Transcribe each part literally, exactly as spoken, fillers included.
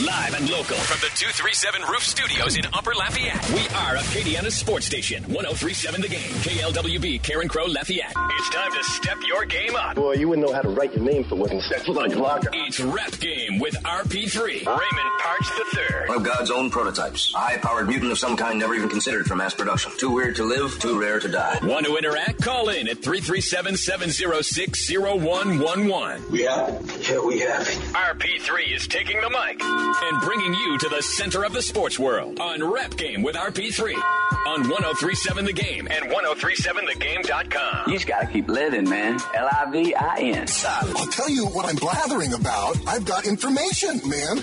Live and local. From the two thirty-seven Roof Studios in Upper Lafayette. We are Acadiana's sports station. one oh three point seven The Game. K L W B, Karen Crow, Lafayette. It's time to step your game up. Boy, you wouldn't know how to write your name for one second like locker. It's Rap Game with R P three. Raymond Parks the third. One of God's own prototypes. A high-powered mutant of some kind never even considered for mass production. Too weird to live, too rare to die. Want to interact? Call in at three three seven, seven oh six, oh one one one. We have it. Yeah, we have it. R P three is taking the mic And bringing you to the center of the sports world on Rap Game with R P three on one oh three point seven The Game and ten thirty-seven the game dot com. You just gotta keep living, man. L I V I N. I'll tell you what I'm blathering about. I've got information, man.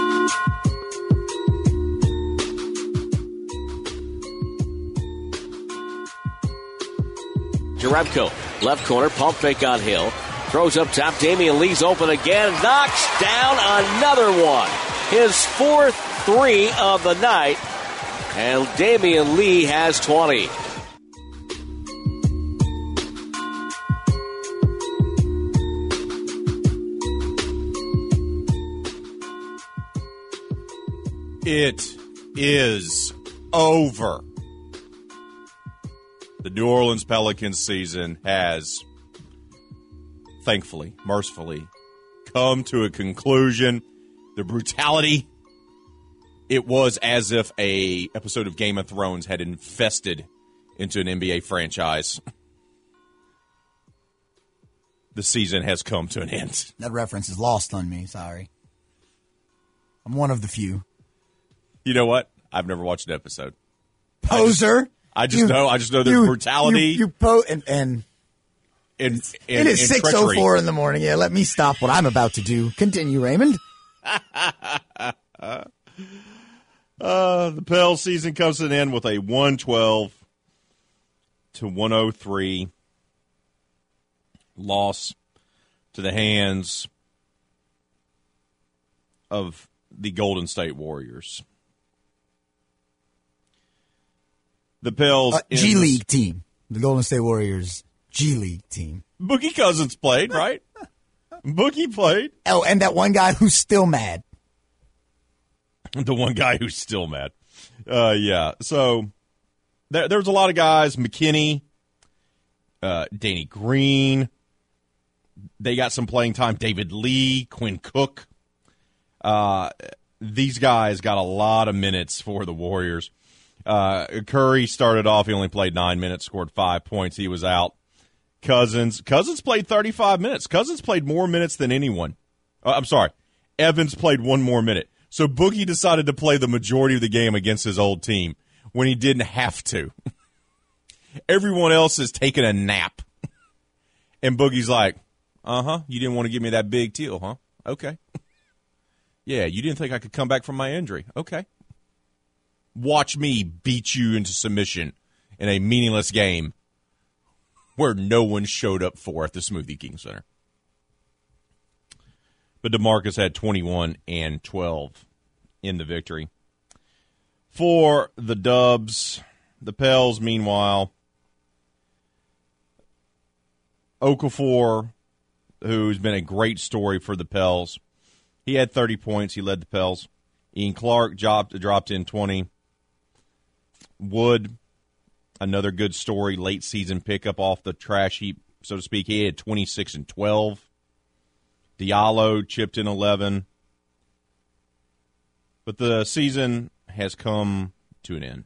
Jerebko, left corner, pump fake on Hill. Throws up top, Damian Lee's open again, knocks down another one. His fourth three of the night, and Damian Lee has twenty. It is over. The New Orleans Pelicans season has, thankfully, mercifully, come to a conclusion. The brutality, it was as if a episode of Game of Thrones had infested into an N B A franchise. The season has come to an end. That reference is lost on me, sorry. I'm one of the few. You know what? I've never watched an episode. Poser. I just, I just you, know. I just know there's you, brutality. You, you po- and, and and, and it is and six oh four in the morning. Yeah, let me stop what I'm about to do. Continue, Raymond. uh, the Pels season comes to an end with a one twelve to one oh three loss to the hands of the Golden State Warriors. The Pels uh, G League team, the Golden State Warriors G League team. Boogie Cousins played, right? Boogie played. Oh, and that one guy who's still mad. The one guy who's still mad. Uh, yeah. So there, there was a lot of guys. McKinney, uh, Danny Green. They got some playing time. David Lee, Quinn Cook. Uh, these guys got a lot of minutes for the Warriors. Uh, Curry started off. He only played nine minutes, scored five points. He was out. Cousins. Cousins played thirty-five minutes. Cousins played more minutes than anyone. Uh, I'm sorry. Evans played one more minute. So Boogie decided to play the majority of the game against his old team when he didn't have to. Everyone else is taking a nap. And Boogie's like, uh-huh, you didn't want to give me that big deal, huh? Okay. Yeah, you didn't think I could come back from my injury. Okay. Watch me beat you into submission in a meaningless game where no one showed up for at the Smoothie King Center. But DeMarcus had twenty-one and twelve in the victory. For the Dubs, the Pels, meanwhile, Okafor, who's been a great story for the Pels, he had thirty points. He led the Pels. Ian Clark dropped, dropped in twenty. Wood, another good story, late season pickup off the trash heap, so to speak. He had twenty-six and twelve. Diallo chipped in eleven. But the season has come to an end.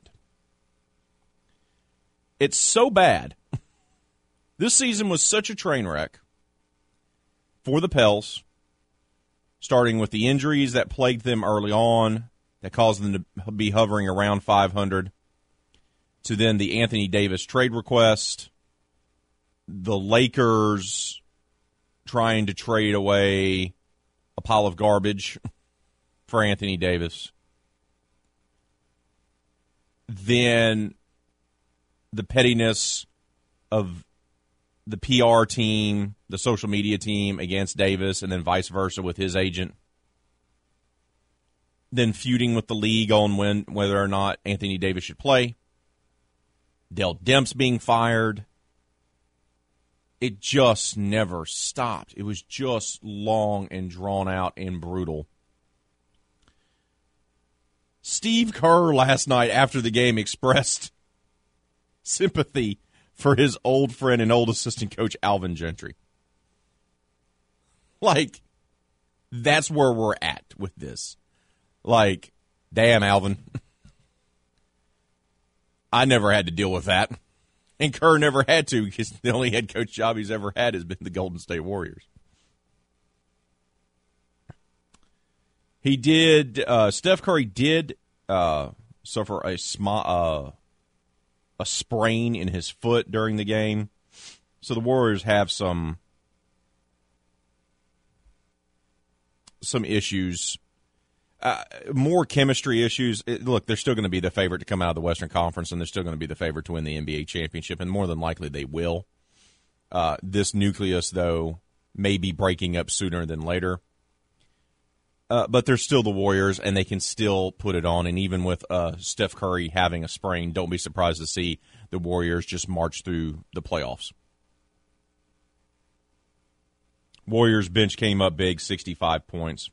It's so bad. This season was such a train wreck for the Pels, starting with the injuries that plagued them early on, that caused them to be hovering around five hundred, to then the Anthony Davis trade request, the Lakers trying to trade away a pile of garbage for Anthony Davis, then the pettiness of the P R team, the social media team against Davis, and then vice versa with his agent, then feuding with the league on when whether or not Anthony Davis should play, Dell Demps being fired. It just never stopped. It was just long and drawn out and brutal. Steve Kerr last night after the game expressed sympathy for his old friend and old assistant coach Alvin Gentry. Like, that's where we're at with this. Like, damn, Alvin. I never had to deal with that. And Kerr never had to because the only head coach job he's ever had has been the Golden State Warriors. He did, uh, Steph Curry did uh, suffer a, sm- uh, a sprain in his foot during the game. So the Warriors have some some issues, uh, more chemistry issues. It, look, they're still going to be the favorite to come out of the Western Conference, and they're still going to be the favorite to win the N B A championship, and more than likely they will. Uh, this nucleus, though, may be breaking up sooner than later. Uh, but they're still the Warriors, and they can still put it on. And even with uh, Steph Curry having a sprain, don't be surprised to see the Warriors just march through the playoffs. Warriors bench came up big, sixty-five points.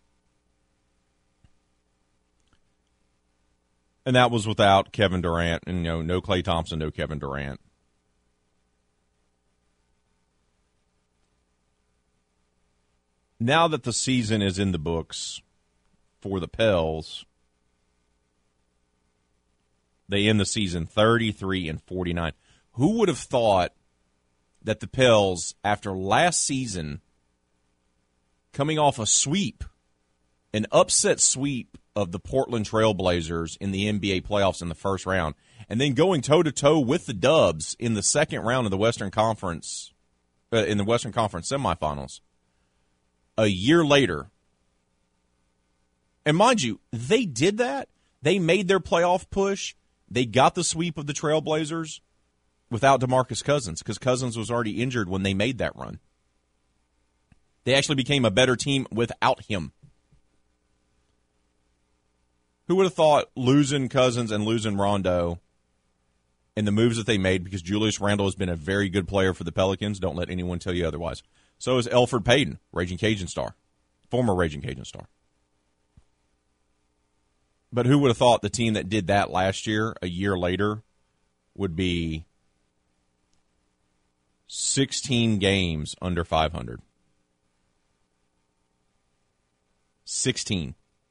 And that was without Kevin Durant. And, you know, no Klay Thompson, no Kevin Durant. Now that the season is in the books for the Pels, they end the season thirty-three and forty-nine. Who would have thought that the Pels, after last season, coming off a sweep, an upset sweep of the Portland Trail Blazers in the N B A playoffs in the first round, and then going toe-to-toe with the Dubs in the second round of the Western Conference, uh, in the Western Conference semifinals, a year later. And mind you, they did that. They made their playoff push. They got the sweep of the Trailblazers without DeMarcus Cousins because Cousins was already injured when they made that run. They actually became a better team without him. Who would have thought losing Cousins and losing Rondo and the moves that they made, because Julius Randle has been a very good player for the Pelicans. Don't let anyone tell you otherwise. So is Elfrid Payton, Raging Cajun star, former Raging Cajun star. But who would have thought the team that did that last year, a year later, would be sixteen games under five hundred? sixteen.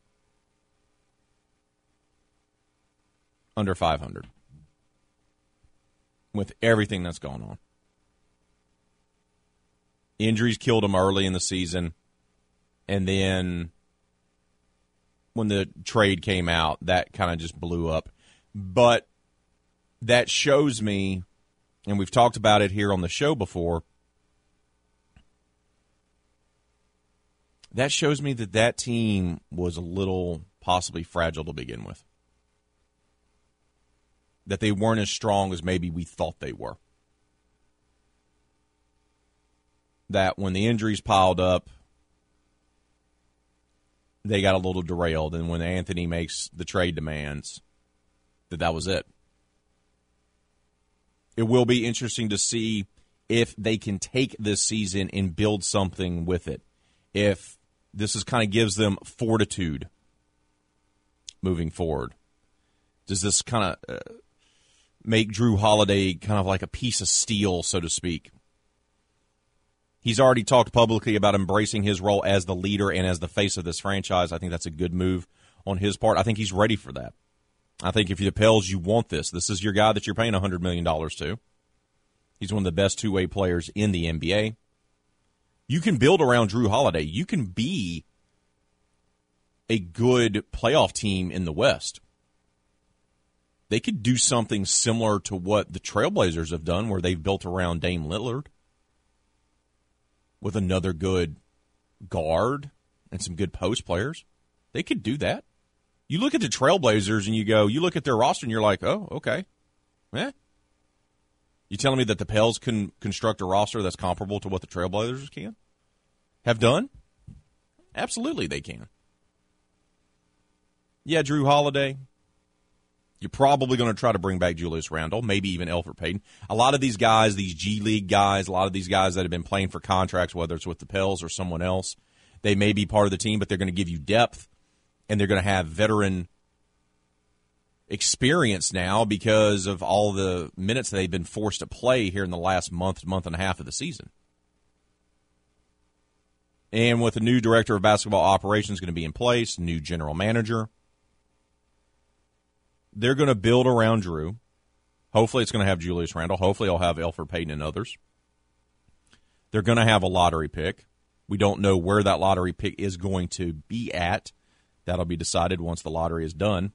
Under five hundred. With everything that's going on. Injuries killed them early in the season. And then when the trade came out, that kind of just blew up. But that shows me, and we've talked about it here on the show before, that shows me that that team was a little possibly fragile to begin with. That they weren't as strong as maybe we thought they were. That when the injuries piled up, they got a little derailed. And when Anthony makes the trade demands, that that was it. It will be interesting to see if they can take this season and build something with it. If this is kind of gives them fortitude moving forward. Does this kind of uh, make Drew Holiday kind of like a piece of steel, so to speak? He's already talked publicly about embracing his role as the leader and as the face of this franchise. I think that's a good move on his part. I think he's ready for that. I think if you're the Pels, you want this. This is your guy that you're paying one hundred million dollars to. He's one of the best two-way players in the N B A. You can build around Drew Holiday. You can be a good playoff team in the West. They could do something similar to what the Trailblazers have done, where they've built around Dame Lillard with another good guard and some good post players. They could do that. You look at the Trailblazers and you go, you look at their roster and you're like, oh, okay. Eh. You telling me that the Pels can construct a roster that's comparable to what the Trailblazers can? Have done? Absolutely they can. Yeah, Drew Holiday. You're probably going to try to bring back Julius Randle, maybe even Elfrid Payton. A lot of these guys, these G League guys, a lot of these guys that have been playing for contracts, whether it's with the Pels or someone else, they may be part of the team, but they're going to give you depth, and they're going to have veteran experience now because of all the minutes they've been forced to play here in the last month, month and a half of the season. And with a new director of basketball operations going to be in place, new general manager, they're going to build around Drew. Hopefully it's going to have Julius Randle. Hopefully it'll have Elfrid Payton and others. They're going to have a lottery pick. We don't know where that lottery pick is going to be at. That'll be decided once the lottery is done.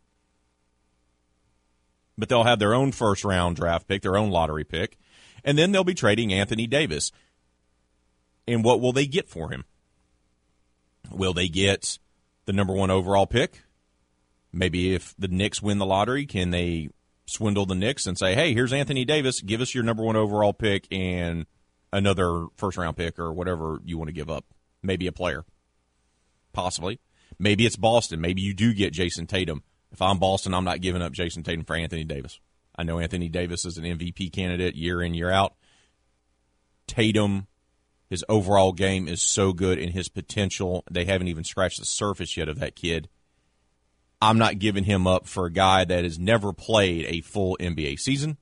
But they'll have their own first-round draft pick, their own lottery pick, and then they'll be trading Anthony Davis. And what will they get for him? Will they get the number one overall pick? Maybe if the Knicks win the lottery, can they swindle the Knicks and say, hey, here's Anthony Davis, give us your number one overall pick and another first-round pick or whatever you want to give up. Maybe a player. Possibly. Maybe it's Boston. Maybe you do get Jason Tatum. If I'm Boston, I'm not giving up Jason Tatum for Anthony Davis. I know Anthony Davis is an M V P candidate year in, year out. Tatum, his overall game is so good in his potential. They haven't even scratched the surface yet of that kid. I'm not giving him up for a guy that has never played a full N B A season.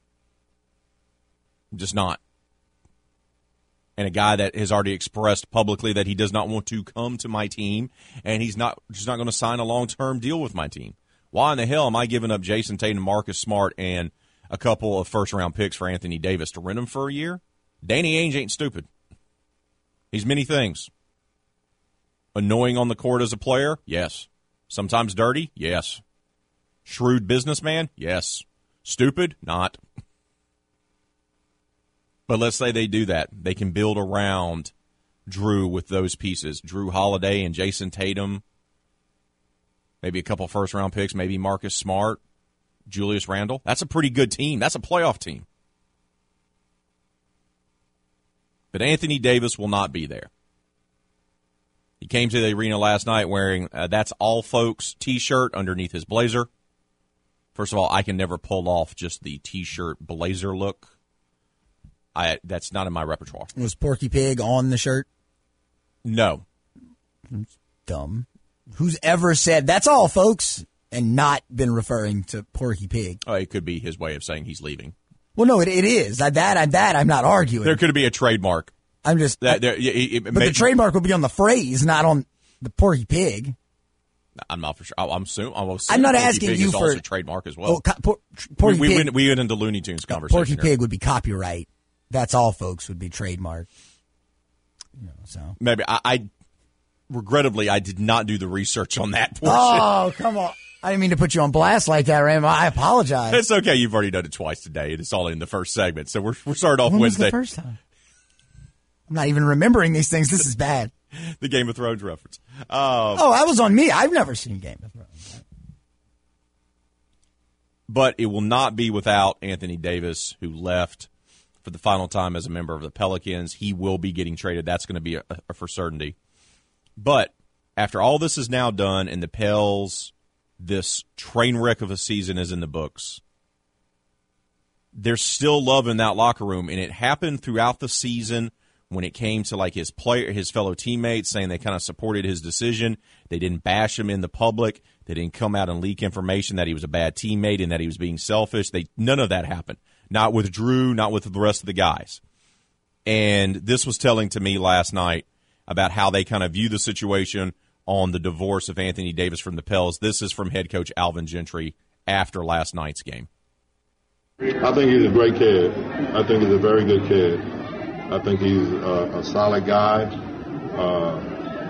Just not. And a guy that has already expressed publicly that he does not want to come to my team, and he's not just not going to sign a long-term deal with my team. Why in the hell am I giving up Jason Tatum, Marcus Smart, and a couple of first-round picks for Anthony Davis to rent him for a year? Danny Ainge ain't stupid. He's many things. Annoying on the court as a player? Yes. Sometimes dirty? Yes. Shrewd businessman? Yes. Stupid? Not. But let's say they do that. They can build around Drew with those pieces. Drew Holiday and Jason Tatum. Maybe a couple first-round picks. Maybe Marcus Smart. Julius Randle. That's a pretty good team. That's a playoff team. But Anthony Davis will not be there. He came to the arena last night wearing uh, That's All Folks T-shirt underneath his blazer. First of all, I can never pull off just the T-shirt blazer look. I That's not in my repertoire. Was Porky Pig on the shirt? No. Dumb. Who's ever said, that's all, folks, and not been referring to Porky Pig? Oh, it could be his way of saying he's leaving. Well, no, it, it is. That, that, that I'm not arguing. There could be a trademark. I'm just. That, there, it, it, but may, the trademark will be on the phrase, not on the Porky Pig. I'm not for sure. I'm assuming. I'm, I'm not Porky asking Pig you is for also trademark as well. Oh, co- por, Porky we, we, Pig. Went, we went into Looney Tunes conversation. Porky here. Pig would be copyright. That's all, folks. Would be trademark. You know, so maybe I, I. Regrettably, I did not do the research on that portion. Oh, come on. I didn't mean to put you on blast like that, Ram. I apologize. It's okay. You've already done it twice today, and it's all in the first segment. So we're we're starting off when Wednesday. Was the first time? I'm not even remembering these things. This is bad. The Game of Thrones reference. Um, oh, that was on me. I've never seen Game of Thrones. But it will not be without Anthony Davis, who left for the final time as a member of the Pelicans. He will be getting traded. That's going to be a, a for certainty. But after all this is now done and the Pels, this train wreck of a season is in the books, there's still love in that locker room, and it happened throughout the season when it came to like his player, his fellow teammates saying they kind of supported his decision. They didn't bash him in the public. They didn't come out and leak information that he was a bad teammate and that he was being selfish. They none of that happened. Not with Drew, not with the rest of the guys. And this was telling to me last night about how they kind of view the situation on the divorce of Anthony Davis from the Pels. This is from head coach Alvin Gentry after last night's game. I think he's a great kid. I think he's a very good kid. I think he's a, a solid guy. Uh,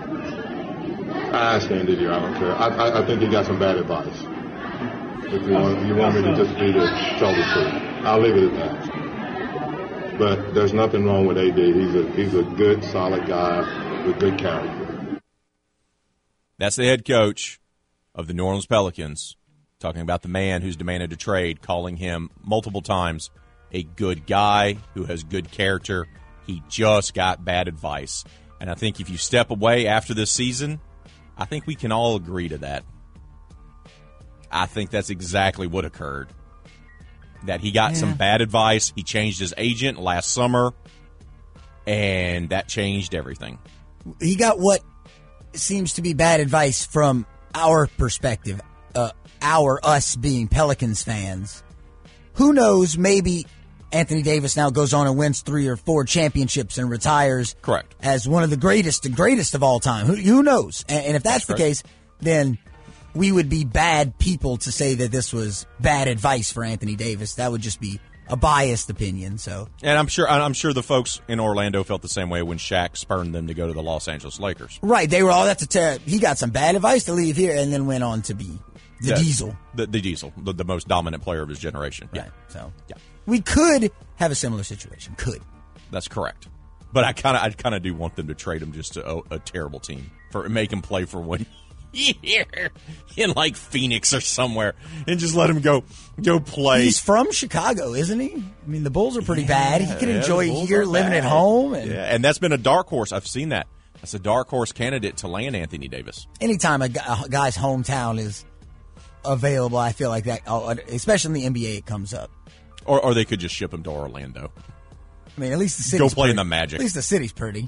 I asked him, did you? I don't care. I, I, I think he got some bad advice. If you want, you want me to just be to tell the truth, I'll leave it at that. But there's nothing wrong with A D. He's a he's a good, solid guy with good character. That's the head coach of the New Orleans Pelicans talking about the man who's demanded a trade, calling him multiple times a good guy who has good character. He just got bad advice. And I think if you step away after this season, I think we can all agree to that. I think that's exactly what occurred. That he got yeah. some bad advice. He changed his agent last summer, and that changed everything. He got what seems to be bad advice from our perspective. uh, our us being Pelicans fans, who knows, maybe Anthony Davis now goes on and wins three or four championships and retires correct as one of the greatest and greatest of all time. Who, who knows? And, and if that's, that's the case, then we would be bad people to say that this was bad advice for Anthony Davis. That would just be a biased opinion. So, and I'm sure I'm sure the folks in Orlando felt the same way when Shaq spurned them to go to the Los Angeles Lakers. Right, they were all that's a ter- he got some bad advice to leave here, and then went on to be the yeah, Diesel, the, the Diesel, the, the most dominant player of his generation. Right. Yeah. So, yeah, we could have a similar situation. Could. That's correct. But I kind of I kind of do want them to trade him just to a, a terrible team for make him play for one year in like Phoenix or somewhere, and just let him go go play. He's from Chicago, isn't he? I mean, the Bulls are pretty yeah, bad. He can yeah, enjoy here, living bad. at home. And yeah, and that's been a dark horse. I've seen that. That's a dark horse candidate to land Anthony Davis. Anytime a, guy, a guy's hometown is available, I feel like that, especially in the N B A, it comes up. Or, or they could just ship him to Orlando. I mean, at least the city's go play pretty. in the Magic. At least the city's pretty.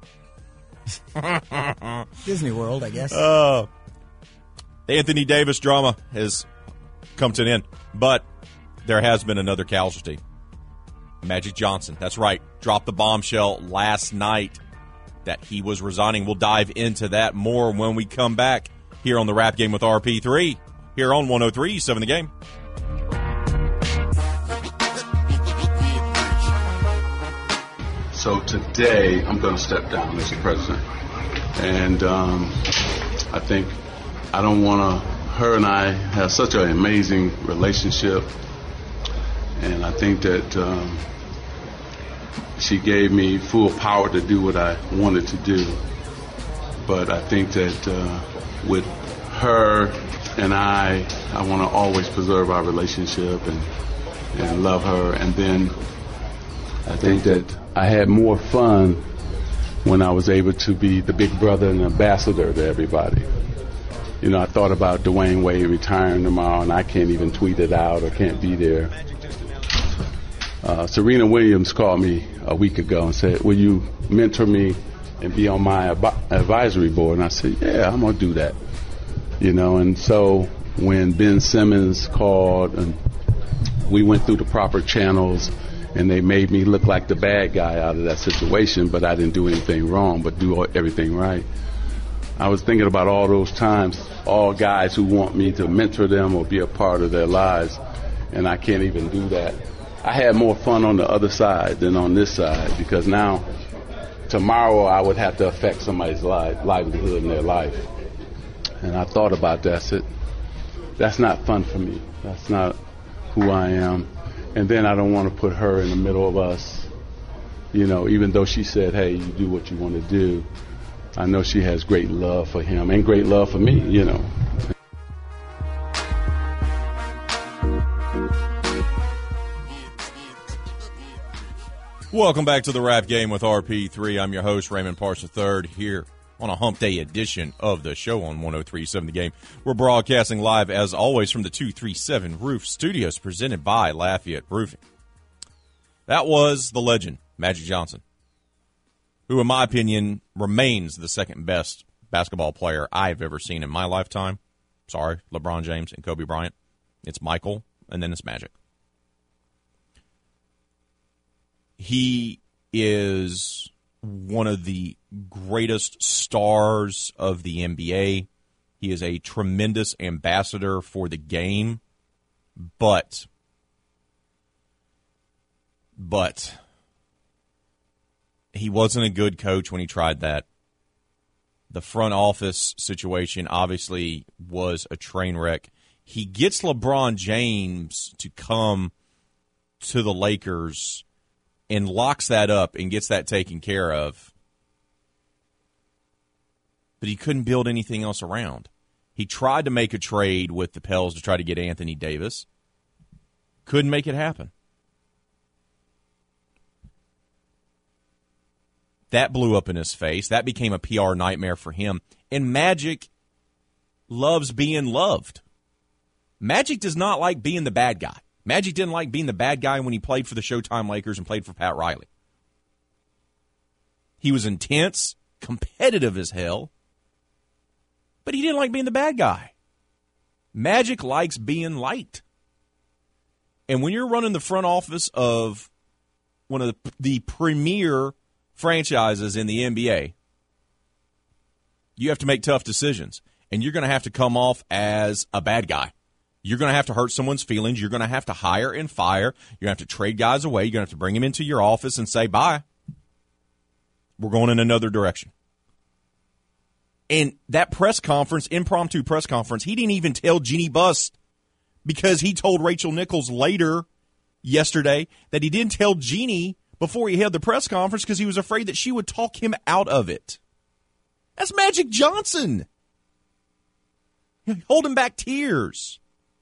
Disney World, I guess. Uh, the Anthony Davis drama has come to an end, but there has been another casualty. Magic Johnson, that's right, dropped the bombshell last night that he was resigning. We'll dive into that more when we come back here on the Rap Game with R P three, here on one oh three point seven The Game. So today, I'm going to step down as the president. And um, I think I don't want to, her and I have such an amazing relationship. And I think that um, she gave me full power to do what I wanted to do. But I think that uh, with her and I, I want to always preserve our relationship and, and love her. And then I think that I had more fun when I was able to be the big brother and ambassador to everybody. You know, I thought about Dwayne Wade retiring tomorrow, and I can't even tweet it out or can't be there. Uh, Serena Williams called me a week ago and said, will you mentor me and be on my ab- advisory board? And I said, yeah, I'm going to do that. You know, and so when Ben Simmons called and we went through the proper channels, and they made me look like the bad guy out of that situation, but I didn't do anything wrong, but do everything right. I was thinking about all those times, all guys who want me to mentor them or be a part of their lives, and I can't even do that. I had more fun on the other side than on this side, because now, tomorrow I would have to affect somebody's life, livelihood in their life. And I thought about that. I said, that's not fun for me. That's not who I am. And then I don't want to put her in the middle of us, you know, even though she said, hey, you do what you want to do. I know she has great love for him and great love for me, you know. Welcome back to the Rap Game with R P three. I'm your host, Raymond Parsons the third, here on a hump day edition of the show on one oh three point seven The Game. We're broadcasting live, as always, from the two thirty-seven Roof Studios, presented by Lafayette Roofing. That was the legend, Magic Johnson, who, in my opinion, remains the second best basketball player I've ever seen in my lifetime. Sorry, LeBron James and Kobe Bryant. It's Michael, and then it's Magic. He is one of the greatest stars of the N B A. He is a tremendous ambassador for the game, but, but he wasn't a good coach when he tried that. The front office situation obviously was a train wreck. He gets LeBron James to come to the Lakers and locks that up and gets that taken care of. But he couldn't build anything else around. He tried to make a trade with the Pels to try to get Anthony Davis. Couldn't make it happen. That blew up in his face. That became a P R nightmare for him. And Magic loves being loved. Magic does not like being the bad guy. Magic didn't like being the bad guy when he played for the Showtime Lakers and played for Pat Riley. He was intense, competitive as hell, but he didn't like being the bad guy. Magic likes being liked. And when you're running the front office of one of the, the premier franchises in the N B A, you have to make tough decisions. And you're going to have to come off as a bad guy. You're going to have to hurt someone's feelings. You're going to have to hire and fire. You're going to have to trade guys away. You're going to have to bring them into your office and say, bye. We're going in another direction. And that press conference, impromptu press conference, he didn't even tell Jeannie Buss, because he told Rachel Nichols later yesterday that he didn't tell Jeannie before he held the press conference because he was afraid that she would talk him out of it. That's Magic Johnson. Holding back tears.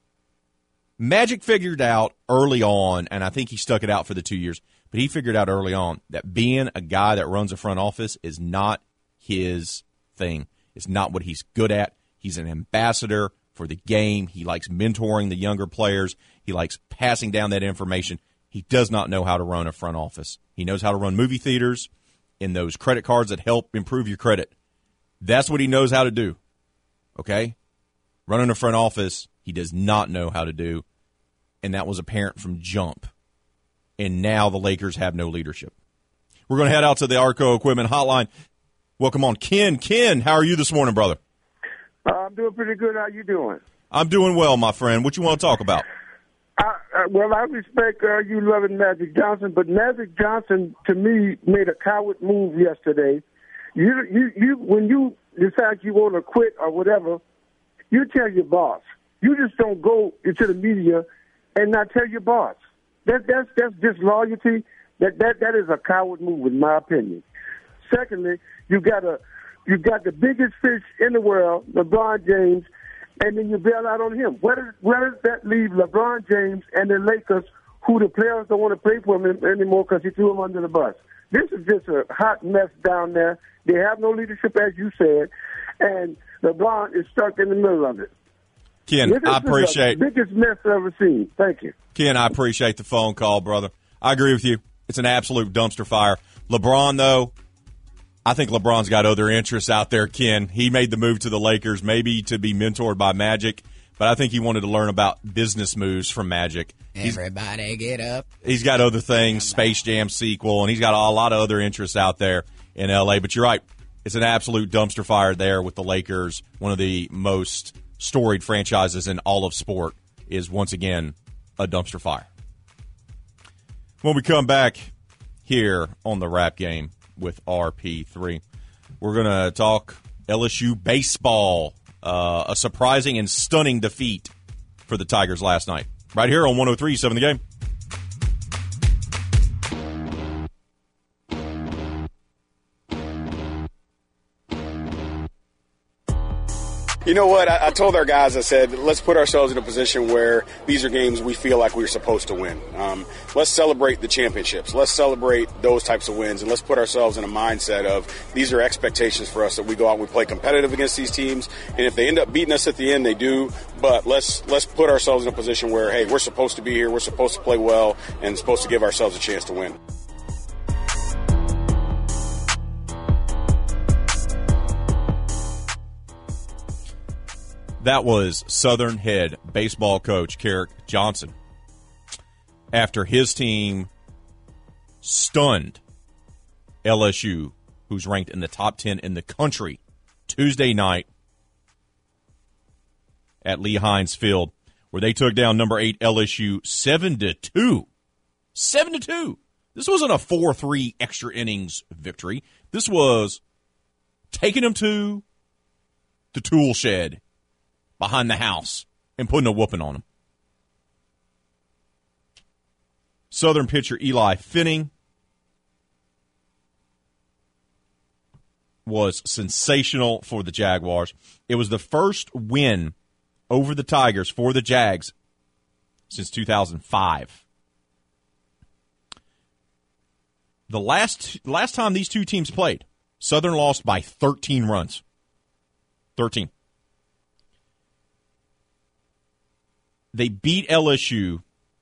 Magic figured out early on, and I think he stuck it out for the two years, but he figured out early on that being a guy that runs a front office is not his thing. It's not what he's good at. He's an ambassador for the game. He likes mentoring the younger players. He likes passing down that information. He does not know how to run a front office. He knows how to run movie theaters and those credit cards that help improve your credit. That's what he knows how to do, okay? Running a front office, he does not know how to do, and that was apparent from jump. And now the Lakers have no leadership. We're going to head out to the Arco Equipment Hotline. Welcome on, Ken. Ken, how are you this morning, brother? Uh, I'm doing pretty good. How you doing? I'm doing well, my friend. What you want to talk about? I, uh, well, I respect uh, you loving Magic Johnson, but Magic Johnson, to me, made a coward move yesterday. You, you, you, when you decide you want to quit or whatever, you tell your boss. You just don't go into the media and not tell your boss. That, that's that's disloyalty. That that that is a coward move, in my opinion. Secondly, you got a you got the biggest fish in the world, LeBron James, and then you bail out on him. Where does where does that leave LeBron James and the Lakers, who the players don't want to play for him anymore because he threw him under the bus? This is just a hot mess down there. They have no leadership, as you said, and LeBron is stuck in the middle of it. Ken, this I appreciate the biggest mess I've ever seen. Thank you. Ken, I appreciate the phone call, brother. I agree with you. It's an absolute dumpster fire. LeBron, though, I think LeBron's got other interests out there, Ken. He made the move to the Lakers maybe to be mentored by Magic, but I think he wanted to learn about business moves from Magic. Everybody he's, get up. He's got other things, Space Jam sequel, and he's got a lot of other interests out there in L A. But you're right. It's an absolute dumpster fire there with the Lakers. One of the most storied franchises in all of sport is, once again, a dumpster fire. When we come back here on the Rap Game with R P three, we're going to talk L S U baseball. Uh, a surprising and stunning defeat for the Tigers last night. Right here on one oh three point seven The Game. You know what? I, I told our guys, I said, let's put ourselves in a position where these are games we feel like we're supposed to win. Um, let's celebrate the championships. Let's celebrate those types of wins, and let's put ourselves in a mindset of these are expectations for us that we go out and we play competitive against these teams. And if they end up beating us at the end, they do. But let's let's put ourselves in a position where, hey, we're supposed to be here, we're supposed to play well, and supposed to give ourselves a chance to win. That was Southern head baseball coach Carrick Johnson after his team stunned L S U, who's ranked in the top ten in the country, Tuesday night at Lee Hines Field, where they took down number eight L S U seven to two. seven to two. This wasn't a four three extra innings victory. This was taking them to the tool shed behind the house and putting a whooping on them. Southern pitcher Eli Finning was sensational for the Jaguars. It was the first win over the Tigers for the Jags since two thousand five. The last last time these two teams played, Southern lost by thirteen runs. thirteen. They beat L S U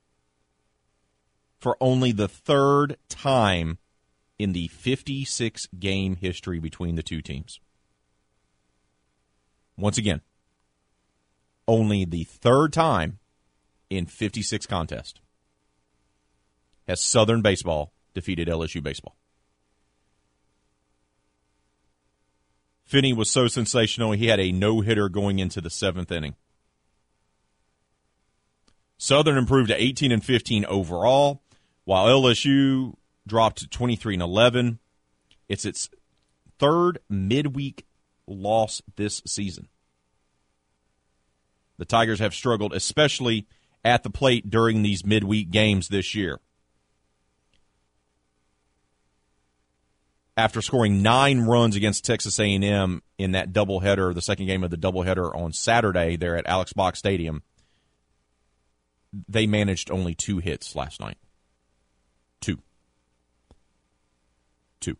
for only the third time in the fifty-six game history between the two teams. Once again, only the third time in fifty-six contests has Southern baseball defeated L S U baseball. Finney was so sensational, he had a no-hitter going into the seventh inning. Southern improved to eighteen and fifteen overall, while L S U dropped to twenty-three and eleven. It's its third midweek loss this season. The Tigers have struggled, especially at the plate during these midweek games this year. After scoring nine runs against Texas A and M in that doubleheader, the second game of the doubleheader on Saturday there at Alex Box Stadium, they managed only two hits last night. Two. Two.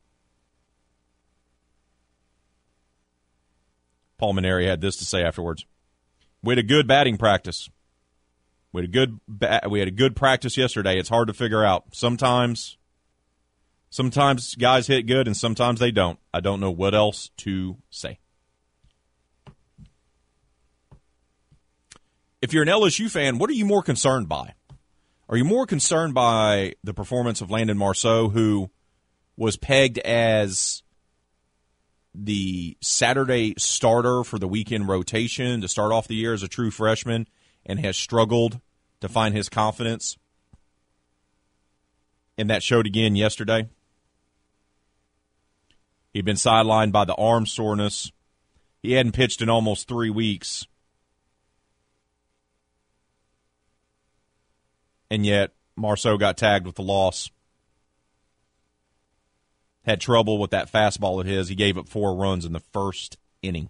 Paul Maneri had this to say afterwards. We had a good batting practice. We had a good ba- we had a good practice yesterday. It's hard to figure out. Sometimes sometimes guys hit good and sometimes they don't. I don't know what else to say. If you're an L S U fan, what are you more concerned by? Are you more concerned by the performance of Landon Marceau, who was pegged as the Saturday starter for the weekend rotation to start off the year as a true freshman and has struggled to find his confidence? And that showed again yesterday. He'd been sidelined by the arm soreness. He hadn't pitched in almost three weeks. And yet, Marceau got tagged with the loss. Had trouble with that fastball of his. He gave up four runs in the first inning.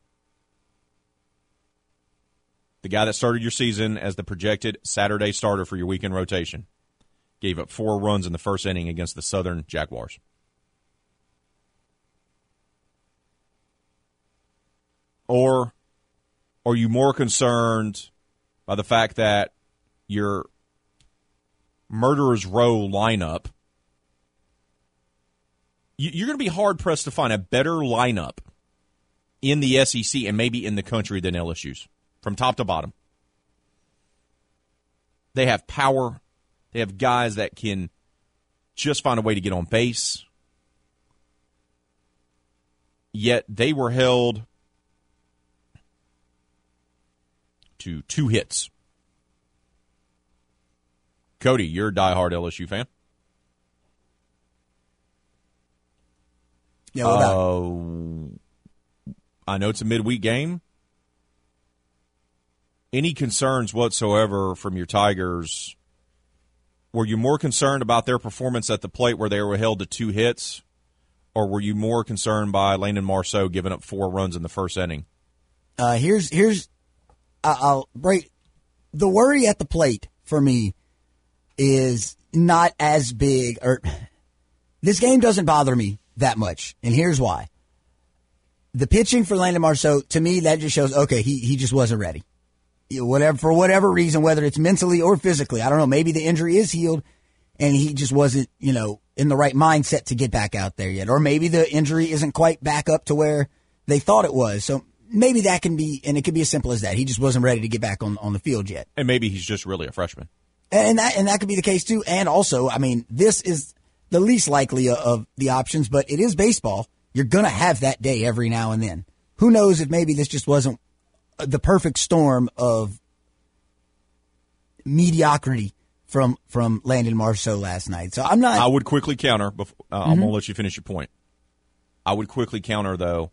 The guy that started your season as the projected Saturday starter for your weekend rotation gave up four runs in the first inning against the Southern Jaguars. Or are you more concerned by the fact that your Murderer's Row lineup, you're going to be hard-pressed to find a better lineup in the S E C and maybe in the country than L S U's, from top to bottom. They have power. They have guys that can just find a way to get on base. Yet they were held to two hits. Cody, you're a diehard L S U fan. Yeah, what about uh, I know it's a midweek game. Any concerns whatsoever from your Tigers? Were you more concerned about their performance at the plate where they were held to two hits, or were you more concerned by Landon Marceau giving up four runs in the first inning? Uh, here's here's I'll break the worry at the plate for me is not as big, or this game doesn't bother me that much, and here's why. The pitching for Landon Marceau, to me, that just shows, okay, he he just wasn't ready. You know, whatever for whatever reason, whether it's mentally or physically, I don't know, maybe the injury is healed, and he just wasn't, you know, in the right mindset to get back out there yet. Or maybe the injury isn't quite back up to where they thought it was. So maybe that can be, and it could be as simple as that. He just wasn't ready to get back on, on the field yet. And maybe he's just really a freshman. And that and that could be the case, too. And also, I mean, this is the least likely of the options, but it is baseball. You're going to have that day every now and then. Who knows if maybe this just wasn't the perfect storm of mediocrity from from Landon Marceau last night. So I'm not. I would quickly counter. Before, uh, Mm-hmm. I'm going to let you finish your point. I would quickly counter, though.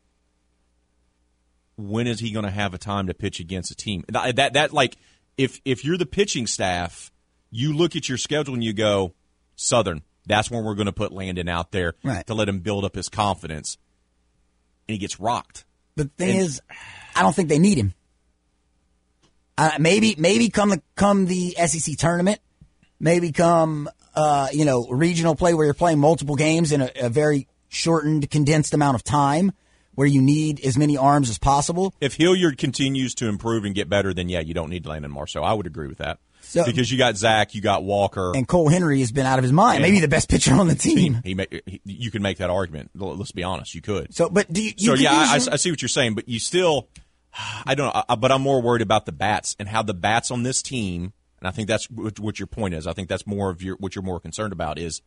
When is he going to have a time to pitch against a team? That, that that like if if you're the pitching staff, you look at your schedule and you go, Southern. That's when we're going to put Landon out there right. to let him build up his confidence, and he gets rocked. The thing and, is, I don't think they need him. Uh, maybe, maybe come the come the S E C tournament, maybe come uh, you know regional play where you're playing multiple games in a, a very shortened, condensed amount of time, where you need as many arms as possible. If Hilliard continues to improve and get better, then yeah, you don't need Landon Marceau. I would agree with that. So, because you got Zach, you got Walker, and Cole Henry has been out of his mind. Maybe the best pitcher on the team. He, he, he you can make that argument. Let's be honest, you could. So, but do you? you so yeah, I, use, I see what you're saying, but you still, I don't know, but I'm more worried about the bats and how the bats on this team, and I think that's what your point is. I think that's more of your what you're more concerned about is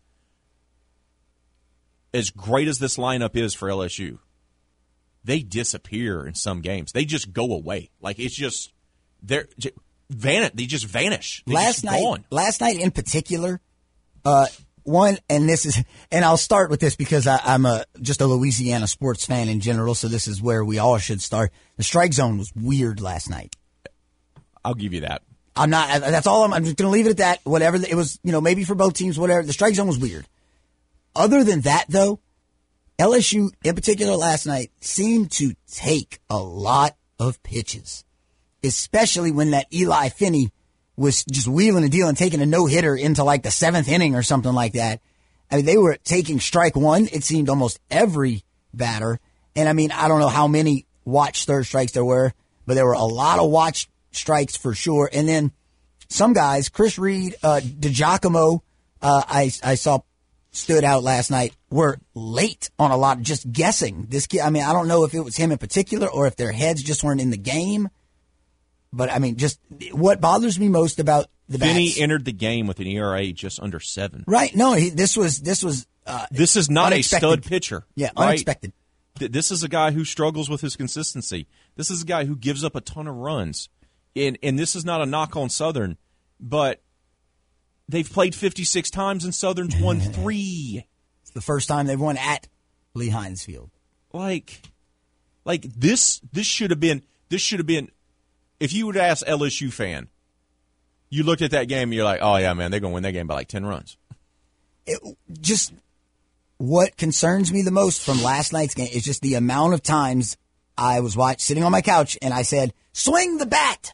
as great as this lineup is for L S U, they disappear in some games. They just go away. Like it's just they're van- they just vanish. They last just night, gone. last night in particular, uh, one, and this is, and I'll start with this because I, I'm a just a Louisiana sports fan in general, so this is where we all should start. The strike zone was weird last night. I'll give you that. I'm not. That's all. I'm, I'm just going to leave it at that. Whatever it was, you know, maybe for both teams, whatever. The strike zone was weird. Other than that, though, L S U in particular last night seemed to take a lot of pitches, especially when that Eli Finney was just wheeling and dealing, taking a no-hitter into like the seventh inning or something like that. I mean, they were taking strike one, it seemed, almost every batter. And I mean, I don't know how many watch third strikes there were, but there were a lot of watch strikes for sure. And then some guys, Chris Reed, uh, DiGiacomo, uh, I, I saw stood out last night, were late on a lot, just guessing. This kid, I mean, I don't know if it was him in particular or if their heads just weren't in the game. But, I mean, just what bothers me most about the Finney bats. entered the game with an E R A just under seven. Right. No, he, this was this was uh, this is not unexpected. a stud pitcher. Yeah, right? unexpected. This is a guy who struggles with his consistency. This is a guy who gives up a ton of runs. And, and this is not a knock on Southern, but they've played fifty-six times and Southern's won three. It's the first time they've won at Lee Hines Field. Like, like this, this should have been, this should have been, if you would ask L S U fan, you looked at that game and you're like, oh yeah, man, they're going to win that game by like ten runs. It, just what concerns me the most from last night's game is just the amount of times I was watch, sitting on my couch and I said, swing the bat.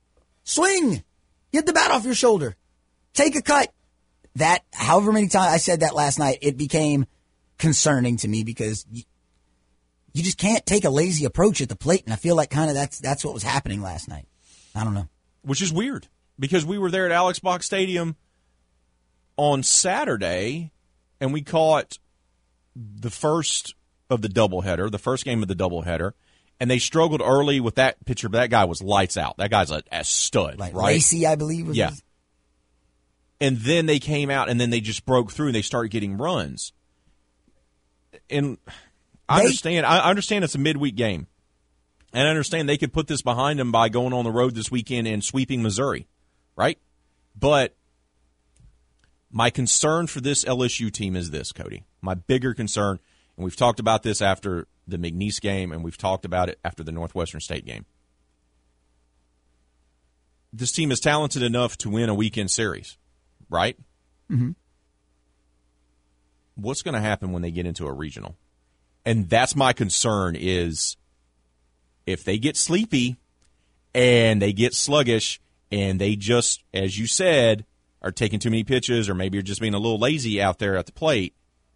Swing. Get the bat off your shoulder. Take a cut. That, however many times I said that last night, it became concerning to me because you, you just can't take a lazy approach at the plate, and I feel like kind of that's that's what was happening last night. I don't know. Which is weird because we were there at Alex Box Stadium on Saturday, and we caught the first of the doubleheader, the first game of the doubleheader, and they struggled early with that pitcher, but that guy was lights out. That guy's a, a stud, Like right? Lacey, I believe. Was yeah. his? And then they came out, and then they just broke through, and they started getting runs. And I They- understand. I understand it's a midweek game, and I understand they could put this behind them by going on the road this weekend and sweeping Missouri, right? But my concern for this L S U team is this, Cody. My bigger concern, and we've talked about this after the McNeese game, and we've talked about it after the Northwestern State game. This team is talented enough to win a weekend series, right? Mm-hmm. What's going to happen when they get into a regional? And that's my concern is if they get sleepy and they get sluggish and they just, as you said, are taking too many pitches or maybe you're just being a little lazy out there at the plate,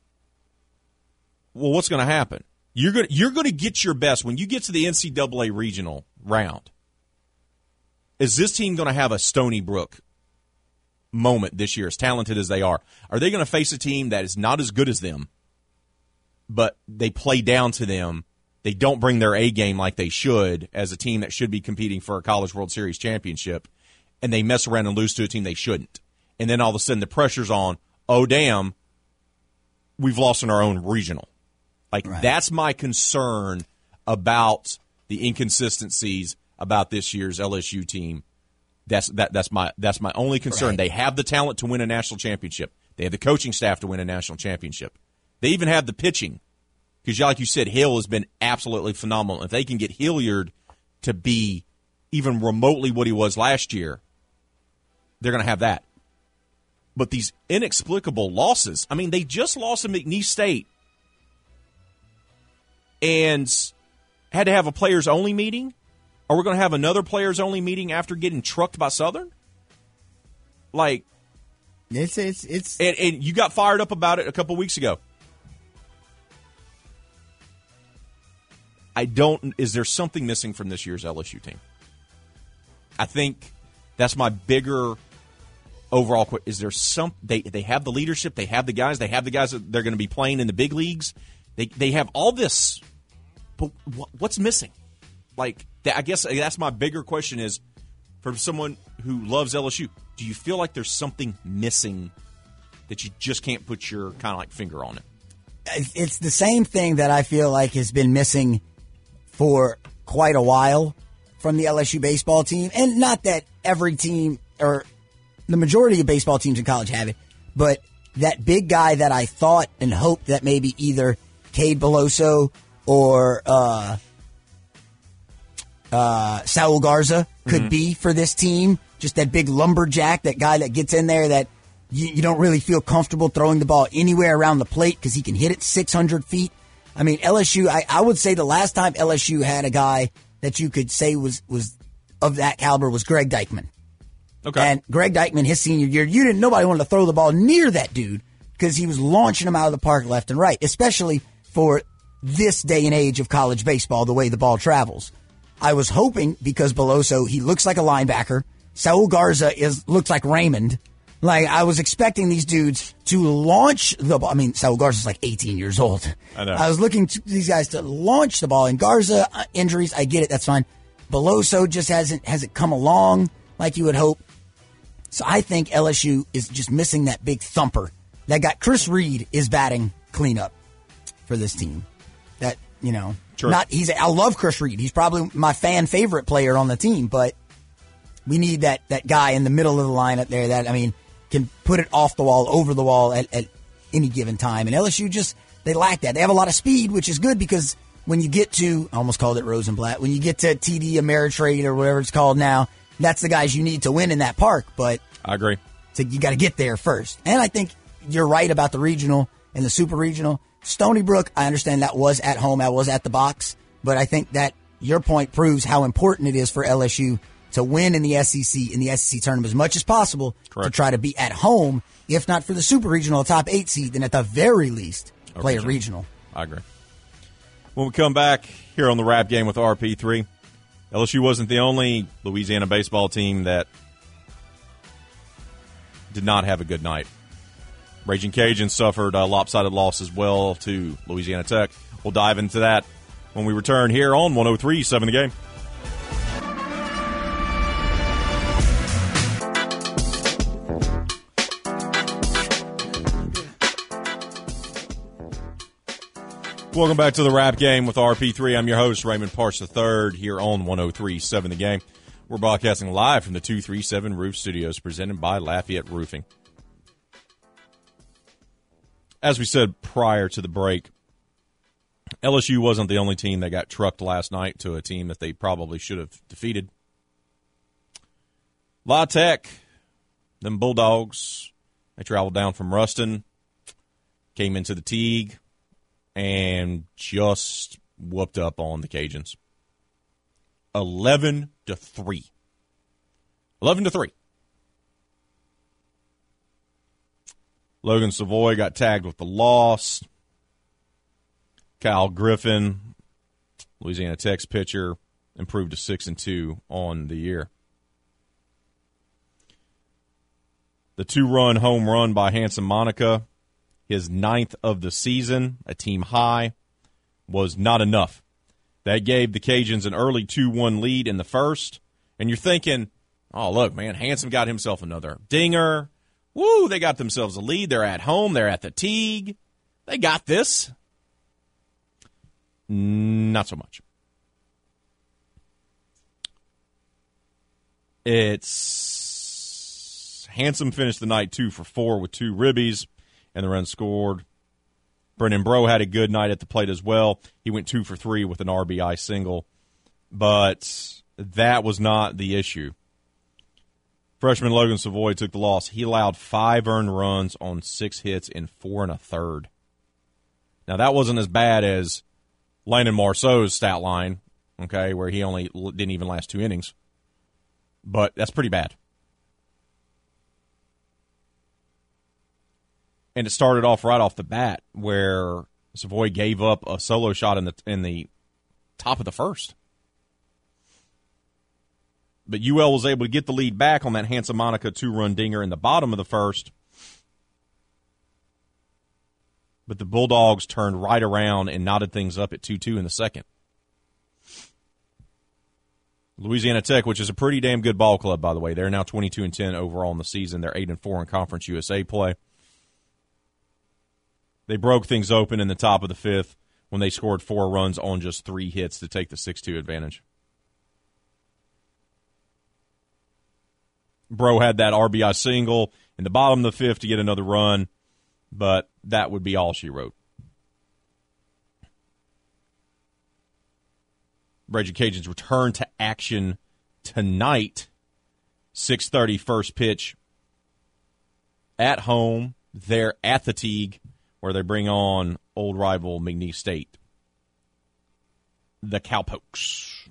well, what's going to happen? You're going you're going to get your best when you get to the N C double A regional round. Is this team going to have a Stony Brook moment this year, as talented as they are? Are they going to face a team that is not as good as them, but they play down to them? They don't bring their A game like they should as a team that should be competing for a College World Series championship, and they mess around and lose to a team they shouldn't. And then all of a sudden the pressure's on, oh, damn, we've lost in our own regional. Like, Right. That's my concern about the inconsistencies about this year's L S U team. That's that. That's my that's my only concern. Right. They have the talent to win a national championship. They have the coaching staff to win a national championship. They even have the pitching because, like you said, Hill has been absolutely phenomenal. If they can get Hilliard to be even remotely what he was last year, they're going to have that. But these inexplicable losses, I mean, they just lost to McNeese State and had to have a players-only meeting. Are we going to have another players-only meeting after getting trucked by Southern? Like, It's it's it's and, and you got fired up about it a couple weeks ago. I don't. Is there something missing from this year's L S U team? I think that's my bigger overall. que- Is there some? They they have the leadership. They have the guys. They have the guys that they're going to be playing in the big leagues. They they have all this, but what, what's missing? like, I guess that's my bigger question is, for someone who loves L S U, do you feel like there's something missing that you just can't put your kind of like finger on it? It's the same thing that I feel like has been missing for quite a while from the L S U baseball team. And not that every team or the majority of baseball teams in college have it, but that big guy that I thought and hoped that maybe either Cade Beloso or uh, uh, Saul Garza could mm-hmm. be for this team. Just that big lumberjack, that guy that gets in there that you, you don't really feel comfortable throwing the ball anywhere around the plate because he can hit it six hundred feet. I mean, L S U, I, I would say the last time L S U had a guy that you could say was, was of that caliber was Greg Deichmann. Okay. And Greg Deichmann, his senior year, you didn't, nobody wanted to throw the ball near that dude because he was launching them out of the park left and right, especially for this day and age of college baseball, the way the ball travels. I was hoping because Beloso, he looks like a linebacker. Saul Garza is looks like Raymond. Like, I was expecting these dudes to launch the ball. I mean, Saul Garza's like eighteen years old. I know. I was looking to these guys to launch the ball. And Garza, uh, injuries, I get it. That's fine. Beloso just hasn't hasn't come along like you would hope. So I think L S U is just missing that big thumper. That guy, Chris Reed, is batting cleanup for this team. That, you know, True. not he's. I love Chris Reed. He's probably my fan favorite player on the team, but we need that, that guy in the middle of the lineup there that, I mean, can put it off the wall, over the wall at, at any given time. And L S U just, they lack that. They have a lot of speed, which is good because when you get to, I almost called it Rosenblatt, when you get to T D Ameritrade or whatever it's called now, that's the guys you need to win in that park. But I agree. So you got to get there first. And I think you're right about the regional and the super regional. Stony Brook, I understand that was at home, that was at the box. But I think that your point proves how important it is for L S U to win in the S E C, in the S E C tournament as much as possible. Correct. To try to be at home, if not for the super regional, top eight seed, then at the very least, play a regional. I agree. When we come back here on the Rap Game with R P three, L S U wasn't the only Louisiana baseball team that did not have a good night. Raging Cajuns suffered a lopsided loss as well to Louisiana Tech. We'll dive into that when we return here on one oh three point seven The Game. Welcome back to the Rap Game with R P three. I'm your host, Raymond Parks the third, here on one oh three point seven The Game. We're broadcasting live from the two thirty-seven Roof Studios, presented by Lafayette Roofing. As we said prior to the break, L S U wasn't the only team that got trucked last night to a team that they probably should have defeated. La Tech, them Bulldogs, they traveled down from Ruston, came into the Teague, and just whooped up on the Cajuns. Eleven to three. Eleven to three. Logan Savoy got tagged with the loss. Kyle Griffin, Louisiana Tech's pitcher, improved to six and two on the year. The two-run home run by Hanson Monica, his ninth of the season, a team high, was not enough. That gave the Cajuns an early two one lead in the first. And you're thinking, oh, look, man, Hanson got himself another dinger. Woo, they got themselves a lead. They're at home. They're at the Teague. They got this. Not so much. It's Hanson finished the night two for four with two ribbies, and the run scored. Brendan Bro had a good night at the plate as well. He went two for three with an R B I single, but that was not the issue. Freshman Logan Savoy took the loss. He allowed five earned runs on six hits in four and a third. Now, that wasn't as bad as Landon Marceau's stat line, okay, where he only didn't even last two innings. But that's pretty bad. And it started off right off the bat where Savoy gave up a solo shot in the in the top of the first. But U L was able to get the lead back on that Hanson Monica two-run dinger in the bottom of the first. But the Bulldogs turned right around and knotted things up at two two in the second. Louisiana Tech, which is a pretty damn good ball club, by the way. They're now twenty-two and ten overall in the season. They're eight and four in Conference U S A play. They broke things open in the top of the fifth when they scored four runs on just three hits to take the six two advantage. Bro had that R B I single in the bottom of the fifth to get another run, but that would be all she wrote. Raging Cajuns return to action tonight, six thirty first pitch at home. They're at the Teague, where they bring on old rival McNeese State, the Cowpokes.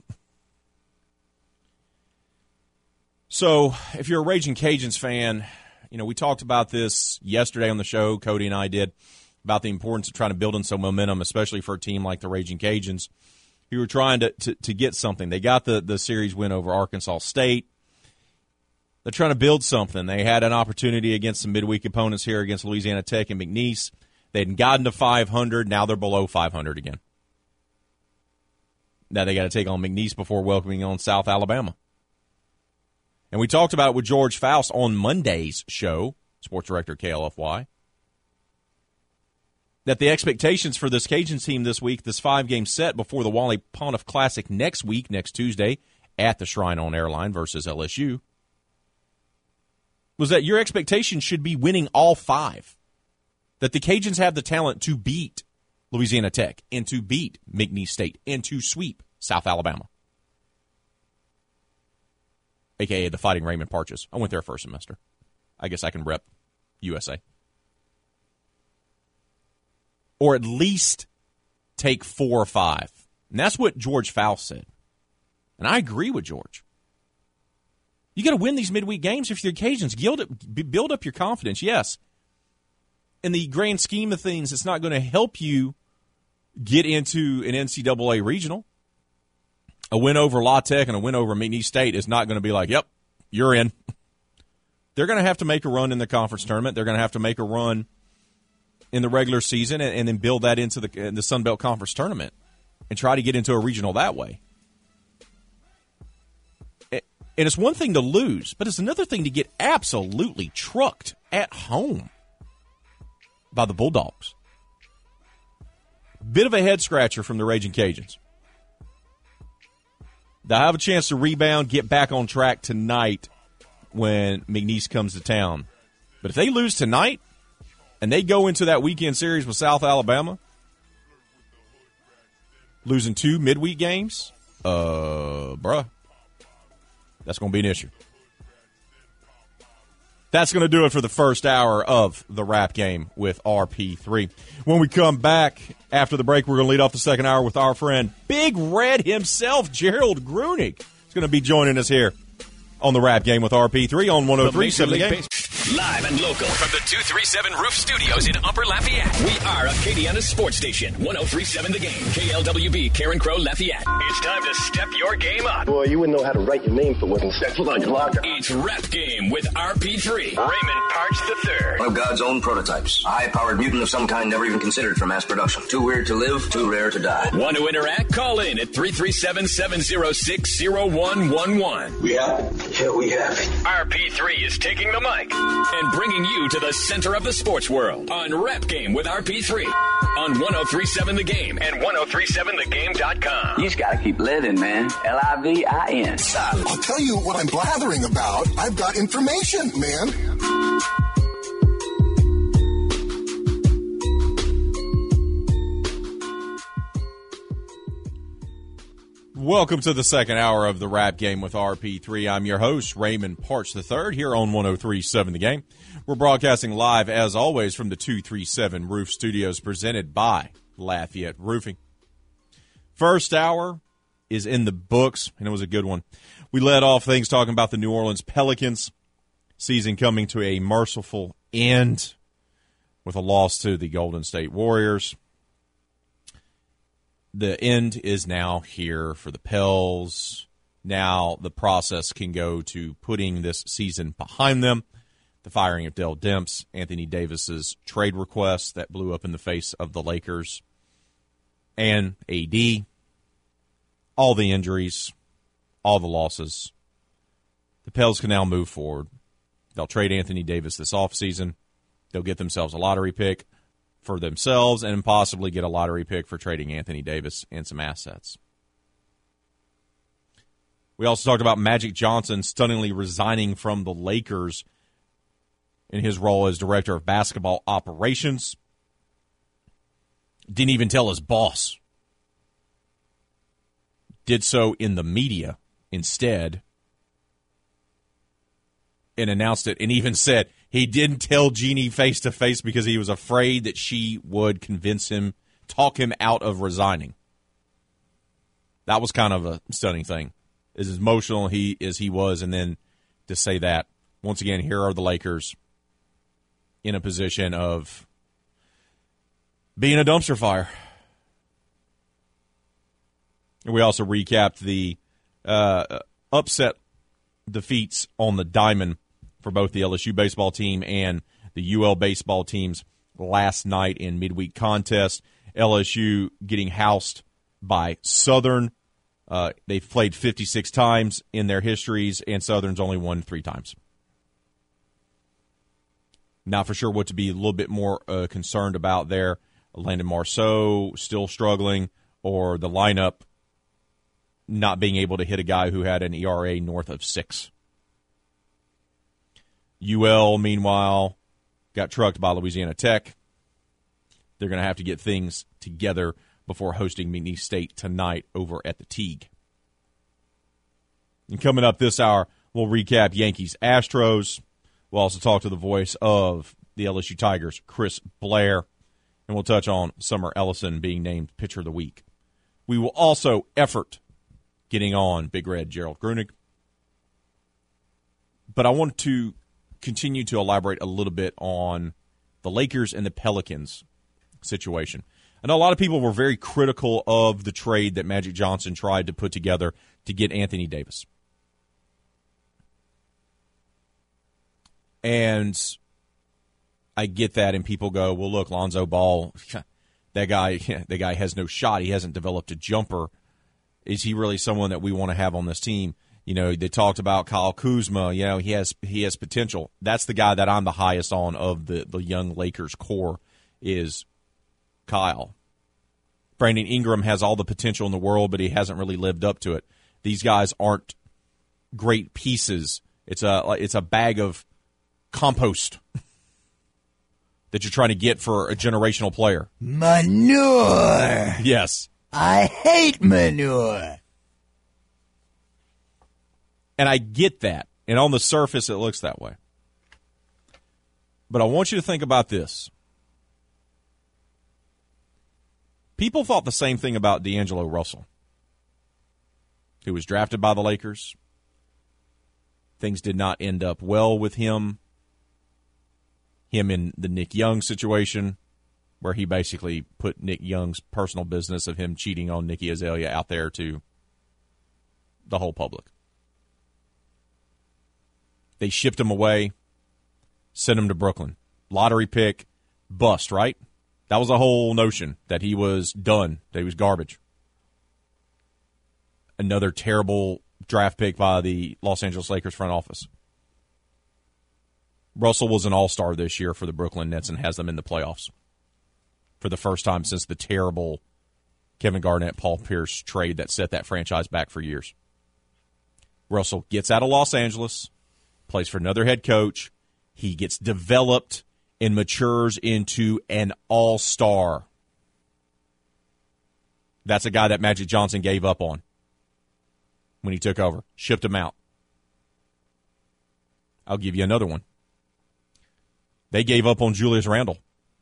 So if you're a Raging Cajuns fan, you know, we talked about this yesterday on the show, Cody and I did, about the importance of trying to build in some momentum, especially for a team like the Raging Cajuns, who were trying to, to, to get something. They got the, the series win over Arkansas State. They're trying to build something. They had an opportunity against some midweek opponents here against Louisiana Tech and McNeese. They hadn't gotten to five hundred. Now they're below five hundred again. Now they got to take on McNeese before welcoming on South Alabama. And we talked about it with George Faust on Monday's show, sports director at K L F Y, that the expectations for this Cajun team this week, this five-game set before the Wally Pontiff Classic next week, next Tuesday, at the Shrine on Airline versus L S U, was that your expectation should be winning all five. That the Cajuns have the talent to beat Louisiana Tech and to beat McNeese State and to sweep South Alabama, a k a the Fighting Raymond Parches. I went there first semester. I guess I can rep U S A. Or at least take four or five. And that's what George Faust said. And I agree with George. You got to win these midweek games if you're the Cajuns. Build up, build up your confidence, yes. In the grand scheme of things, it's not going to help you get into an N C double A regional. A win over La Tech and a win over McNeese State is not going to be like, yep, you're in. They're going to have to make a run in the conference tournament. They're going to have to make a run in the regular season and, and then build that into the, the Sun Belt Conference tournament and try to get into a regional that way. And it's one thing to lose, but it's another thing to get absolutely trucked at home by the Bulldogs. Bit of a head-scratcher from the Raging Cajuns. They'll have a chance to rebound, get back on track tonight when McNeese comes to town. But if they lose tonight and they go into that weekend series with South Alabama, losing two midweek games, uh, bruh, that's going to be an issue. That's going to do it for the first hour of the Rap Game with R P three. When we come back after the break, we're going to lead off the second hour with our friend Big Red himself, Gerald Grunig. He's going to be joining us here on the Rap Game with R P three on one oh three point seven The Game. Live and local from the two thirty-seven Roof Studios in Upper Lafayette. We are Acadiana's sports station, one oh three point seven The Game, K L W B, Karen Crow, Lafayette. It's time to step your game up. Boy, you wouldn't know how to write your name for one step like Locker. It's Rap Game with R P three. Raymond Parch the third. One of God's own prototypes. A high-powered mutant of some kind never even considered for mass production. Too weird to live, too rare to die. Want to interact? Call in at three three seven, seven oh six, oh one one one. We have it. Yeah, we have it. R P three is taking the mic and bringing you to the center of the sports world on Rap Game with R P three on one oh three point seven The Game and ten thirty-seven the game dot com. You just gotta keep living, man. L I V I N. I'll tell you what I'm blathering about. I've got information, man. Welcome to the second hour of the Rap Game with R P three. I'm your host, Raymond Parch the third, here on one oh three point seven The Game. We're broadcasting live, as always, from the two thirty-seven Roof Studios, presented by Lafayette Roofing. First hour is in the books, and it was a good one. We led off things talking about the New Orleans Pelicans, season coming to a merciful end with a loss to the Golden State Warriors. The end is now here for the Pels. Now the process can go to putting this season behind them. The firing of Dell Demps, Anthony Davis's trade request that blew up in the face of the Lakers, and A D, all the injuries, all the losses, the Pels can now move forward. They'll trade Anthony Davis this offseason. They'll get themselves a lottery pick for themselves and possibly get a lottery pick for trading Anthony Davis and some assets. We also talked about Magic Johnson stunningly resigning from the Lakers in his role as director of basketball operations. Didn't even tell his boss. Did so in the media instead and announced it, and even said he didn't tell Jeannie face-to-face because he was afraid that she would convince him, talk him out of resigning. That was kind of a stunning thing. As emotional he as he was, and then to say that, once again, here are the Lakers in a position of being a dumpster fire. And we also recapped the uh, upset defeats on the diamond for both the L S U baseball team and the U L baseball teams last night in midweek contest. L S U getting housed by Southern. Uh, they've played fifty-six times in their histories, and Southern's only won three times. Not for sure what to be a little bit more uh, concerned about there. Landon Marceau still struggling, or the lineup not being able to hit a guy who had an E R A north of six. U L, meanwhile, got trucked by Louisiana Tech. They're going to have to get things together before hosting McNeese State tonight over at the Teague. And coming up this hour, we'll recap Yankees-Astros. We'll also talk to the voice of the L S U Tigers, Chris Blair, and we'll touch on Summer Ellison being named Pitcher of the Week. We will also effort getting on Big Red Gerald Grunig. But I want to continue to elaborate a little bit on the Lakers and the Pelicans situation. I know a lot of people were very critical of the trade that Magic Johnson tried to put together to get Anthony Davis. And I get that, and people go, well, look, Lonzo Ball, that guy, that guy has no shot. He hasn't developed a jumper. Is he really someone that we want to have on this team? You know, they talked about Kyle Kuzma. You know, he has he has potential. That's the guy that I'm the highest on of the, the young Lakers core is Kyle. Brandon Ingram has all the potential in the world, but he hasn't really lived up to it. These guys aren't great pieces. It's a it's a bag of compost that you're trying to get for a generational player. Manure. Yes. I hate manure. And I get that. And on the surface, it looks that way. But I want you to think about this. People thought the same thing about D'Angelo Russell, who was drafted by the Lakers. Things did not end up well with him. Him in the Nick Young situation, where he basically put Nick Young's personal business of him cheating on Nikki Azalea out there to the whole public. They shipped him away, sent him to Brooklyn. Lottery pick, bust, right? That was the whole notion, that he was done, that he was garbage. Another terrible draft pick by the Los Angeles Lakers front office. Russell was an all-star this year for the Brooklyn Nets and has them in the playoffs for the first time since the terrible Kevin Garnett, Paul Pierce trade that set that franchise back for years. Russell gets out of Los Angeles, plays for another head coach. He gets developed and matures into an all-star. That's a guy that Magic Johnson gave up on when he took over, shipped him out. I'll give you another one. They gave up on Julius Randle.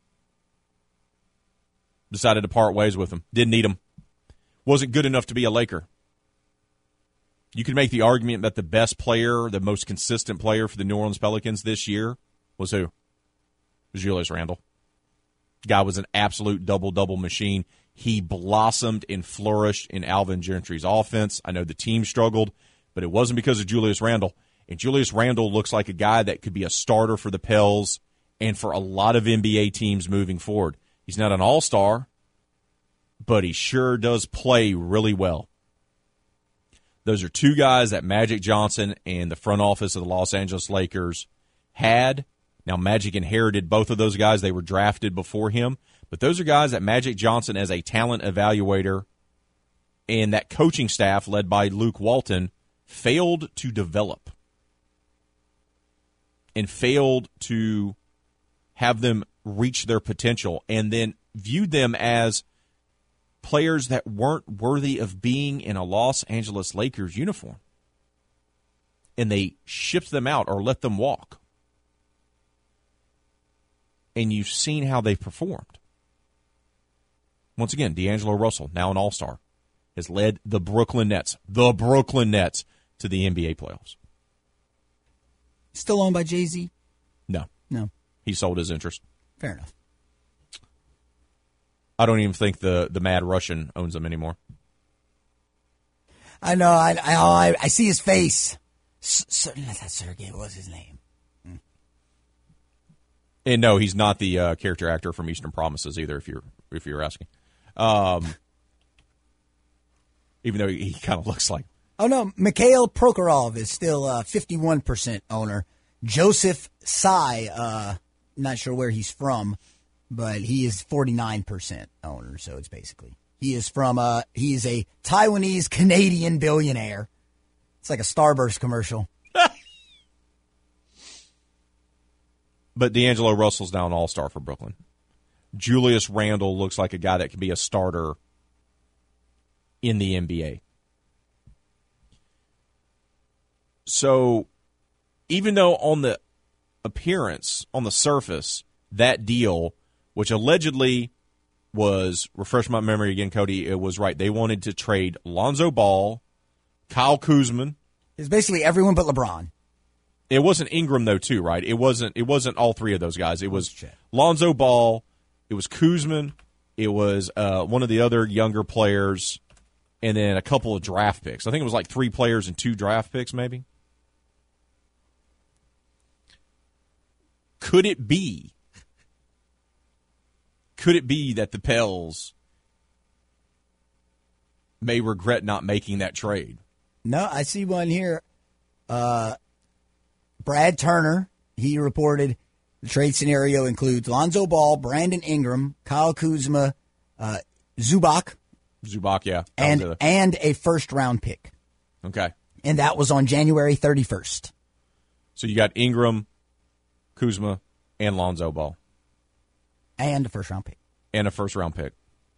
Decided to part ways with him. Didn't need him. Wasn't good enough to be a Laker. You could make the argument that the best player, the most consistent player for the New Orleans Pelicans this year was who? It was Julius Randle. Guy was an absolute double-double machine. He blossomed and flourished in Alvin Gentry's offense. I know the team struggled, but it wasn't because of Julius Randle. And Julius Randle looks like a guy that could be a starter for the Pels and for a lot of N B A teams moving forward. He's not an all-star, but he sure does play really well. Those are two guys that Magic Johnson and the front office of the Los Angeles Lakers had. Now, Magic inherited both of those guys. They were drafted before him. But those are guys that Magic Johnson, as a talent evaluator, and that coaching staff led by Luke Walton, failed to develop and failed to have them reach their potential, and then viewed them as players that weren't worthy of being in a Los Angeles Lakers uniform. And they shipped them out or let them walk. And you've seen how they performed. Once again, D'Angelo Russell, now an all-star, has led the Brooklyn Nets, the Brooklyn Nets, to the N B A playoffs. Still owned by Jay-Z? No. No. He sold his interest. Fair enough. I don't even think the, the Mad Russian owns them anymore. I know. I I, I see his face. S- not that Sergey. What was his name? Mm. And no, he's not the uh, character actor from Eastern Promises either, if you're if you're asking. Um, even though he, he kind of looks like. Oh, no. Mikhail Prokhorov is still uh, fifty-one percent owner. Joseph Tsai, uh, not sure where he's from, but he is forty-nine percent owner. So it's basically, he is from, uh, he is a Taiwanese Canadian billionaire. It's like a Starburst commercial. But D'Angelo Russell's now an all-star for Brooklyn. Julius Randle looks like a guy that could be a starter in the N B A. So, even though on the appearance, on the surface, that deal, which allegedly was, refresh my memory again, Cody, it was right. They wanted to trade Lonzo Ball, Kyle Kuzma. It's basically everyone but LeBron. It wasn't Ingram, though, too, right? It wasn't It wasn't all three of those guys. It was Lonzo Ball, it was Kuzma, it was uh, one of the other younger players, and then a couple of draft picks. I think it was like three players and two draft picks, maybe. Could it be, could it be that the Pels may regret not making that trade? No, I see one here. Uh, Brad Turner, he reported the trade scenario includes Lonzo Ball, Brandon Ingram, Kyle Kuzma, uh, Zubac. Zubac, yeah. And, a... and a first-round pick. Okay. And that was on January thirty-first. So you got Ingram, Kuzma, and Lonzo Ball. And a first-round pick. And a first-round pick.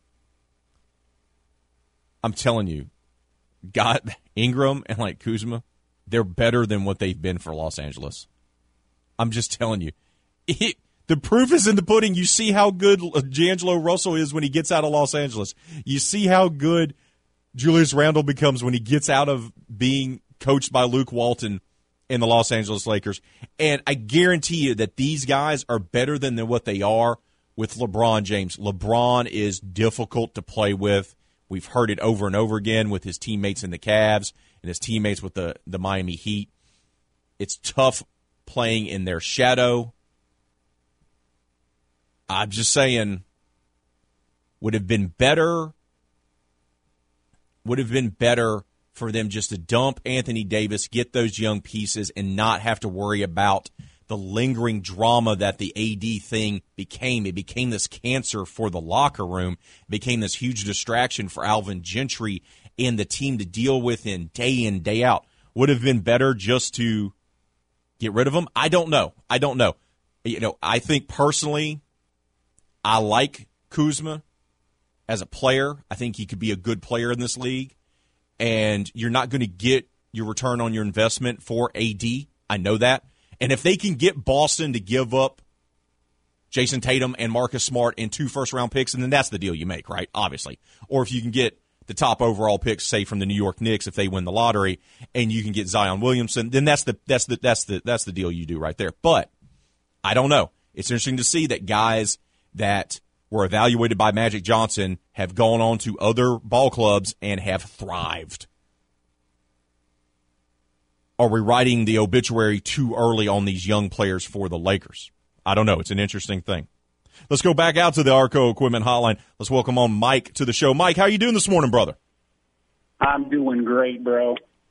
I'm telling you, got Ingram and, like, Kuzma, they're better than what they've been for Los Angeles. I'm just telling you. It, the proof is in the pudding. You see how good D'Angelo Russell is when he gets out of Los Angeles. You see how good Julius Randle becomes when he gets out of being coached by Luke Walton in the Los Angeles Lakers. And I guarantee you that these guys are better than what they are with LeBron James. LeBron is difficult to play with. We've heard it over and over again with his teammates in the Cavs and his teammates with the, the Miami Heat. It's tough playing in their shadow. I'm just saying, would have been better, would have been better for them just to dump Anthony Davis, get those young pieces, and not have to worry about the lingering drama that the A D thing became. It became this cancer for the locker room. It became this huge distraction for Alvin Gentry and the team to deal with in day in, day out. Would have been better just to get rid of him? I don't know. I don't know. You know, I think personally, I like Kuzma as a player. I think he could be a good player in this league. And you're not going to get your return on your investment for A D. I know that. And if they can get Boston to give up Jason Tatum and Marcus Smart and two first-round picks, and then that's the deal you make, right? Obviously. Or if you can get the top overall picks, say from the New York Knicks, if they win the lottery, and you can get Zion Williamson, then that's the that's the that's the that's the deal you do right there. But I don't know. It's interesting to see that guys that were evaluated by Magic Johnson have gone on to other ball clubs and have thrived. Are we writing the obituary too early on these young players for the Lakers? I don't know. It's an interesting thing. Let's go back out to the Arco Equipment Hotline. Let's welcome on Mike to the show. Mike, how you doing this morning, brother? I'm doing great, bro.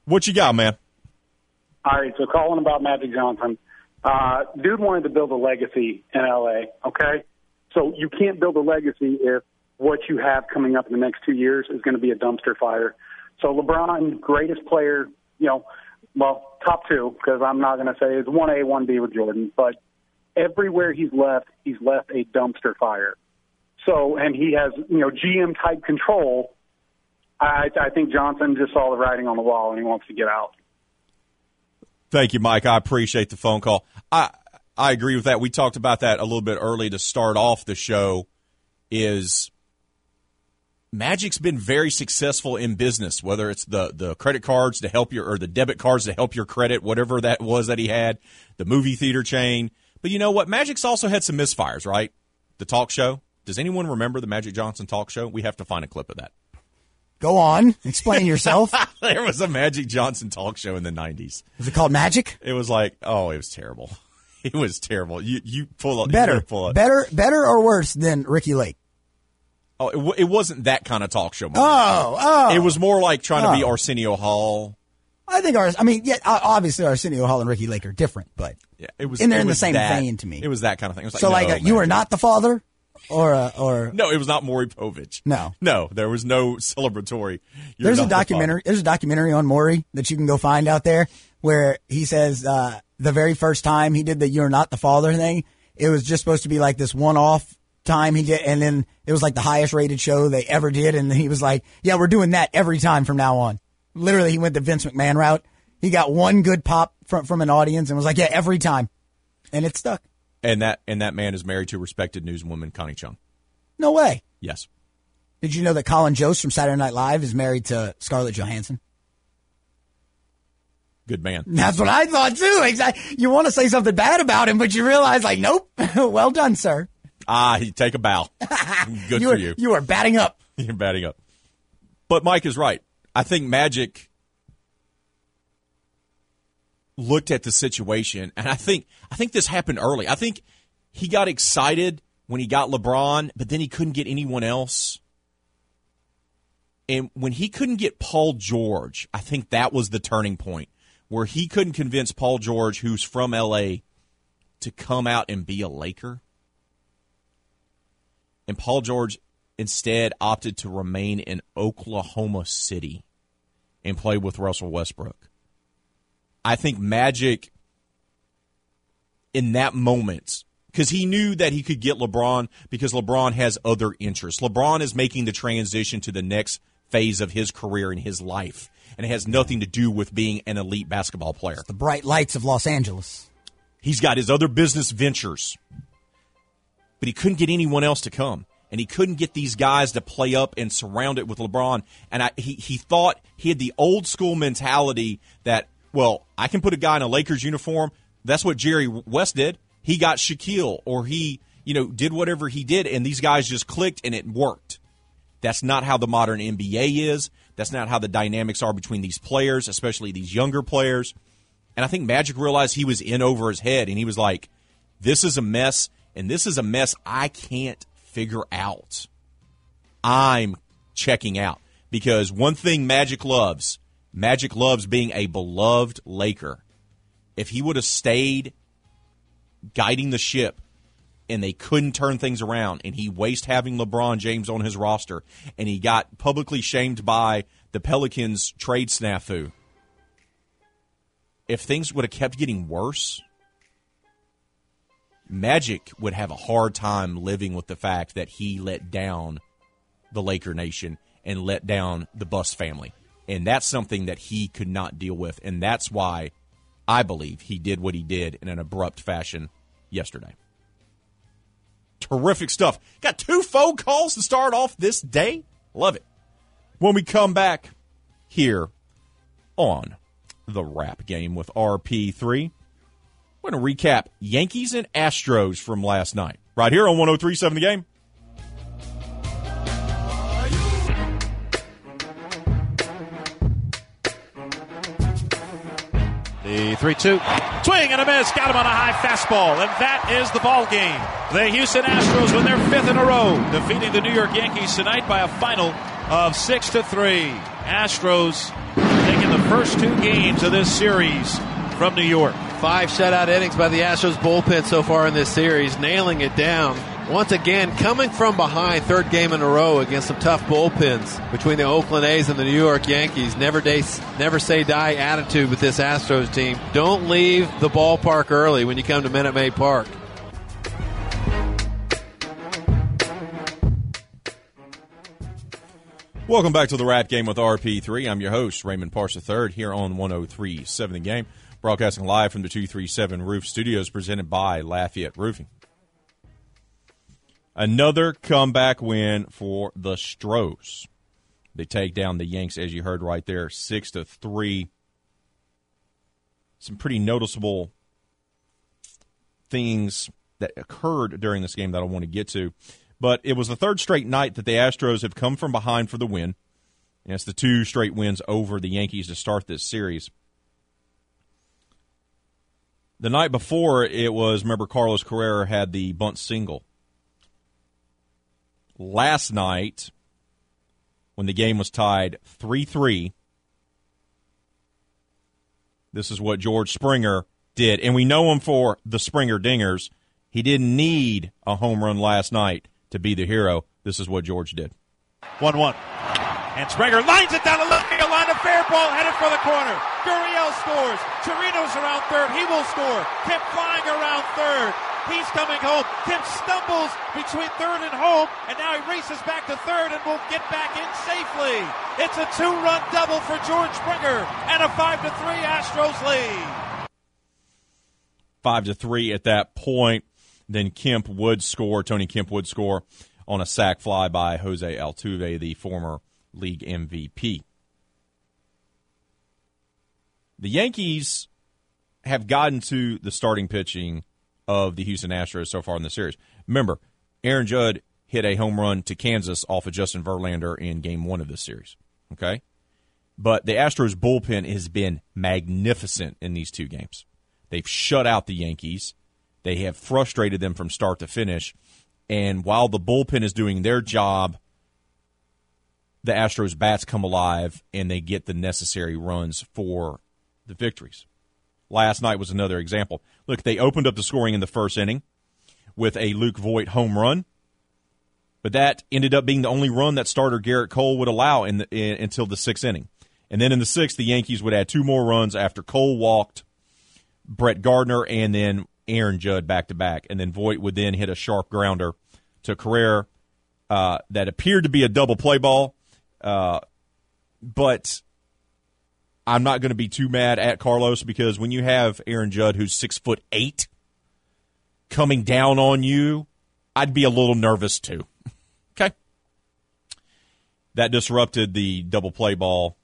What you got, man? All right, so calling about Magic Johnson. Uh, dude wanted to build a legacy in L A, okay? So you can't build a legacy if what you have coming up in the next two years is going to be a dumpster fire. So LeBron, greatest player, you know, well, top two, because I'm not going to say it's one A, one B with Jordan, but everywhere he's left, he's left a dumpster fire. So, and he has, you know, G M-type control. I, I think Johnson just saw the writing on the wall, and he wants to get out. Thank you, Mike. I appreciate the phone call. I I agree with that. We talked about that a little bit early to start off the show, is Magic's been very successful in business, whether it's the, the credit cards to help your, or the debit cards to help your credit, whatever that was that he had, the movie theater chain. But you know what? Magic's also had some misfires, right? The talk show. Does anyone remember the Magic Johnson talk show? We have to find a clip of that. Go on. Explain yourself. There was a Magic Johnson talk show in the nineties. Was it called Magic? It was like, oh, it was terrible. It was terrible. You you pull up. Better. Pull up. Better better or worse than Ricky Lake? Oh, it, w- it wasn't that kind of talk show. Oh, oh. It was more like trying oh. to be Arsenio Hall. I think ours. I mean, yeah, obviously Arsenio Hall and Ricky Lake are different, but yeah, it was in there in in the was same that, vein to me. It was that kind of thing. It was like, so, no, like, a, you are not the father, or uh, or no, it was not Maury Povich. No, no, there was no celebratory. You're there's a the documentary. father. There's a documentary on Maury that you can go find out there where he says uh, the very first time he did the "You're not the father" thing, it was just supposed to be like this one-off time he did, and then it was like the highest rated show they ever did, and he was like, yeah, we're doing that every time from now on. Literally, he went the Vince McMahon route. He got one good pop from from an audience and was like, yeah, every time, and it stuck. And that and that man is married to respected newswoman Connie Chung. No way. Yes. Did you know that Colin Jost from Saturday Night Live is married to Scarlett Johansson? Good man. That's what I thought too. Exactly. You want to say something bad about him, but you realize, like, nope. Well done, sir. Ah, you take a bow. Good you for are, you. You are batting up. You're batting up. But Mike is right. I think Magic looked at the situation, and I think I think this happened early. I think he got excited when he got LeBron, but then he couldn't get anyone else. And when he couldn't get Paul George, I think that was the turning point, where he couldn't convince Paul George, who's from L A, to come out and be a Laker. And Paul George instead opted to remain in Oklahoma City and play with Russell Westbrook. I think Magic, in that moment, because he knew that he could get LeBron because LeBron has other interests. LeBron is making the transition to the next phase of his career and his life, and it has nothing to do with being an elite basketball player. It's the bright lights of Los Angeles. He's got his other business ventures, but he couldn't get anyone else to come. And he couldn't get these guys to play up and surround it with LeBron. And I, he, he thought he had the old school mentality that, well, I can put a guy in a Lakers uniform. That's what Jerry West did. He got Shaquille, or he, you know, did whatever he did, and these guys just clicked and it worked. That's not how the modern N B A is. That's not how the dynamics are between these players, especially these younger players. And I think Magic realized he was in over his head, and he was like, this is a mess, and this is a mess I can't figure out. I'm checking out. Because one thing Magic loves, Magic loves being a beloved Laker. If he would have stayed guiding the ship and they couldn't turn things around, and he wasted having LeBron James on his roster, and he got publicly shamed by the Pelicans trade snafu, if things would have kept getting worse, Magic would have a hard time living with the fact that he let down the Laker Nation and let down the Buss family. And that's something that he could not deal with. And that's why I believe he did what he did in an abrupt fashion yesterday. Terrific stuff. Got two phone calls to start off this day. Love it. When we come back here on The Rap Game with R P three, we're going to recap Yankees and Astros from last night. Right here on one oh three point seven The Game. The three two. Swing and a miss. Got him on a high fastball. And that is the ball game. The Houston Astros win their fifth in a row, defeating the New York Yankees tonight by a final of six to three. Astros taking the first two games of this series from New York. Five shutout innings by the Astros bullpen so far in this series, nailing it down. Once again, coming from behind, third game in a row against some tough bullpens between the Oakland A's and the New York Yankees. Never day, never say die attitude with this Astros team. Don't leave the ballpark early when you come to Minute Maid Park. Welcome back to the Rat Game with R P three. I'm your host, Raymond Parsh the third, here on one oh three point seven The Game. Broadcasting live from the two thirty-seven Roof Studios, presented by Lafayette Roofing. Another comeback win for the Stros. They take down the Yanks, as you heard right there, six to three. Some pretty noticeable things that occurred during this game that I want to get to. But it was the third straight night that the Astros have come from behind for the win. And it's the two straight wins over the Yankees to start this series. The night before, it was, remember, Carlos Correa had the bunt single. Last night, when the game was tied three three, this is what George Springer did. And we know him for the Springer Dingers. He didn't need a home run last night to be the hero. This is what George did. one one. And Springer lines it down the left field line. A fair ball headed for the corner. Gurriel scores. Chirinos around third. He will score. Kemp flying around third. He's coming home. Kemp stumbles between third and home, and now he races back to third and will get back in safely. It's a two-run double for George Springer, and a five to three Astros lead. Five to three at that point. Then Kemp would score. Tony Kemp would score on a sac fly by Jose Altuve, the former league M V P. The Yankees have gotten to the starting pitching of the Houston Astros so far in the series. Remember, Aaron Judge hit a home run to Kansas off of Justin Verlander in game one of this series. Okay? But the Astros bullpen has been magnificent in these two games. They've shut out the Yankees. They have frustrated them from start to finish. And while the bullpen is doing their job, the Astros bats come alive and they get the necessary runs for the victories. Last night was another example. Look, they opened up the scoring in the first inning with a Luke Voit home run, but that ended up being the only run that starter Garrett Cole would allow in the, in, until the sixth inning. And then in the sixth, the Yankees would add two more runs after Cole walked Brett Gardner and then Aaron Judge back-to-back. And then Voit would then hit a sharp grounder to Carrera uh, that appeared to be a double play ball, uh, but I'm not going to be too mad at Carlos because when you have Aaron Judge, who's six foot eight, coming down on you, I'd be a little nervous too. Okay, that disrupted the double play ball,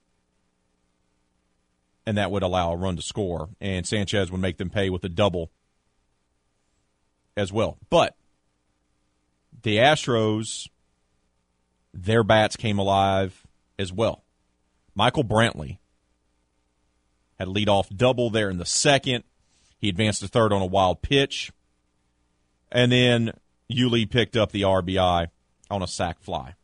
and that would allow a run to score, and Sanchez would make them pay with a double as well. But the Astros, their bats came alive as well. Michael Brantley had a leadoff double there in the second. He advanced to third on a wild pitch. And then Yuli picked up the R B I on a sac fly.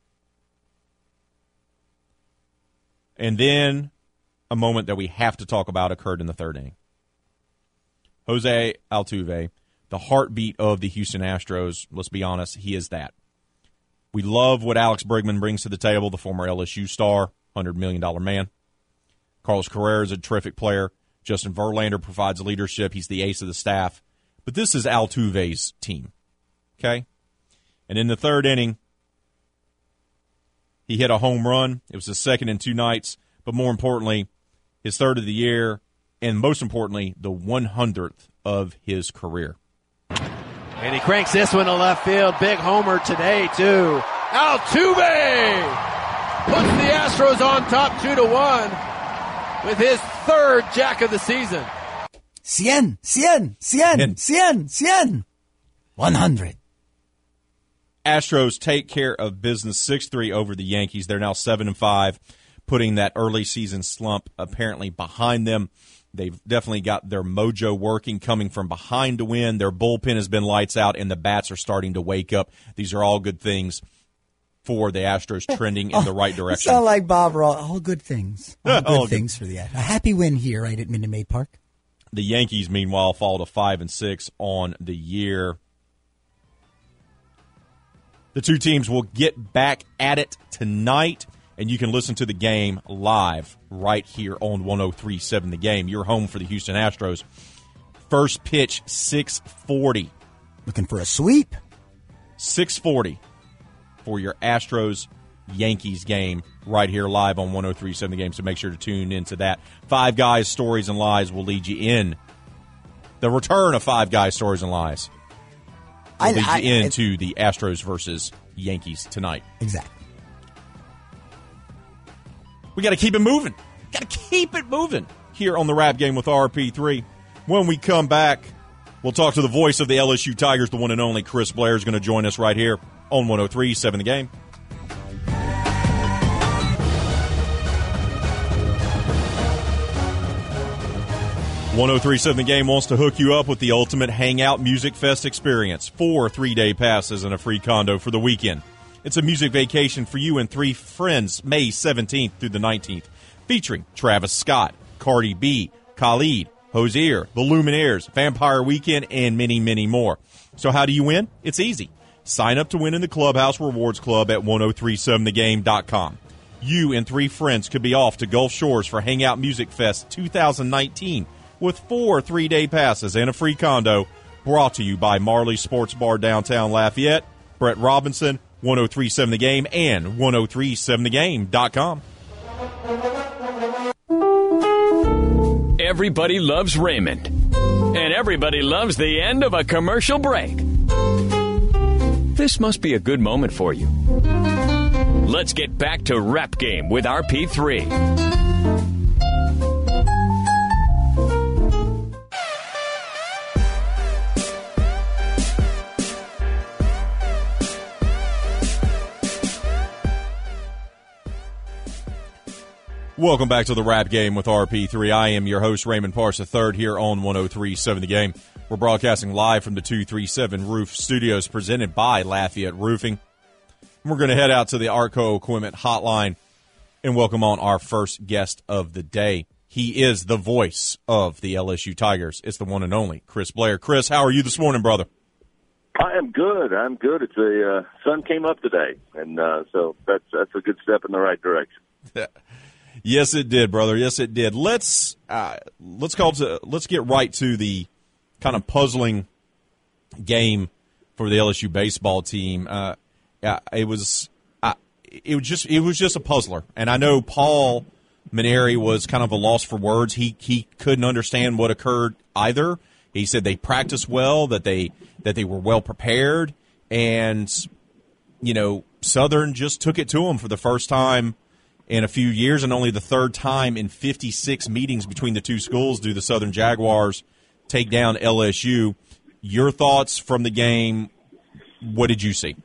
And then a moment that we have to talk about occurred in the third inning. Jose Altuve, the heartbeat of the Houston Astros, let's be honest, he is that. We love what Alex Bregman brings to the table, the former L S U star, one hundred million dollars man. Carlos Carrera is a terrific player. Justin Verlander provides leadership. He's the ace of the staff. But this is Altuve's team, okay? And in the third inning, he hit a home run. It was his second in two nights. But more importantly, his third of the year, and most importantly, the one hundredth of his career. And he cranks this one to left field. Big homer today, too. Altuve puts the Astros on top two to one. With his third jack of the season. Cien, cien, cien, cien, cien. one hundred. Astros take care of business six three over the Yankees. They're now seven and five, putting that early season slump apparently behind them. They've definitely got their mojo working, coming from behind to win. Their bullpen has been lights out, and the bats are starting to wake up. These are all good things. for the Astros trending in the right direction. Sound like Bob Ross. All good things. All good All things good. for the Astros. A happy win here right at Minute Maid Park. The Yankees, meanwhile, fall to five and six on the year. The two teams will get back at it tonight, and you can listen to the game live right here on one oh three point seven The Game. You're home for the Houston Astros. First pitch, six forty. Looking for a sweep. six forty for your Astros-Yankees game right here live on one oh three point seven The Game, so make sure to tune into that. Five Guys, Stories, and Lies will lead you in. The return of Five Guys, Stories, and Lies. Will lead I, you I, into the Astros versus Yankees tonight. Exactly. We got to keep it moving. Got to keep it moving here on the Rap Game with R P three. When we come back, we'll talk to the voice of the L S U Tigers, the one and only Chris Blair is going to join us right here on one oh three point seven The Game. one oh three point seven The Game wants to hook you up with the ultimate Hangout Music Fest experience. Four three-day passes and a free condo for the weekend. It's a music vacation for you and three friends, May seventeenth through the nineteenth, featuring Travis Scott, Cardi B, Khalid, Hozier, The Lumineers, Vampire Weekend, and many, many more. So how do you win? It's easy. Sign up to win in the Clubhouse Rewards Club at ten thirty-seven the game dot com. You and three friends could be off to Gulf Shores for Hangout Music Fest twenty nineteen with four three-day passes and a free condo, brought to you by Marley Sports Bar downtown Lafayette, Brett Robinson, ten thirty-seven The Game, and ten thirty-seven the game dot com. Everybody loves Raymond, and everybody loves the end of a commercial break. This must be a good moment for you. Let's get back to Rap Game with R P three. Welcome back to the Rap Game with R P three. I am your host, Raymond Parse the third, here on ten thirty-seven The Game. We're broadcasting live from the two thirty-seven Roof Studios, presented by Lafayette Roofing. We're going to head out to the Arco Equipment Hotline and welcome on our first guest of the day. He is the voice of the L S U Tigers. It's the one and only Chris Blair. Chris, how are you this morning, brother? I am good. I'm good. It's a uh, sun came up today, and uh, so that's that's a good step in the right direction. Yes, it did, brother. Yes, it did. Let's uh, let's call to let's get right to the kind of puzzling game for the L S U baseball team. Uh, yeah, it was uh, it was just it was just a puzzler, and I know Paul Mainieri was kind of a loss for words. He he couldn't understand what occurred either. He said they practiced well, that they that they were well prepared, and you know Southern just took it to them for the first time in a few years, and only the third time in fifty-six meetings between the two schools do the Southern Jaguars take down L S U. Your thoughts from the game? What did you see?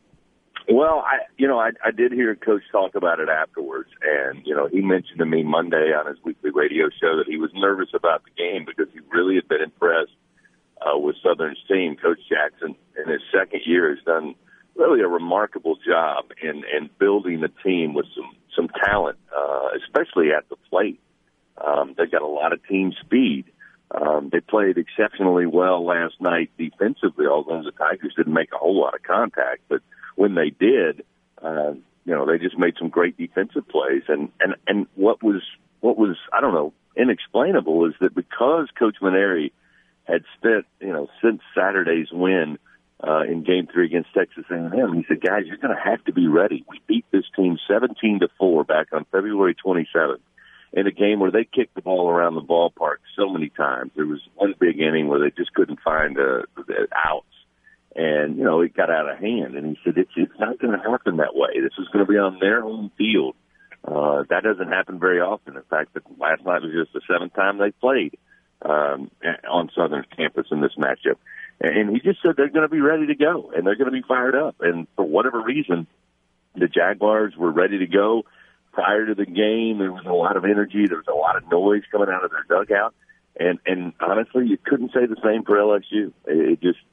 Well, I you know I, I did hear Coach talk about it afterwards, and you know he mentioned to me Monday on his weekly radio show that he was nervous about the game because he really had been impressed uh, with Southern's team. Coach Jackson, in his second year, has done really a remarkable job in, in building a team with some some talent, uh, especially at the plate. Um, they've got a lot of team speed. Um, they played exceptionally well last night defensively, although the Tigers didn't make a whole lot of contact. But when they did, uh, you know, they just made some great defensive plays. And, and, and what was, what was, I don't know, inexplainable is that because Coach Mainieri had spent, you know, since Saturday's win, Uh, in Game Three against Texas A and M, he said, "Guys, you're going to have to be ready. We beat this team seventeen to four back on February twenty-seventh in a game where they kicked the ball around the ballpark so many times. There was one big inning where they just couldn't find uh, the outs, and you know it got out of hand. And he said, "It's it's not going to happen that way. This is going to be on their home field. Uh, that doesn't happen very often. In fact, last night was just the seventh time they played um, on Southern's campus in this matchup." And he just said they're going to be ready to go, and they're going to be fired up. And for whatever reason, the Jaguars were ready to go prior to the game. There was a lot of energy. There was a lot of noise coming out of their dugout. And, and honestly, you couldn't say the same for L S U. It just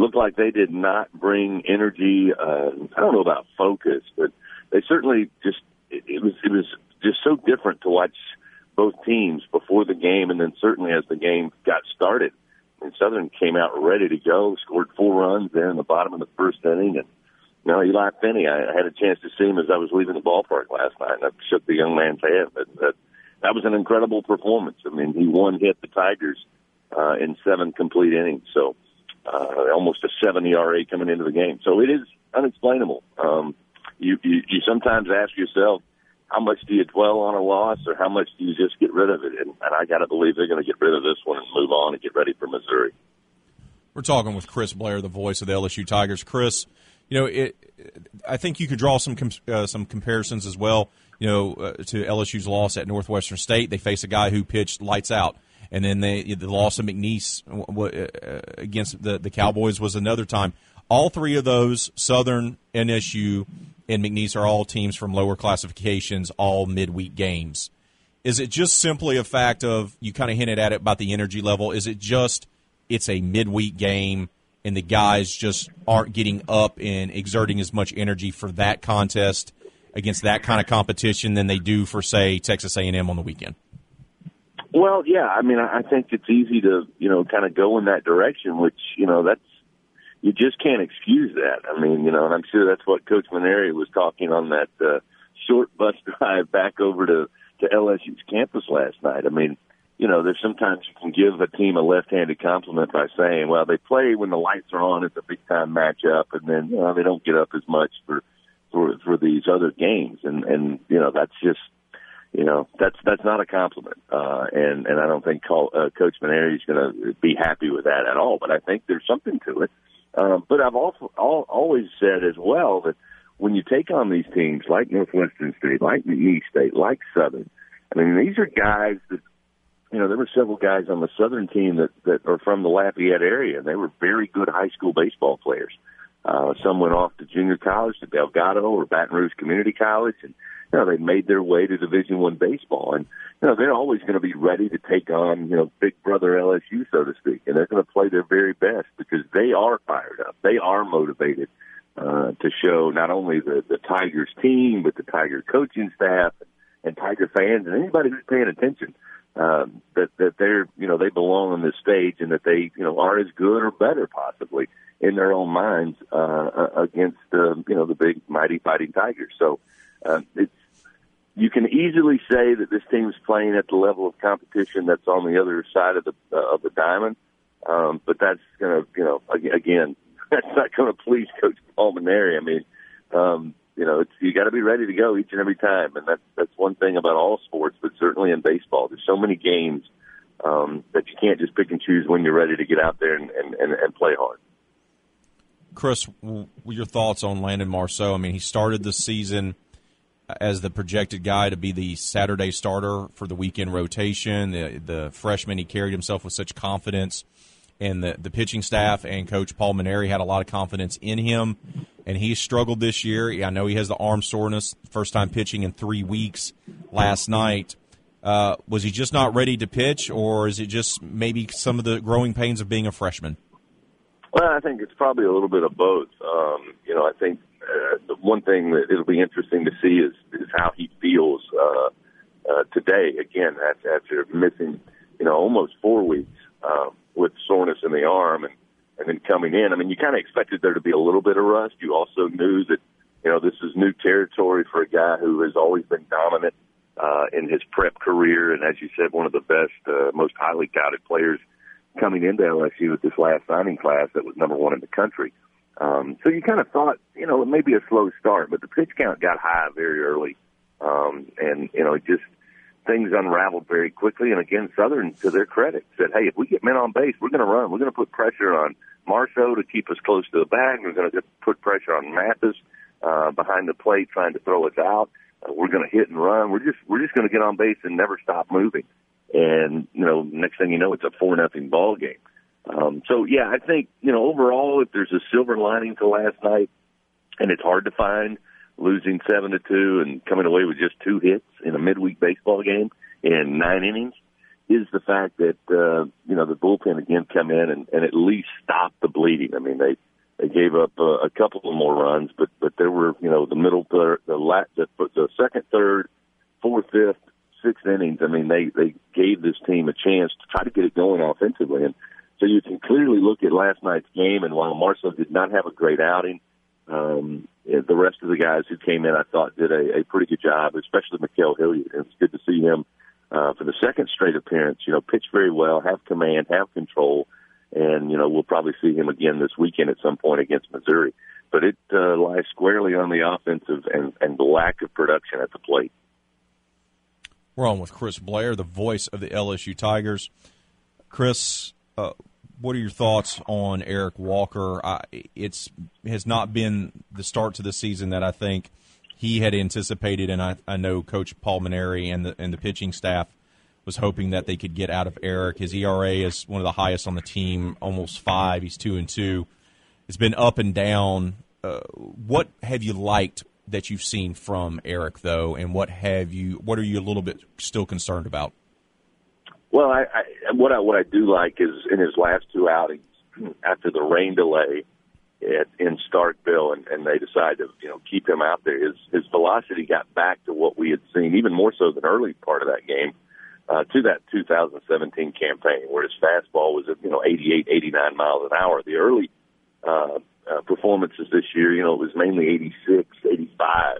looked like they did not bring energy. Uh, I don't know about focus, but they certainly just it, it was it was just so different to watch both teams before the game, and then certainly as the game got started. And Southern came out ready to go, scored four runs there in the bottom of the first inning, and you know, Eli Finney, I had a chance to see him as I was leaving the ballpark last night, and I shook the young man's hand. But that, that was an incredible performance. I mean, he one-hit the Tigers uh, in seven complete innings, so uh, almost a seven E R A coming into the game. So it is unexplainable. Um, you, you, you sometimes ask yourself, how much do you dwell on a loss, or how much do you just get rid of it? And, and I got to believe they're going to get rid of this one and move on and get ready for Missouri. We're talking with Chris Blair, the voice of the L S U Tigers. Chris, you know, it, I think you could draw some uh, some comparisons as well, you know, uh, to L S U's loss at Northwestern State. They faced a guy who pitched lights out. And then they, the loss of McNeese uh, against the, the Cowboys was another time. All three of those, Southern, N S U, and McNeese, are all teams from lower classifications, all midweek games. Is it just simply a fact of, you kind of hinted at it about the energy level, is it just it's a midweek game and the guys just aren't getting up and exerting as much energy for that contest against that kind of competition than they do for, say, Texas A and M on the weekend? Well, yeah, I mean, I think it's easy to, you know, kind of go in that direction, which, you know, that's, you just can't excuse that. I mean, you know, and I'm sure that's what Coach Maneri was talking on that uh, short bus drive back over to, to L S U's campus last night. I mean, you know, there's sometimes you can give a team a left-handed compliment by saying, well, they play when the lights are on, it's a big-time matchup, and then, you know, they don't get up as much for, for, for these other games. And, and, you know, that's just, You know, that's that's not a compliment, uh, and and I don't think call, uh, Coach Maneri is going to be happy with that at all. But I think there's something to it. Um, but I've also all, always said as well that when you take on these teams like Northwestern State, like McNeese State, like Southern, I mean, these are guys that, you know, there were several guys on the Southern team that that are from the Lafayette area, and they were very good high school baseball players. Uh, some went off to junior college, to Delgado or Baton Rouge Community College, and you know, they made their way to Division One baseball, and you know they're always going to be ready to take on, you know, Big Brother L S U, so to speak, and they're going to play their very best because they are fired up, they are motivated uh, to show not only the the Tigers team, but the Tiger coaching staff and Tiger fans and anybody who's paying attention um, that that they're you know they belong on this stage and that they you know are as good or better possibly in their own minds uh, against uh, you know the big mighty fighting Tigers. So uh, it's. You can easily say that this team's playing at the level of competition that's on the other side of the uh, of the diamond, um, but that's going to, you know, again, that's not going to please Coach Paul Maneri. I mean, um, you know, it's, you got to be ready to go each and every time, and that's that's one thing about all sports, but certainly in baseball, there's so many games um, that you can't just pick and choose when you're ready to get out there and, and, and, and play hard. Chris, your thoughts on Landon Marceau? I mean, he started the season as the projected guy to be the Saturday starter for the weekend rotation. The, the freshman, he carried himself with such confidence, and the, the pitching staff and Coach Paul Maneri had a lot of confidence in him, and he struggled this year. I know he has the arm soreness, first time pitching in three weeks last night. Uh, was he just not ready to pitch, or is it just maybe some of the growing pains of being a freshman? Well, I think it's probably a little bit of both. Um, you know, I think Uh, the one thing that it'll be interesting to see is, is how he feels uh, uh, today. Again, after, after missing, you know, almost four weeks uh, with soreness in the arm, and, and then coming in. I mean, you kind of expected there to be a little bit of rust. You also knew that, you know, this is new territory for a guy who has always been dominant uh, in his prep career, and as you said, one of the best, uh, most highly touted players coming into L S U with this last signing class that was number one in the country. Um, so you kind of thought, you know, it may be a slow start, but the pitch count got high very early. Um, and, you know, it just things unraveled very quickly. And again, Southern, to their credit, said, hey, if we get men on base, we're going to run. We're going to put pressure on Marceau to keep us close to the bag. We're going to put pressure on Mathis uh, behind the plate trying to throw us out. Uh, we're going to hit and run. We're just we're just going to get on base and never stop moving. And, you know, next thing you know, it's a four nothing ball game. Um, so, yeah, I think, you know, overall, if there's a silver lining to last night, and it's hard to find, losing seven to two and coming away with just two hits in a midweek baseball game in nine innings, is the fact that, uh, you know, the bullpen bullpen again come in and, and at least stop the bleeding. I mean, they they gave up uh, a couple of more runs, but but there were, you know, the middle third, the la- the, the second, third, fourth, fifth, sixth innings. I mean, they they gave this team a chance to try to get it going offensively, and so you can clearly look at last night's game. And while Marshall did not have a great outing, um, the rest of the guys who came in, I thought, did a, a pretty good job, especially Mikael Hilliard. It was good to see him uh, for the second straight appearance. You know, pitch very well, have command, have control. And, you know, we'll probably see him again this weekend at some point against Missouri. But it uh, lies squarely on the offensive and, and the lack of production at the plate. We're on with Chris Blair, the voice of the L S U Tigers. Chris, uh, what are your thoughts on Eric Walker? I, it's has not been the start to the season that I think he had anticipated, and I, I know Coach Paul Maneri and the, and the pitching staff was hoping that they could get out of Eric. His E R A is one of the highest on the team, almost five. He's two and two. It's been up and down. Uh, what have you liked that you've seen from Eric, though, and what have you? What are you a little bit still concerned about? Well, I, I, what I what I do like is in his last two outings, after the rain delay at, in Starkville, and, and they decided to you know keep him out there. His his velocity got back to what we had seen, even more so than early part of that game. Uh, to that two thousand seventeen campaign, where his fastball was at, you know, eighty-eight, eighty-nine miles an hour. The early uh, uh, performances this year, you know, it was mainly eighty-six, eighty-five.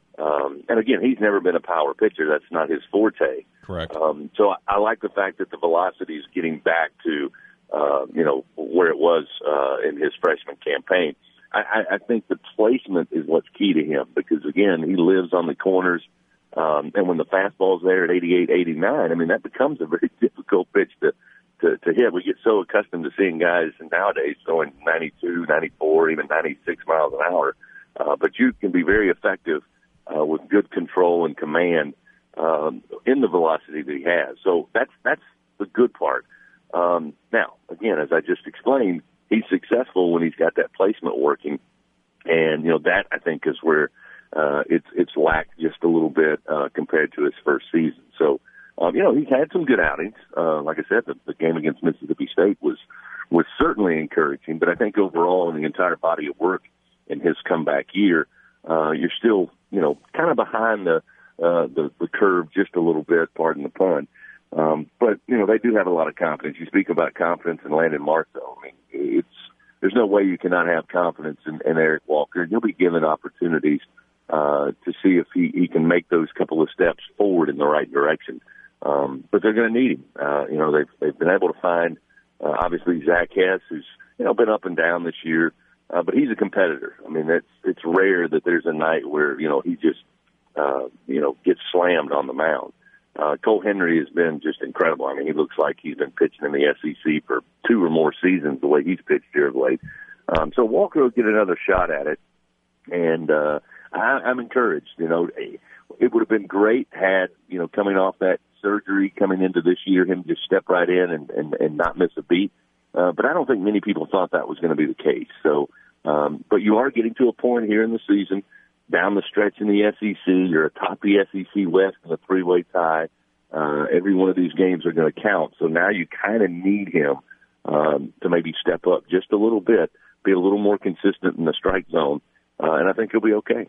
Um, and again, he's never been a power pitcher. That's not his forte. Correct. Um, so I, I like the fact that the velocity is getting back to, uh, you know, where it was uh, in his freshman campaign. I, I, I think the placement is what's key to him because, again, he lives on the corners. Um, and when the fastball's there at eighty-eight, eighty-nine, I mean, that becomes a very difficult pitch to, to, to hit. We get so accustomed to seeing guys nowadays throwing ninety-two, ninety-four, even ninety-six miles an hour. Uh, but you can be very effective uh, with good control and command um, in the velocity that he has. So that's that's the good part. Um, now, again, as I just explained, he's successful when he's got that placement working. And, you know, that, I think, is where Uh, it's it's lacked just a little bit uh, compared to his first season. So, um, you know, he's had some good outings. Uh, like I said, the, the game against Mississippi State was was certainly encouraging. But I think overall, in the entire body of work in his comeback year, uh, you're still, you know, kind of behind the, uh, the the curve just a little bit. Pardon the pun. Um, but you know, they do have a lot of confidence. You speak about confidence in Landon Marceau. I mean, it's there's no way you cannot have confidence in, in Eric Walker. He'll be given opportunities Uh, to see if he, he can make those couple of steps forward in the right direction. Um, but they're going to need him. Uh, you know, they've, they've been able to find, uh, obviously, Zach Hess, who's, you know, been up and down this year, uh, but he's a competitor. I mean, it's, it's rare that there's a night where, you know, he just, uh, you know, gets slammed on the mound. Uh, Cole Henry has been just incredible. I mean, he looks like he's been pitching in the S E C for two or more seasons the way he's pitched here of late. Um, so Walker will get another shot at it. And, uh, I, I'm encouraged. You know, it would have been great had, you know, coming off that surgery, coming into this year, him just step right in and, and, and not miss a beat. Uh, but I don't think many people thought that was going to be the case. So, um, but you are getting to a point here in the season, down the stretch in the S E C, you're atop the S E C West in a three-way tie. Uh, every one of these games are going to count. So now you kind of need him um, to maybe step up just a little bit, be a little more consistent in the strike zone, uh, and I think he'll be okay.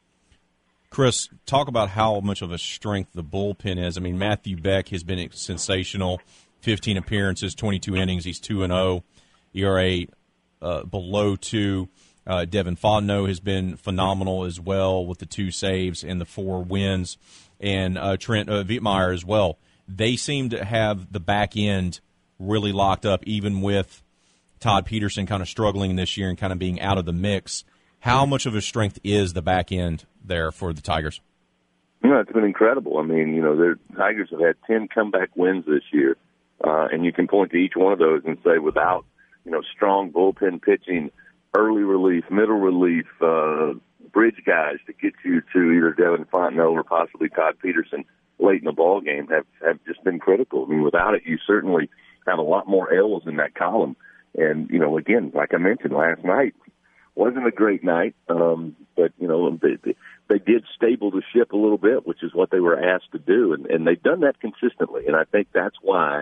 Chris, talk about how much of a strength the bullpen is. I mean, Matthew Beck has been sensational. fifteen appearances, twenty-two innings. He's two and oh. E R A uh, below two. Uh, Devin Fontenot has been phenomenal as well with the two saves and the four wins. And uh, Trent uh, Vietmeyer as well. They seem to have the back end really locked up, even with Todd Peterson kind of struggling this year and kind of being out of the mix. How much of a strength is the back end there for the Tigers? You know, it's been incredible. I mean, you know, the Tigers have had ten comeback wins this year, uh, and you can point to each one of those and say without, you know, strong bullpen pitching, early relief, middle relief, uh, bridge guys to get you to either Devin Fontenot or possibly Todd Peterson late in the ball game have, have just been critical. I mean, without it, you certainly have a lot more L's in that column. And, you know, again, like I mentioned last night, wasn't a great night, um, but, you know, they, they, they did stable the ship a little bit, which is what they were asked to do, and, and they've done that consistently. And I think that's why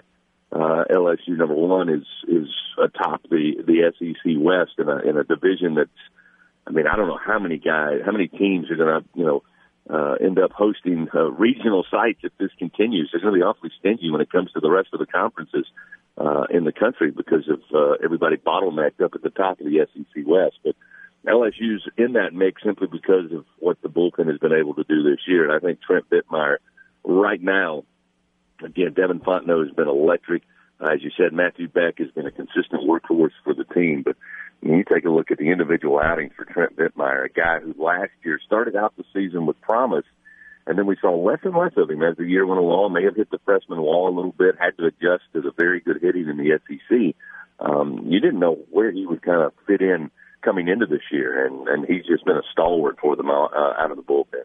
uh, L S U number one is is atop the the S E C West in a in a division that's, I mean, I don't know how many guys, how many teams are going to, you know, uh, end up hosting uh, regional sites if this continues. They're going to be awfully stingy when it comes to the rest of the conferences uh, in the country because of uh, everybody bottlenecked up at the top of the S E C West. But L S U's in that mix simply because of what the bullpen has been able to do this year. And I think Trent Bittmeyer right now, again, Devin Fontenot has been electric. Uh, as you said, Matthew Beck has been a consistent workhorse for the team. But when you take a look at the individual outings for Trent Bittmeyer, a guy who last year started out the season with promise, and then we saw less and less of him as the year went along. May have hit the freshman wall a little bit, had to adjust to the very good hitting in the S E C. Um, you didn't know where he would kind of fit in coming into this year, and, and he's just been a stalwart for them uh, out of the bullpen.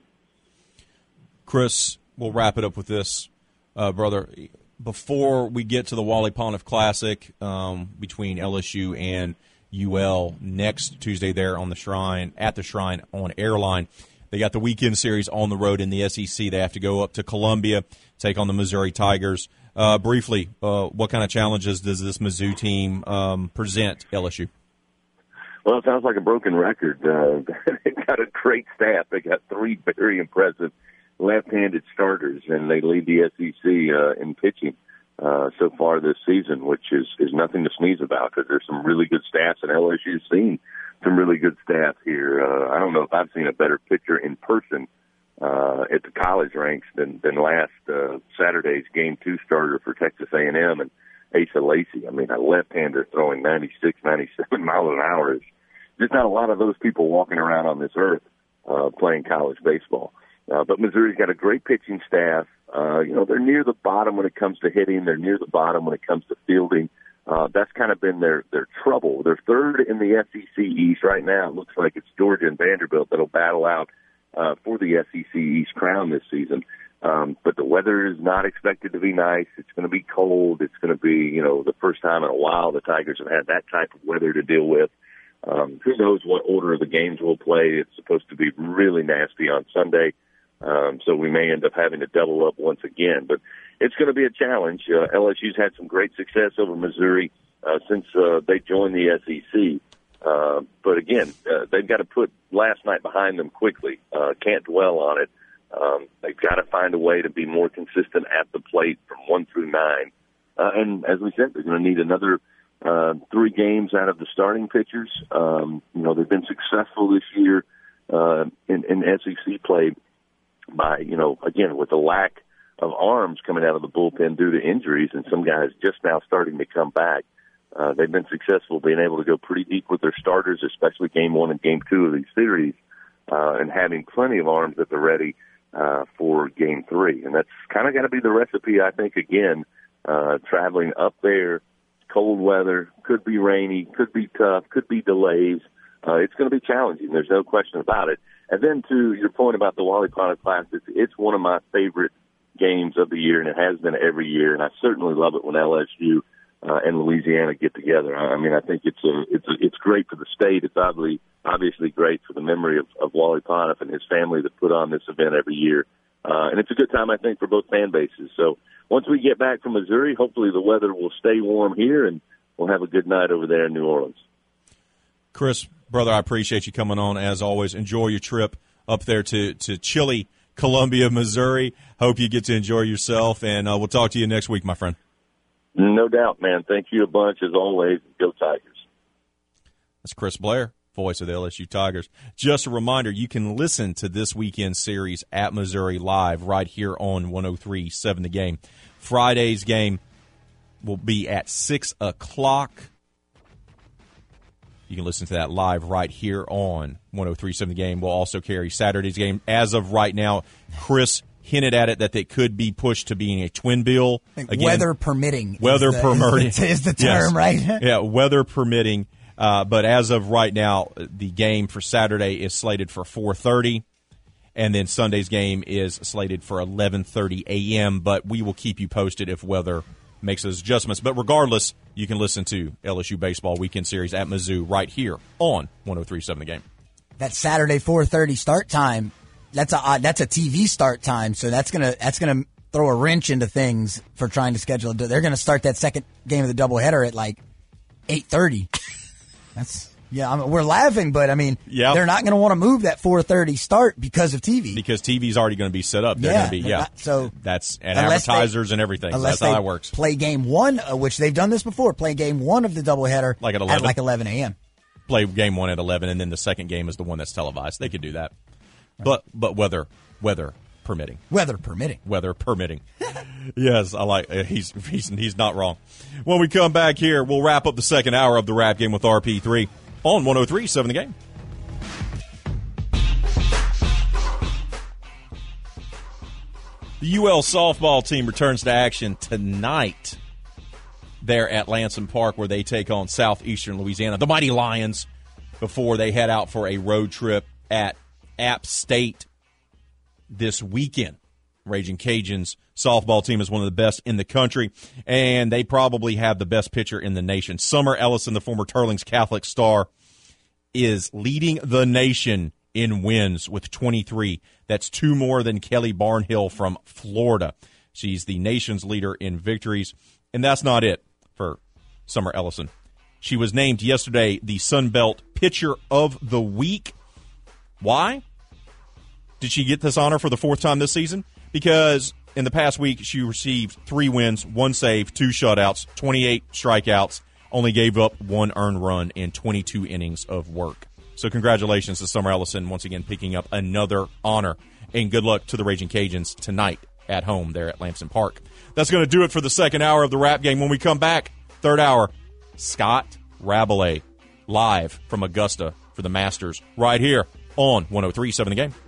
Chris, we'll wrap it up with this, uh, brother. Before we get to the Wally Pontiff Classic um, between L S U and U L next Tuesday there on the Shrine, at the Shrine on Airline, they got the weekend series on the road in the S E C. They have to go up to Columbia, take on the Missouri Tigers. Uh, briefly, uh, what kind of challenges does this Mizzou team um, present L S U? Well, it sounds like a broken record. Uh, they got a great staff. They got three very impressive left-handed starters, and they lead the S E C uh, in pitching uh, so far this season, which is, is nothing to sneeze about because there's some really good staffs, and L S U's seen some really good staff here. Uh, I don't know if I've seen a better pitcher in person uh, at the college ranks than, than last uh, Saturday's Game two starter for Texas A and M and Asa Lacy. I mean, a left-hander throwing ninety-six, ninety-seven miles an hour is there's not a lot of those people walking around on this earth uh, playing college baseball. Uh, but Missouri's got a great pitching staff. Uh, you know, they're near the bottom when it comes to hitting. They're near the bottom when it comes to fielding. Uh, that's kind of been their, their trouble. They're third in the S E C East right now. It looks like it's Georgia and Vanderbilt that'll battle out uh, for the S E C East crown this season. Um, but the weather is not expected to be nice. It's going to be cold. It's going to be, you know, the first time in a while the Tigers have had that type of weather to deal with. Um, who knows what order of the games we'll play. It's supposed to be really nasty on Sunday. Um, so we may end up having to double up once again. But it's going to be a challenge. Uh, L S U's had some great success over Missouri uh, since uh, they joined the S E C. Uh, but again, uh, they've got to put last night behind them quickly. Uh, can't dwell on it. Um, they've got to find a way to be more consistent at the plate from one through nine. Uh, and as we said, they're going to need another uh, three games out of the starting pitchers. Um, you know, they've been successful this year uh, in, in S E C play by, you know, again, with the lack of arms coming out of the bullpen due to injuries and some guys just now starting to come back. Uh, they've been successful being able to go pretty deep with their starters, especially game one and game two of these series, uh, and having plenty of arms at the ready uh, for game three. And that's kind of got to be the recipe, I think, again, uh, traveling up there, cold weather, could be rainy, could be tough, could be delays. Uh, it's going to be challenging. There's no question about it. And then to your point about the Wally Pontiff Classic, it's one of my favorite games of the year, and it has been every year. And I certainly love it when L S U uh, and Louisiana get together. I mean, I think it's a, it's a, it's great for the state. It's obviously obviously great for the memory of, of Wally Pontiff and his family that put on this event every year. Uh, and it's a good time, I think, for both fan bases. So once we get back from Missouri, hopefully the weather will stay warm here, and we'll have a good night over there in New Orleans. Chris, brother, I appreciate you coming on as always. Enjoy your trip up there to, to chilly Columbia, Missouri. Hope you get to enjoy yourself, and uh, we'll talk to you next week, my friend. No doubt, man. Thank you a bunch, as always. Go Tigers. That's Chris Blair, voice of the L S U Tigers. Just a reminder, you can listen to this weekend series at Missouri live right here on one oh three point seven The Game. Friday's game will be at six o'clock. You can listen to that live right here on one oh three point seven The Game. We'll also carry Saturday's game. As of right now, Chris hinted at it that they could be pushed to being a twin bill. Again, weather permitting. Weather is the, permitting. Is the, is the term, yes. right? Yeah, weather permitting. Uh, but as of right now, the game for Saturday is slated for four thirty, and then Sunday's game is slated for eleven thirty a.m., but we will keep you posted if weather makes those adjustments. But regardless, you can listen to L S U Baseball Weekend Series at Mizzou right here on one oh three point seven The Game. That Saturday four thirty start time, that's a that's a T V start time, so that's gonna that's gonna throw a wrench into things for trying to schedule it. They're going to start that second game of the doubleheader at like eight thirty. That's yeah. I mean, we're laughing, but I mean, yep. they're not going to want to move that four thirty start because of T V. Because T V's already going to be set up. They're yeah, going to be yeah. Not, so that's and advertisers they, and everything. So unless that's how they that works. Play game one, uh, which they've done this before. Play game one of the doubleheader like at eleven, at like eleven a.m. Play game one at eleven, and then the second game is the one that's televised. They could do that, right. but but weather weather permitting. Weather permitting. Weather permitting. Yes, I like. Uh, he's he's he's not wrong. When we come back here, we'll wrap up the second hour of the Rap Game with R P three on one oh three point seven The Game. The U L softball team returns to action tonight there at Lanson Park, where they take on Southeastern Louisiana, the Mighty Lions, before they head out for a road trip at App State this weekend. Raging Cajuns softball team is one of the best in the country, and they probably have the best pitcher in the nation. Summer Ellison, the former Turlings Catholic star, is leading the nation in wins with twenty-three. That's two more than Kelly Barnhill from Florida. She's the nation's leader in victories, and that's not it for Summer Ellison. She was named yesterday the Sun Belt Pitcher of the Week. Why did she get this honor for the fourth time this season? Because in the past week, she received three wins, one save, two shutouts, twenty-eight strikeouts, only gave up one earned run in twenty-two innings of work. So congratulations to Summer Ellison once again picking up another honor. And good luck to the Raging Cajuns tonight at home there at Lanson Park. That's going to do it for the second hour of the Rap Game. When we come back, third hour, Scott Rabelais live from Augusta for the Masters right here on one oh three point seven The Game.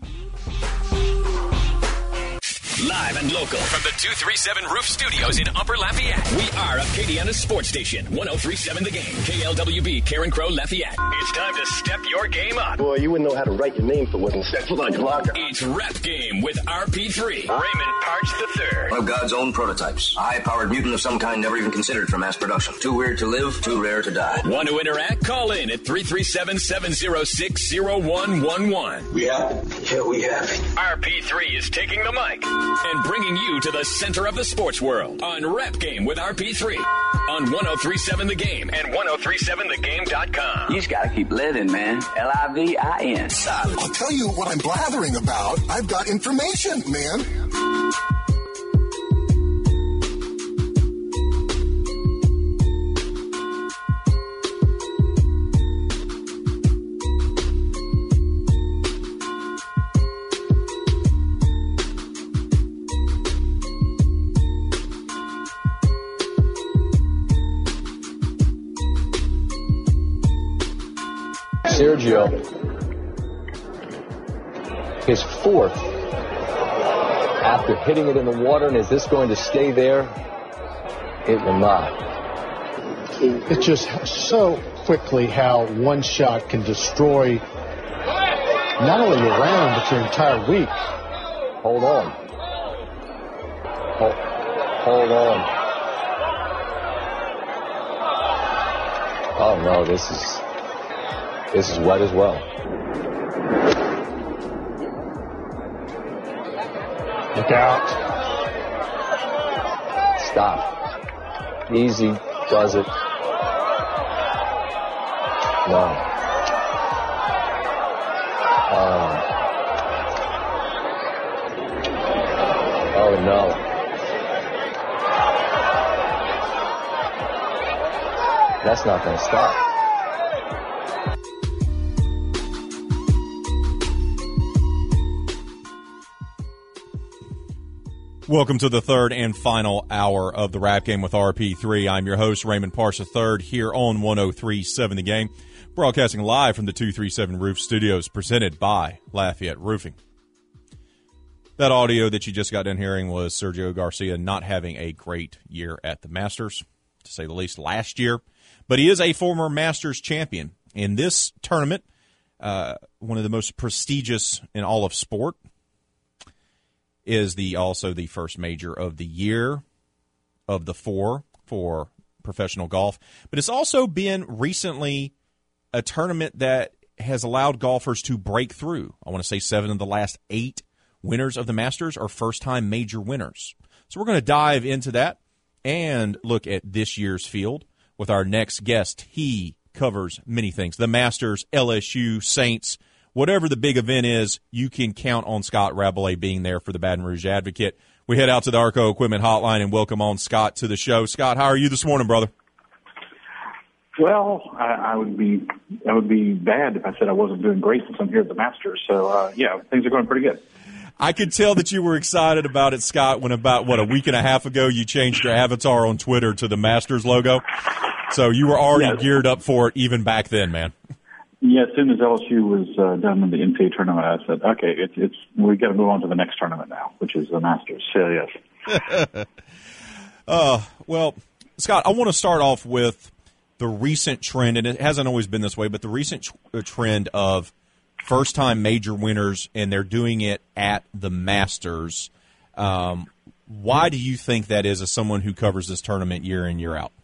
Live and local from the two thirty-seven Roof Studios in Upper Lafayette. We are Acadiana's sports station. one oh three point seven The Game. K L W B, Karen Crow, Lafayette. It's time to step your game up. Boy, you wouldn't know how to write your name if it wasn't stenciled on your locker. It's Rap Game with R P three. Raymond Parch the third. One of God's own prototypes. A high-powered mutant of some kind never even considered for mass production. Too weird to live, too rare to die. Want to interact? Call in at three three seven, seven oh six, oh one one one. We have it. Yeah, we have it. R P three is taking the mic and bringing you to the center of the sports world on Rap Game with R P three on one oh three point seven The Game and ten thirty-seven the game dot com. You just gotta keep living, man. L I V I N. I'll tell you what I'm blathering about. I've got information, man. Sergio, his fourth after hitting it in the water, and is this going to stay there? It will not. It's just so quickly how one shot can destroy not only your round, but your entire week. Hold on. Hold, hold on. Oh, no, this is... This is wet as well. Look out. Stop. Easy does it. No. Um. Oh, no. That's not going to stop. Welcome to the third and final hour of the Rap Game with R P three. I'm your host, Raymond Parsh the third, here on one oh three point seven The Game, broadcasting live from the two thirty-seven Roof Studios, presented by Lafayette Roofing. That audio that you just got done hearing was Sergio Garcia not having a great year at the Masters, to say the least, last year. But he is a former Masters champion. In this tournament, uh, one of the most prestigious in all of sport, is the also the first major of the year of the four for professional golf. But it's also been recently a tournament that has allowed golfers to break through. I want to say seven of the last eight winners of the Masters are first-time major winners. So we're going to dive into that and look at this year's field with our next guest. He covers many things. The Masters, L S U, Saints, whatever the big event is, you can count on Scott Rabelais being there for the Baton Rouge Advocate. We head out to the Arco Equipment Hotline and welcome on Scott to the show. Scott, how are you this morning, brother? Well, I, I would be I would be bad if I said I wasn't doing great since I'm here at the Masters. So, uh, yeah, things are going pretty good. I could tell that you were excited about it, Scott, when about, what, a week and a half ago you changed your avatar on Twitter to the Masters logo. So you were already yes. geared up for it even back then, man. Yeah, as soon as L S U was uh, done in the N C A A tournament, I said, okay, it's it's we got to move on to the next tournament now, which is the Masters. So, yes. uh, well, Scott, I want to start off with the recent trend, and it hasn't always been this way, but the recent tr- trend of first-time major winners, and they're doing it at the Masters. Um, why do you think that is, as someone who covers this tournament year in, year out?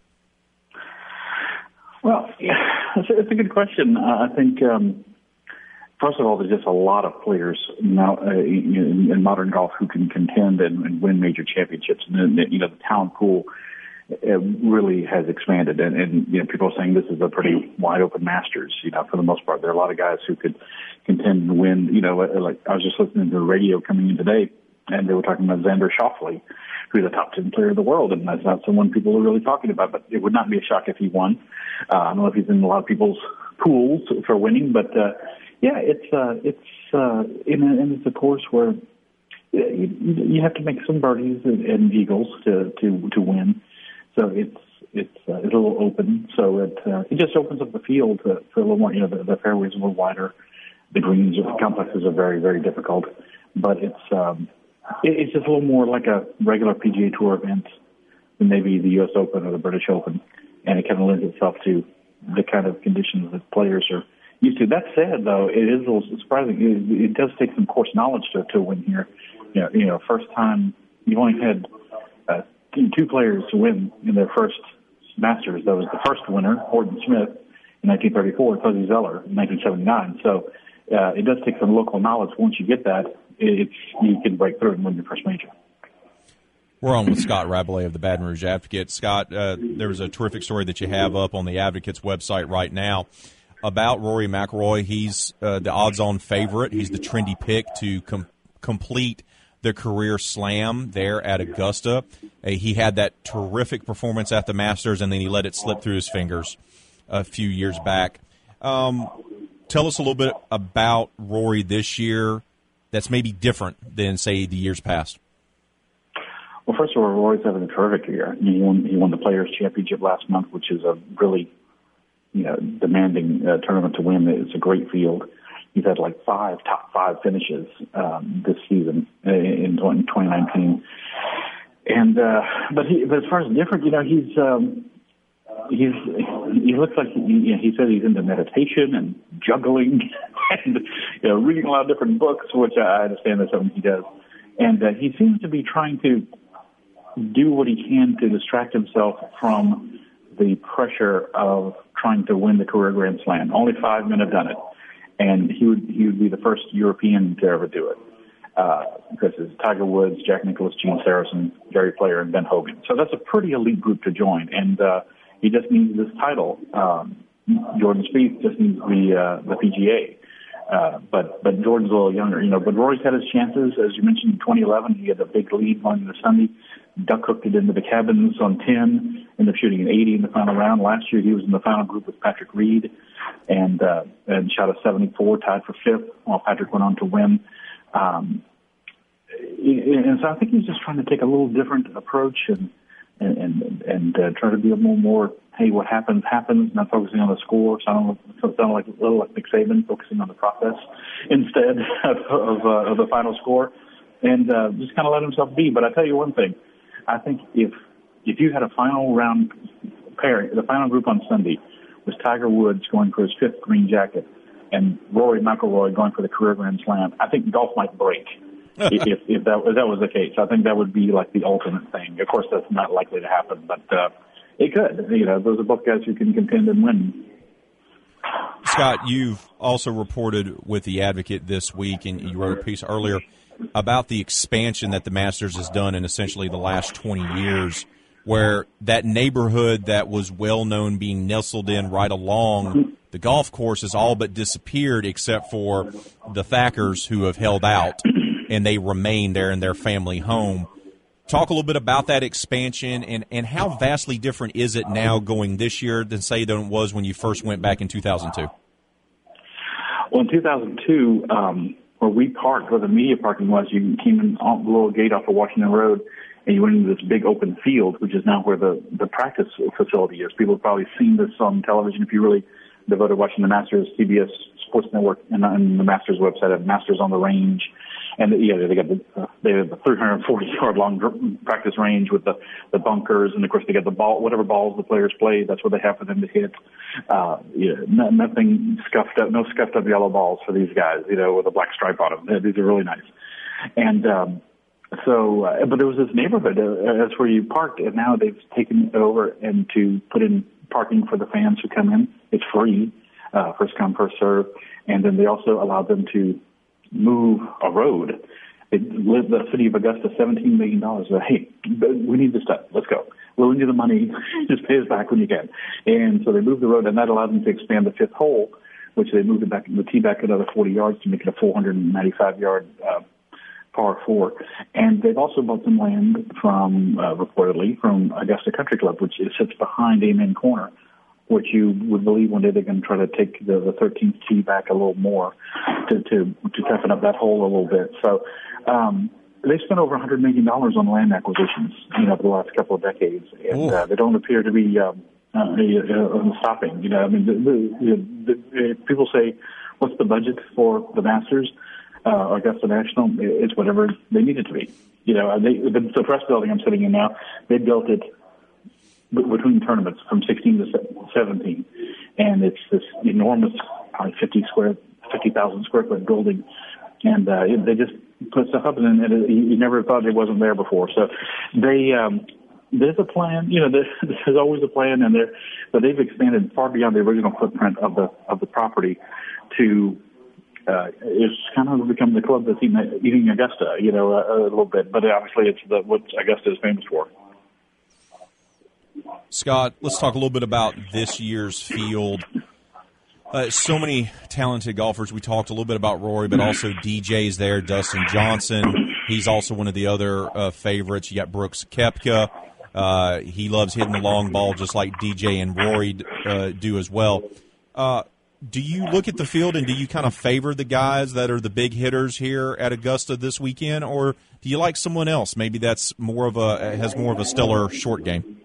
Well, yeah, it's a, it's a good question. Uh, I think, um, first of all, there's just a lot of players now uh, in, in modern golf who can contend and, and win major championships. And, you know, the talent pool it really has expanded, and, and you know, people are saying this is a pretty wide open Masters. You know, for the most part, there are a lot of guys who could contend and win. You know, like I was just listening to the radio coming in today, and they were talking about Xander Schauffele, who's a top ten player of the world, and that's not someone people are really talking about. But it would not be a shock if he won. Uh, I don't know if he's in a lot of people's pools for winning, but uh, yeah, it's uh, it's uh, in a, and it's a course where you, you have to make some birdies and, and eagles to to to win. So it's it's uh, it's a little open. So it uh, it just opens up the field to, to a little more. You know, the, the fairways are a little wider. The greens, the complexes are very very difficult. But it's um, it, it's just a little more like a regular P G A Tour event than maybe the U S Open or the British Open, and it kind of lends itself to the kind of conditions that players are used to. That said, though, it is a little surprising. It, it does take some course knowledge to to win here. You know, you know, first time you've only had. Uh, Two players to win in their first Masters. That was the first winner, Horton Smith, in nineteen thirty-four, and Fuzzy Zeller in nineteen seventy-nine. So uh, it does take some local knowledge. Once you get that, it's, you can break through and win your first major. We're on with Scott Rabelais of the Baton Rouge Advocate. Scott, uh, there was a terrific story that you have up on the Advocate's website right now about Rory McIlroy. He's uh, the odds-on favorite. He's the trendy pick to com- complete the career slam there at Augusta. Uh, he had that terrific performance at the Masters, and then he let it slip through his fingers a few years back. Um, tell us a little bit about Rory this year that's maybe different than, say, the years past. Well, first of all, Rory's having a terrific year. He won, he won the Players' Championship last month, which is a really you know, demanding uh, tournament to win. It's a great field. He's had like five top five finishes um, this season in twenty nineteen, and uh, but he but as far as different, you know, he's um, he's he looks like he, you know, he said he's into meditation and juggling and you know reading a lot of different books, which I understand that's something he does, and uh, he seems to be trying to do what he can to distract himself from the pressure of trying to win the career Grand Slam. Only five men have done it. And he would he would be the first European to ever do it. Uh, because it's Tiger Woods, Jack Nicklaus, Gene Sarazen, Gary Player, and Ben Hogan. So that's a pretty elite group to join. And uh, he just needs this title. Um, Jordan Spieth just needs the uh, the P G A. Uh, but but Jordan's a little younger, you know. But Rory's had his chances, as you mentioned. In twenty eleven, he had a big lead going into Sunday. Duck hooked it into the cabins on ten. Ended up shooting an eighty in the final round. Last year, he was in the final group with Patrick Reed. And, uh, and shot a seventy-four, tied for fifth, while Patrick went on to win. Um, and so I think he's just trying to take a little different approach and, and, and, uh, try to be a little more, hey, what happens, happens, not focusing on the score. Sound, sound like a little like Nick Saban, focusing on the process instead of, of, uh, of the final score. And, uh, just kind of let himself be. But I tell you one thing, I think if, if you had a final round pair, the final group on Sunday, was Tiger Woods going for his fifth green jacket and Rory McIlroy going for the career Grand Slam, I think golf might break if, if, that, if that was the case. I think that would be like the ultimate thing. Of course, that's not likely to happen, but uh, it could. You know, those are both guys who can contend and win. Scott, you've also reported with the Advocate this week, and you wrote a piece earlier about the expansion that the Masters has done in essentially the last twenty years, where that neighborhood that was well-known being nestled in right along the golf course has all but disappeared except for the Thackers who have held out, and they remain there in their family home. Talk a little bit about that expansion and, and how vastly different is it now going this year than, say, than it was when you first went back in two thousand two? Well, in two thousand two, um, where we parked, where the media parking was, you came in off the little gate off of Washington Road, and you went into this big open field, which is now where the, the practice facility is. People have probably seen this on television if you really devoted to watching the Masters, C B S Sports Network, and, and the Masters website at Masters on the Range. And yeah, they got the uh, they have the three hundred forty yard long practice range with the the bunkers, and of course they got the ball, whatever balls the players play, that's what they have for them to hit. Uh, yeah, no, nothing scuffed up, no scuffed up yellow balls for these guys, you know, with a black stripe on them. These are really nice. And um, so, uh, but there was this neighborhood uh, that's where you parked, and now they've taken it over and to put in parking for the fans who come in. It's free, uh, first come, first serve, and then they also allowed them to move a road. It lived the city of Augusta seventeen million dollars. So, hey, we need this stuff. Let's go. We'll lend you the money. Just pay us back when you can. And so they moved the road, and that allowed them to expand the fifth hole, which they moved it back, the tee back another forty yards to make it a four hundred ninety-five yard uh, par four. And they've also bought some land from, uh, reportedly, from Augusta Country Club, which sits behind Amen Corner, which you would believe one day they're going to try to take the, the thirteenth tee back a little more to, to, to toughen up that hole a little bit. So um, they spent over one hundred million dollars on land acquisitions, you know, for the last couple of decades, and uh, they don't appear to be um, uh, uh, stopping. You know, I mean, the, the, the, people say, what's the budget for the Masters, uh, Augusta National? It's whatever they need it to be. You know, they, the, the press building I'm sitting in now, they built it between tournaments from sixteen to seventeen, and it's this enormous, probably fifty square, fifty thousand square foot building, and uh, it, they just put stuff up, and, and it, you never thought it wasn't there before. So they, um, there's a plan, you know, there's, there's always a plan, and there, but they've expanded far beyond the original footprint of the of the property to. Uh, it's kind of become the club that's eating, eating Augusta, you know, a, a little bit, but obviously it's the what Augusta is famous for. Scott, let's talk a little bit about this year's field. Uh, so many talented golfers. We talked a little bit about Rory, but also D J's there, Dustin Johnson. He's also one of the other uh, favorites. You got Brooks Koepka. Uh, he loves hitting the long ball just like D J and Rory uh, do as well. Uh, do you look at the field and do you kind of favor the guys that are the big hitters here at Augusta this weekend, or do you like someone else? Maybe that's more of a has more of a stellar short game.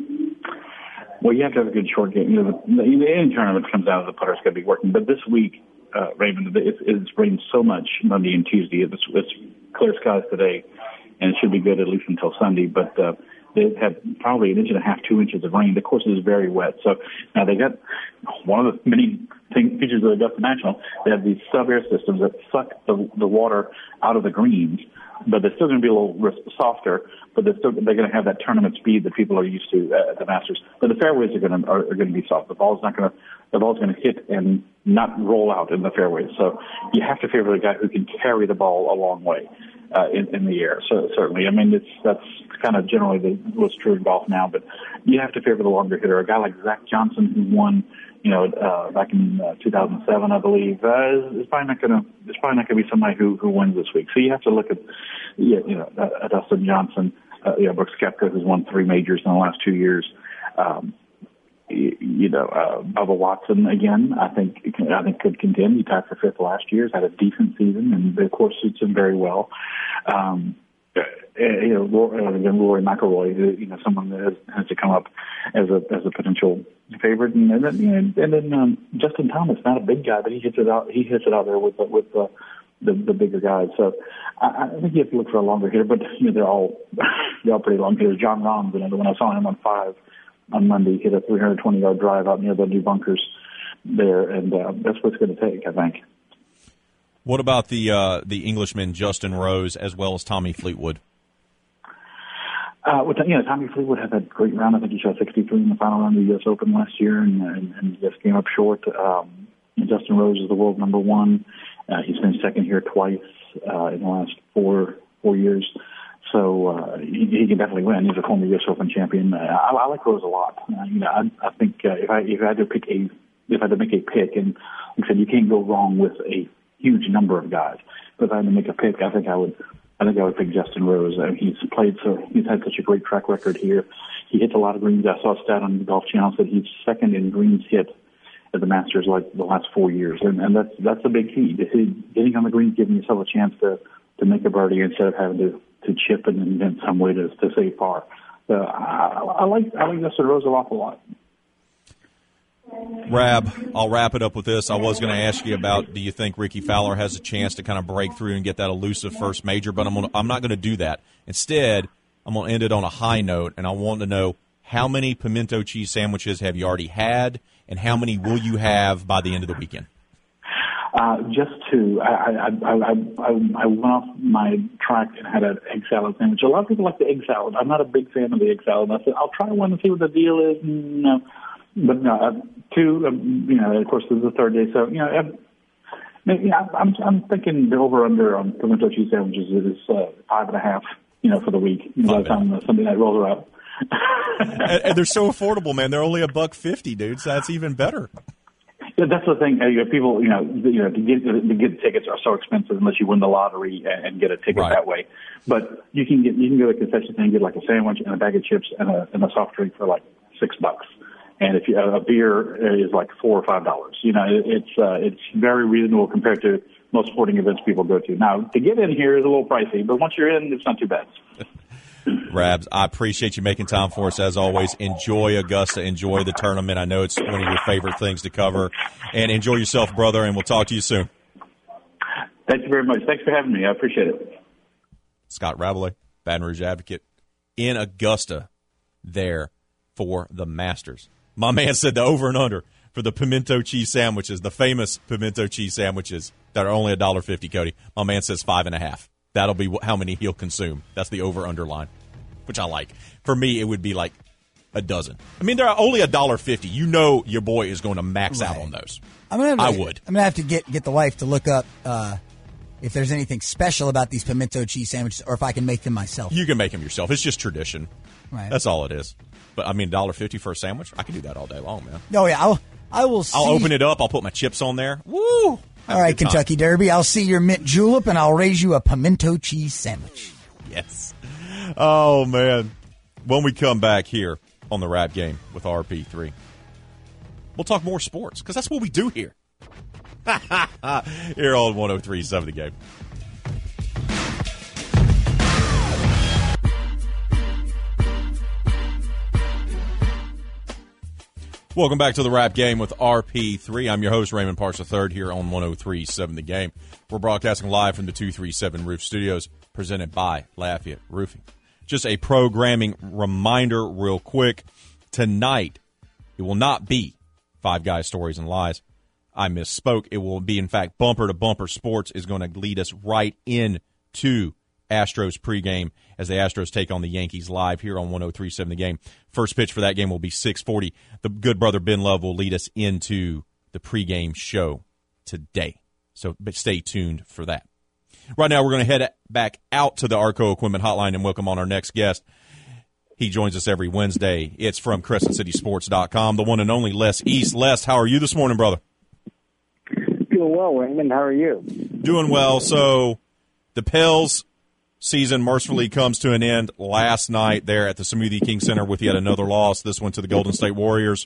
Well, you have to have a good short game. You know, the, the, any tournament comes out of the putter's going to be working. But this week, uh, Raymond, it, it's rained so much Monday and Tuesday. It's, it's clear skies today, and it should be good at least until Sunday. But uh, they've had probably an inch and a half, two inches of rain. The course is very wet. So now they got one of the many thing, features of the Augusta National. They have these sub-air systems that suck the, the water out of the greens, but they're still going to be a little softer. But they're still they're going to have that tournament speed that people are used to at the Masters. But the fairways are going to are, are going to be soft. The ball's not going to the ball's going to hit and not roll out in the fairways. So you have to favor the guy who can carry the ball a long way uh, in, in the air. So certainly, I mean, it's that's kind of generally the, what's true in golf now. But you have to favor the longer hitter. A guy like Zach Johnson, who won, you know, uh, back in uh, two thousand seven, I believe, uh, is, is probably not going to is probably not going to be somebody who who wins this week. So you have to look at you know uh, Dustin Johnson. Uh, you know, Brooks Koepka, who's won three majors in the last two years. Um, you, you know, uh, Bubba Watson again. I think I think could contend. He tied for fifth last year. He's had a decent season, and of course suits him very well. Um, you know, Rory, again, Rory McIlroy. You know, someone that has, has to come up as a as a potential favorite, and, and then you know, and then um, Justin Thomas, not a big guy, but he hits it out. He hits it out there with with. Uh, The, the bigger guys. So I, I think you have to look for a longer hitter, but you know, they're all they're all pretty long hitters. John Rahm's another one. I saw him on five on Monday, hit a three hundred twenty yard drive out near the new bunkers there, and uh, that's what it's going to take, I think. What about the uh, the Englishman Justin Rose as well as Tommy Fleetwood? Uh, well, you know, Tommy Fleetwood had that great round. I think he shot sixty-three in the final round of the U S Open last year, and, and, and just came up short. Um, Justin Rose is the world number one. Uh, he's been second here twice. uh, in the last four four years. So uh, he, he can definitely win. He's a former U S Open champion. Uh, I, I like Rose a lot. Uh, you know, I, I think uh, if I if I had to pick a if I had to make a pick, and like I said, you can't go wrong with a huge number of guys. But if I had to make a pick, I think I would. I think I would pick Justin Rose. Uh, he's played so. He's had such a great track record here. He hits a lot of greens. I saw a stat on the Golf Channel that he's second in greens hit at the Masters like the last four years, and, and that's that's a big key. Getting on the greens, giving yourself a chance to to make a birdie instead of having to. to chip and invent some way to, to save par. So I, I like I like Justin Rose an awful lot. Rab, I'll wrap it up with this. I was going to ask you about, do you think Ricky Fowler has a chance to kind of break through and get that elusive first major? But I'm gonna, I'm not going to do that. Instead, I'm going to end it on a high note, and I want to know how many pimento cheese sandwiches have you already had, and how many will you have by the end of the weekend? Uh, just two. I, I, I, I, I went off my track and had an egg salad sandwich. A lot of people like the egg salad. I'm not a big fan of the egg salad. I said, I'll try one and see what the deal is. No. But no, uh, two, um, you know, of course, this is the third day. So, you know, I, maybe I, I'm, I'm thinking the over-under on pimento cheese sandwiches is uh, five and a half, you know, for the week. You know, by the time the Sunday night rolls around. and, and they're so affordable, man. They're only a buck fifty, dude. So that's even better. Yeah, that's the thing. Uh, people, you know, you know, to get to get tickets are so expensive unless you win the lottery and, and get a ticket right. that way. But you can get you can go to a concession stand and get like a sandwich and a bag of chips and a and a soft drink for like six bucks. And if you a beer is like four or five dollars. You know, it, it's uh, it's very reasonable compared to most sporting events people go to. Now, to get in here is a little pricey, but once you're in, it's not too bad. Rabs, I appreciate you making time for us as always. Enjoy Augusta. Enjoy the tournament. I know it's one of your favorite things to cover. And enjoy yourself, brother, and we'll talk to you soon. Thank you very much. Thanks for having me. I appreciate it. Scott Rabelais, Baton Rouge Advocate, in Augusta there for the Masters. My man said the over and under for the pimento cheese sandwiches, the famous pimento cheese sandwiches that are only one dollar fifty, Cody. My man says five and a half. That'll be how many he'll consume. That's the over-under line, which I like. For me, it would be like a dozen. I mean, they're only one dollar fifty. You know your boy is going to max right. out on those. I'm gonna I to, would. I'm going to have to get, get the wife to look up uh, if there's anything special about these pimento cheese sandwiches or if I can make them myself. You can make them yourself. It's just tradition. Right. That's all it is. But, I mean, one dollar fifty for a sandwich, I can do that all day long, man. Oh, yeah. I'll, I will see. I'll open it up. I'll put my chips on there. Woo! All right, Kentucky Derby. I'll see your mint julep, and I'll raise you a pimento cheese sandwich. Yes. Oh, man. When we come back here on the Rap Game with R P three, we'll talk more sports, because that's what we do here. Here on one oh three point seven The Game. Welcome back to the Rap Game with R P three. I'm your host, Raymond Parks the third, here on one oh three point seven The Game. We're broadcasting live from the two thirty-seven Roof Studios, presented by Lafayette Roofing. Just a programming reminder real quick. Tonight, it will not be Five Guys, Stories, and Lies. I misspoke. It will be, in fact, Bumper to Bumper Sports is going to lead us right into Astros pregame as the Astros take on the Yankees live here on one oh three point seven The Game. First pitch for that game will be six forty. The good brother Ben Love will lead us into the pregame show today. So but stay tuned for that. Right now, we're going to head back out to the Arco Equipment Hotline and welcome on our next guest. He joins us every Wednesday. It's from Crescent City Sports dot com, the one and only Les East. Les, how are you this morning, brother? Doing well, Raymond. How are you? Doing well. So the Pels season mercifully comes to an end last night there at the Smoothie King Center with yet another loss. This one to the Golden State Warriors.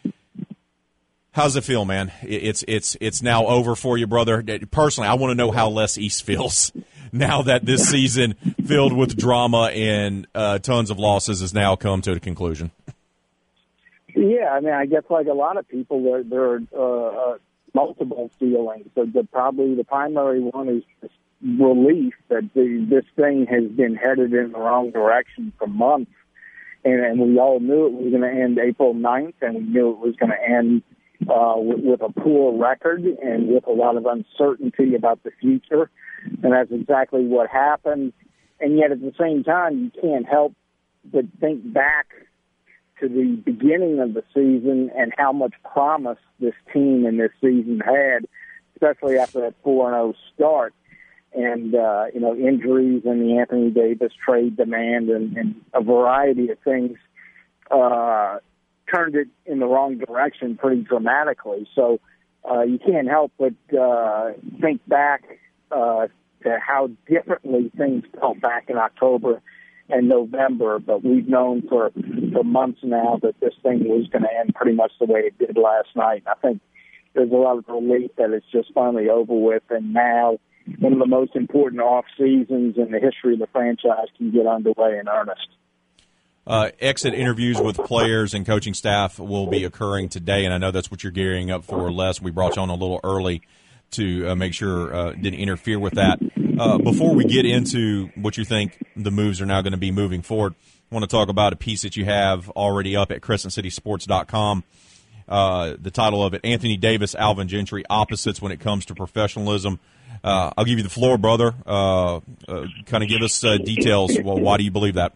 How's it feel, man? It's it's it's now over for you, brother. Personally, I want to know how Les East feels now that this season, filled with drama and uh, tons of losses, has now come to a conclusion. Yeah, I mean, I guess like a lot of people, there, there are uh, uh, multiple feelings. So the, probably the primary one is just relief that the, this thing has been headed in the wrong direction for months. And, and we all knew it was going to end April ninth, and we knew it was going to end uh, with, with a poor record and with a lot of uncertainty about the future. And that's exactly what happened. And yet at the same time, you can't help but think back to the beginning of the season and how much promise this team and this season had, especially after that four and oh start. and, uh, you know, injuries and the Anthony Davis trade demand and, and a variety of things uh, turned it in the wrong direction pretty dramatically. So uh, you can't help but uh, think back uh, to how differently things felt back in October and November, but we've known for, for months now that this thing was going to end pretty much the way it did last night. I think there's a lot of relief that it's just finally over with, and now one of the most important off seasons in the history of the franchise can get underway in earnest. Uh, exit interviews with players and coaching staff will be occurring today, and I know that's what you're gearing up for, Les. We brought you on a little early to uh, make sure uh, didn't interfere with that. Uh, before we get into what you think the moves are now going to be moving forward, I want to talk about a piece that you have already up at crescent city sports dot com. Uh, the title of it, Anthony Davis, Alvin Gentry, opposites when it comes to professionalism. Uh, I'll give you the floor, brother. Uh, uh, kind of give us uh, details. Well, why do you believe that?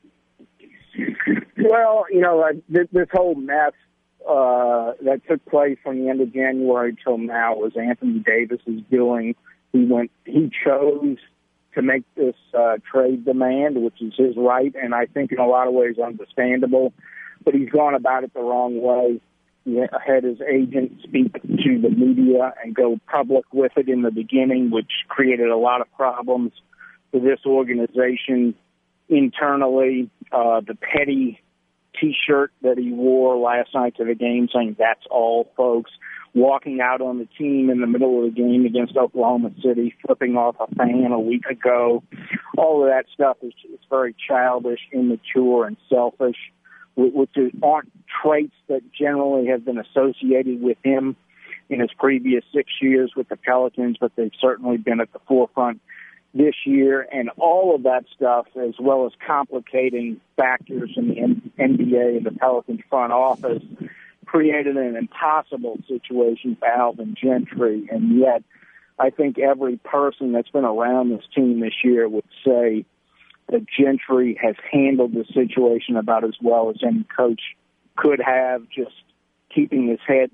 Well, you know, uh, this, this whole mess uh, that took place from the end of January till now was Anthony Davis's doing. He went. He chose to make this uh, trade demand, which is his right, and I think in a lot of ways understandable. But he's gone about it the wrong way. He had his agent speak to the media and go public with it in the beginning, which created a lot of problems for this organization internally. Uh, the petty T-shirt that he wore last night to the game saying, "That's all, folks," walking out on the team in the middle of the game against Oklahoma City, flipping off a fan a week ago. All of that stuff is, is very childish, immature, and selfish, which aren't traits that generally have been associated with him in his previous six years with the Pelicans, but they've certainly been at the forefront this year. And all of that stuff, as well as complicating factors in the N B A and the Pelicans front office, created an impossible situation for Alvin Gentry. And yet, I think every person that's been around this team this year would say that Gentry has handled the situation about as well as any coach could have, just keeping his head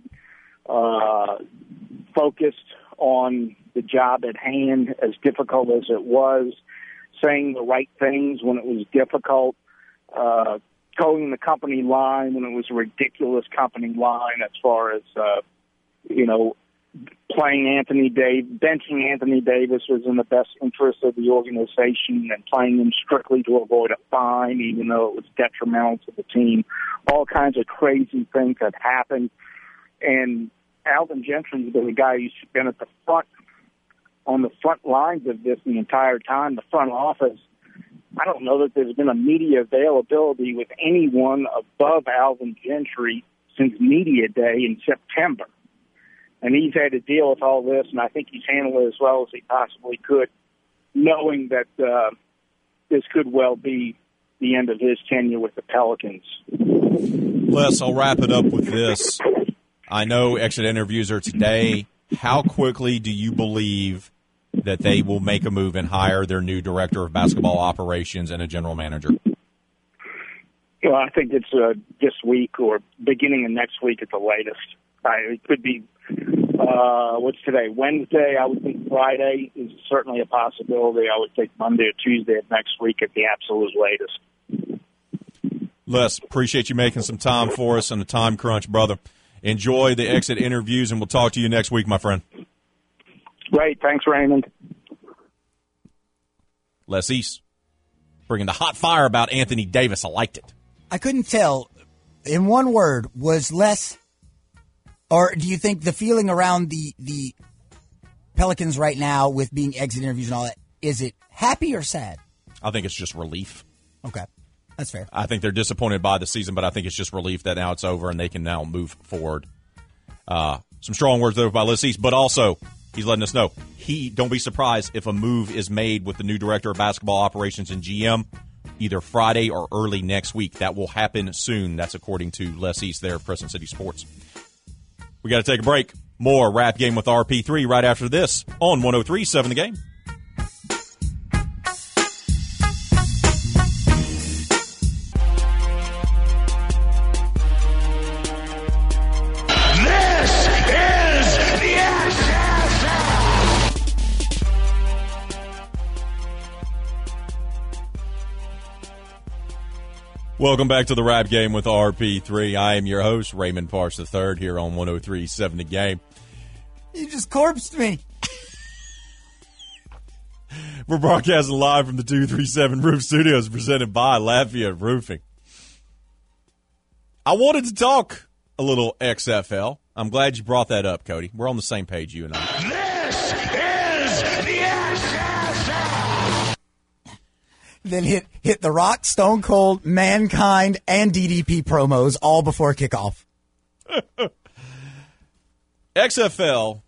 uh, focused on the job at hand, as difficult as it was, saying the right things when it was difficult, uh, towing the company line when it was a ridiculous company line as far as, uh, you know, playing Anthony Davis, benching Anthony Davis was in the best interest of the organization, and playing him strictly to avoid a fine, even though it was detrimental to the team. All kinds of crazy things have happened. And Alvin Gentry's been the guy who's been at the front, on the front lines of this the entire time, the front office. I don't know that there's been a media availability with anyone above Alvin Gentry since media day in September. And he's had to deal with all this, and I think he's handled it as well as he possibly could, knowing that uh, this could well be the end of his tenure with the Pelicans. Les, I'll wrap it up with this. I know exit interviews are today. How quickly do you believe that they will make a move and hire their new director of basketball operations and a general manager? Well, I think it's uh, this week or beginning of next week at the latest. Uh, it could be, uh, what's today, Wednesday. I would think Friday is certainly a possibility. I would think Monday or Tuesday of next week at the absolute latest. Les, appreciate you making some time for us on the time crunch, brother. Enjoy the exit interviews, and we'll talk to you next week, my friend. Great. Thanks, Raymond. Les East, bringing the hot fire about Anthony Davis. I liked it. I couldn't tell. In one word, was Les, or do you think the feeling around the the Pelicans right now with being exit interviews and all that, is it happy or sad? I think it's just relief. Okay. That's fair. I think they're disappointed by the season, but I think it's just relief that now it's over and they can now move forward. Uh, some strong words there by Les East, but also he's letting us know he don't be surprised if a move is made with the new director of basketball operations and G M either Friday or early next week. That will happen soon. That's according to Les East there of Crescent City Sports. We got to take a break. More Rap Game with R P three right after this on one oh three point seven The Game. Welcome back to the Rap Game with R P three. I am your host, Raymond Parks the third, here on one oh three point seven The Game. You just corpsed me. We're broadcasting live from the two thirty-seven Roof Studios, presented by Lafayette Roofing. I wanted to talk a little X F L. I'm glad you brought that up, Cody. We're on the same page, you and I. This is the X F L. Then hit hit the Rock, Stone Cold, Mankind, and D D P promos all before kickoff. X F L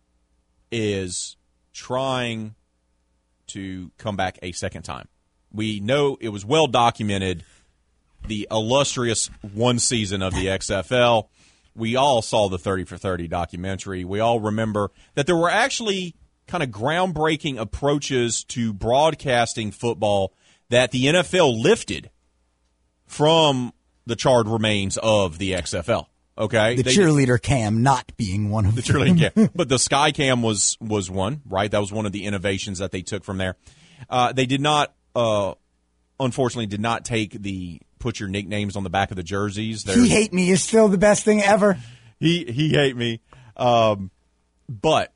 is trying to come back a second time. We know it was well documented, the illustrious one season of the X F L. We all saw the thirty for thirty documentary. We all remember that there were actually kind of groundbreaking approaches to broadcasting football that the N F L lifted from the charred remains of the X F L. Okay, the they, cheerleader cam not being one of the them. cheerleader cam, but the sky cam was was one, right? That was one of the innovations that they took from there. Uh, they did not, uh, unfortunately, did not take the put your nicknames on the back of the jerseys. There's, He Hate Me is still the best thing ever. He he hate me, um, but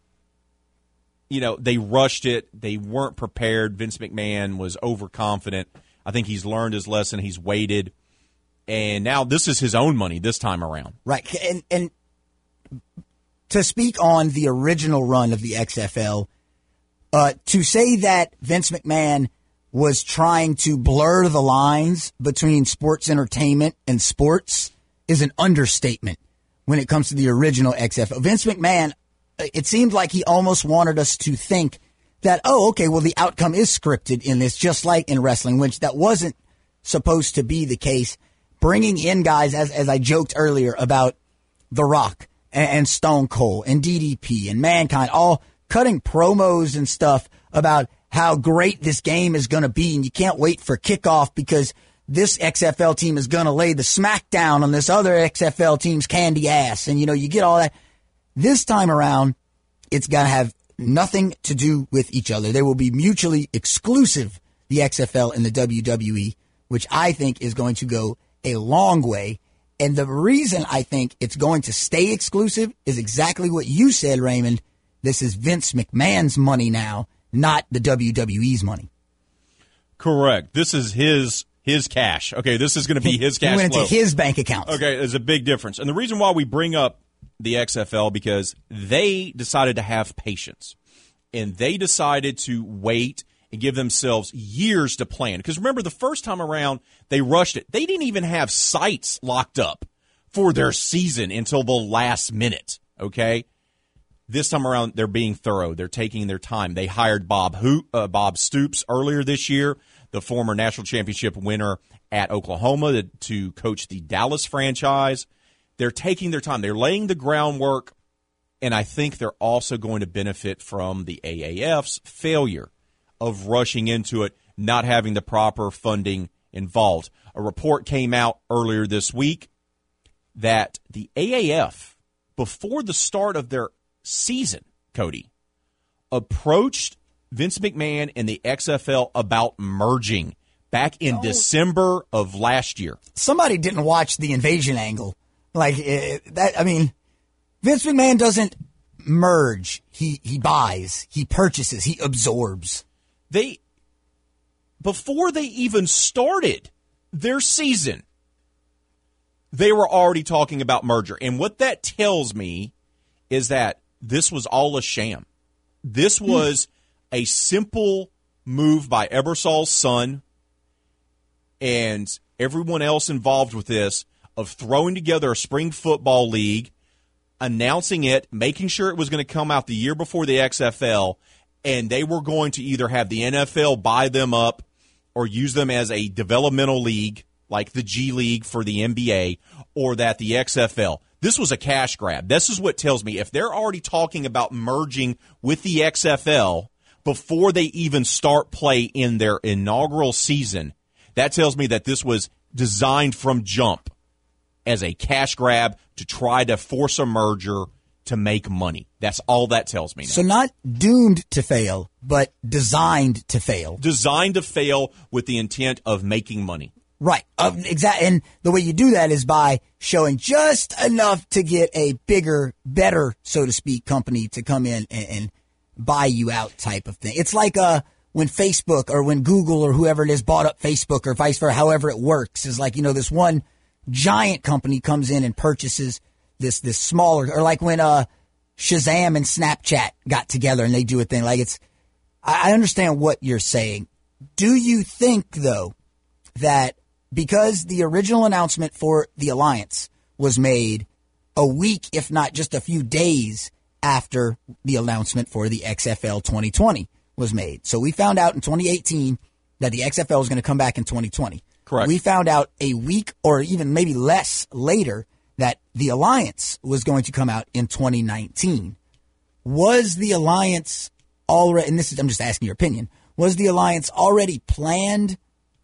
you know they rushed it. They weren't prepared. Vince McMahon was overconfident. I think he's learned his lesson. He's waited. And now this is his own money this time around. Right. And, and to speak on the original run of the X F L, uh, to say that Vince McMahon was trying to blur the lines between sports entertainment and sports is an understatement when it comes to the original X F L. Vince McMahon, it seemed like he almost wanted us to think that, oh, okay, well, the outcome is scripted in this, just like in wrestling, which that wasn't supposed to be the case. Bringing in guys, as as I joked earlier about The Rock and, and Stone Cold and D D P and Mankind, all cutting promos and stuff about how great this game is going to be, and you can't wait for kickoff because this X F L team is going to lay the smackdown on this other X F L team's candy ass, and you know you get all that. This time around, it's going to have nothing to do with each other. They will be mutually exclusive, the X F L and the W W E, which I think is going to go a long way. And the reason I think it's going to stay exclusive is exactly what you said, Raymond. This is Vince McMahon's money now, not the W W E's money. Correct. This is his his cash. Okay, this is going to be his cash flow. He went flow. into his bank account. Okay, there's a big difference. And the reason why we bring up the X F L, because they decided to have patience. And they decided to wait and give themselves years to plan. Because remember, the first time around, they rushed it. They didn't even have sites locked up for their season until the last minute, okay? This time around, they're being thorough. They're taking their time. They hired Bob Ho- uh, Bob Stoops earlier this year, the former national championship winner at Oklahoma, to, to coach the Dallas franchise. They're taking their time. They're laying the groundwork, and I think they're also going to benefit from the A A F's failure of rushing into it, not having the proper funding involved. A report came out earlier this week that the A A F, before the start of their season, Cody, approached Vince McMahon and the X F L about merging back in oh. December of last year. Somebody didn't watch the invasion angle. Like, uh, that. I mean, Vince McMahon doesn't merge. He, he buys, he purchases, he absorbs. They, before they even started their season, they were already talking about merger. And what that tells me is that this was all a sham. This was a simple move by Ebersol's son and everyone else involved with this of throwing together a spring football league, announcing it, making sure it was going to come out the year before the X F L, and they were going to either have the N F L buy them up or use them as a developmental league like the G League for the N B A, or that the X F L. This was a cash grab. This is what tells me if they're already talking about merging with the X F L before they even start play in their inaugural season, that tells me that this was designed from jump as a cash grab to try to force a merger to make money. That's all that tells me now. So not doomed to fail, but designed to fail. Designed to fail with the intent of making money. Right. Uh, exactly. And the way you do that is by showing just enough to get a bigger, better, so to speak, company to come in and, and buy you out type of thing. It's like uh, when Facebook or when Google or whoever it is bought up Facebook or vice versa, however it works, is like, you know, this one giant company comes in and purchases this this smaller, or like when uh, Shazam and Snapchat got together and they do a thing. Like it's, I, I understand what you're saying. Do you think, though, that because the original announcement for the alliance was made a week, if not just a few days after the announcement for the X F L twenty twenty was made. So we found out in twenty eighteen that the X F L was going to come back in twenty twenty. Correct. We found out a week or even maybe less later that the alliance was going to come out in twenty nineteen. Was the alliance already, and this is, I'm just asking your opinion, was the alliance already planned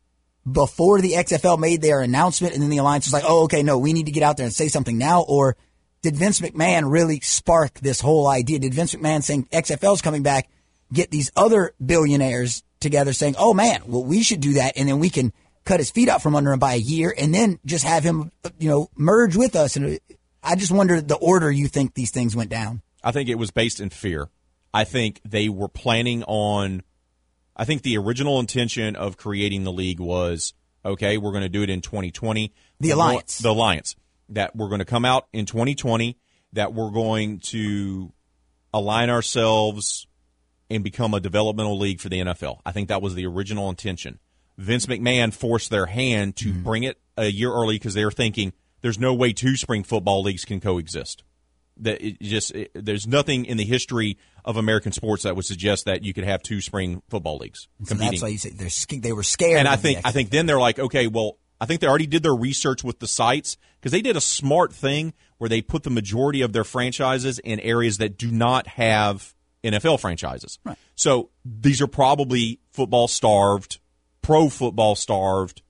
before the X F L made their announcement, and then the alliance was like, oh, okay, no, we need to get out there and say something now? Or did Vince McMahon really spark this whole idea? Did Vince McMahon saying X F L's coming back get these other billionaires together saying, oh, man, well, we should do that, and then we can cut his feet out from under him by a year and then just have him, you know, merge with us? And I just wonder the order you think these things went down. I think it was based in fear. I think they were planning on I think the original intention of creating the league was, okay, we're going to do it in twenty twenty. The alliance. The alliance. That we're going to come out in twenty twenty, that we're going to align ourselves and become a developmental league for the N F L. I think that was the original intention. Vince McMahon forced their hand to mm-hmm. bring it a year early because they were thinking there's no way two spring football leagues can coexist. That it just it, there's nothing in the history of American sports that would suggest that you could have two spring football leagues so competing. That's why you say they're they were scared. And I of think the I think then they're like, okay, well, I think they already did their research with the sites because they did a smart thing where they put the majority of their franchises in areas that do not have N F L franchises. Right. So these are probably football starved, pro football starved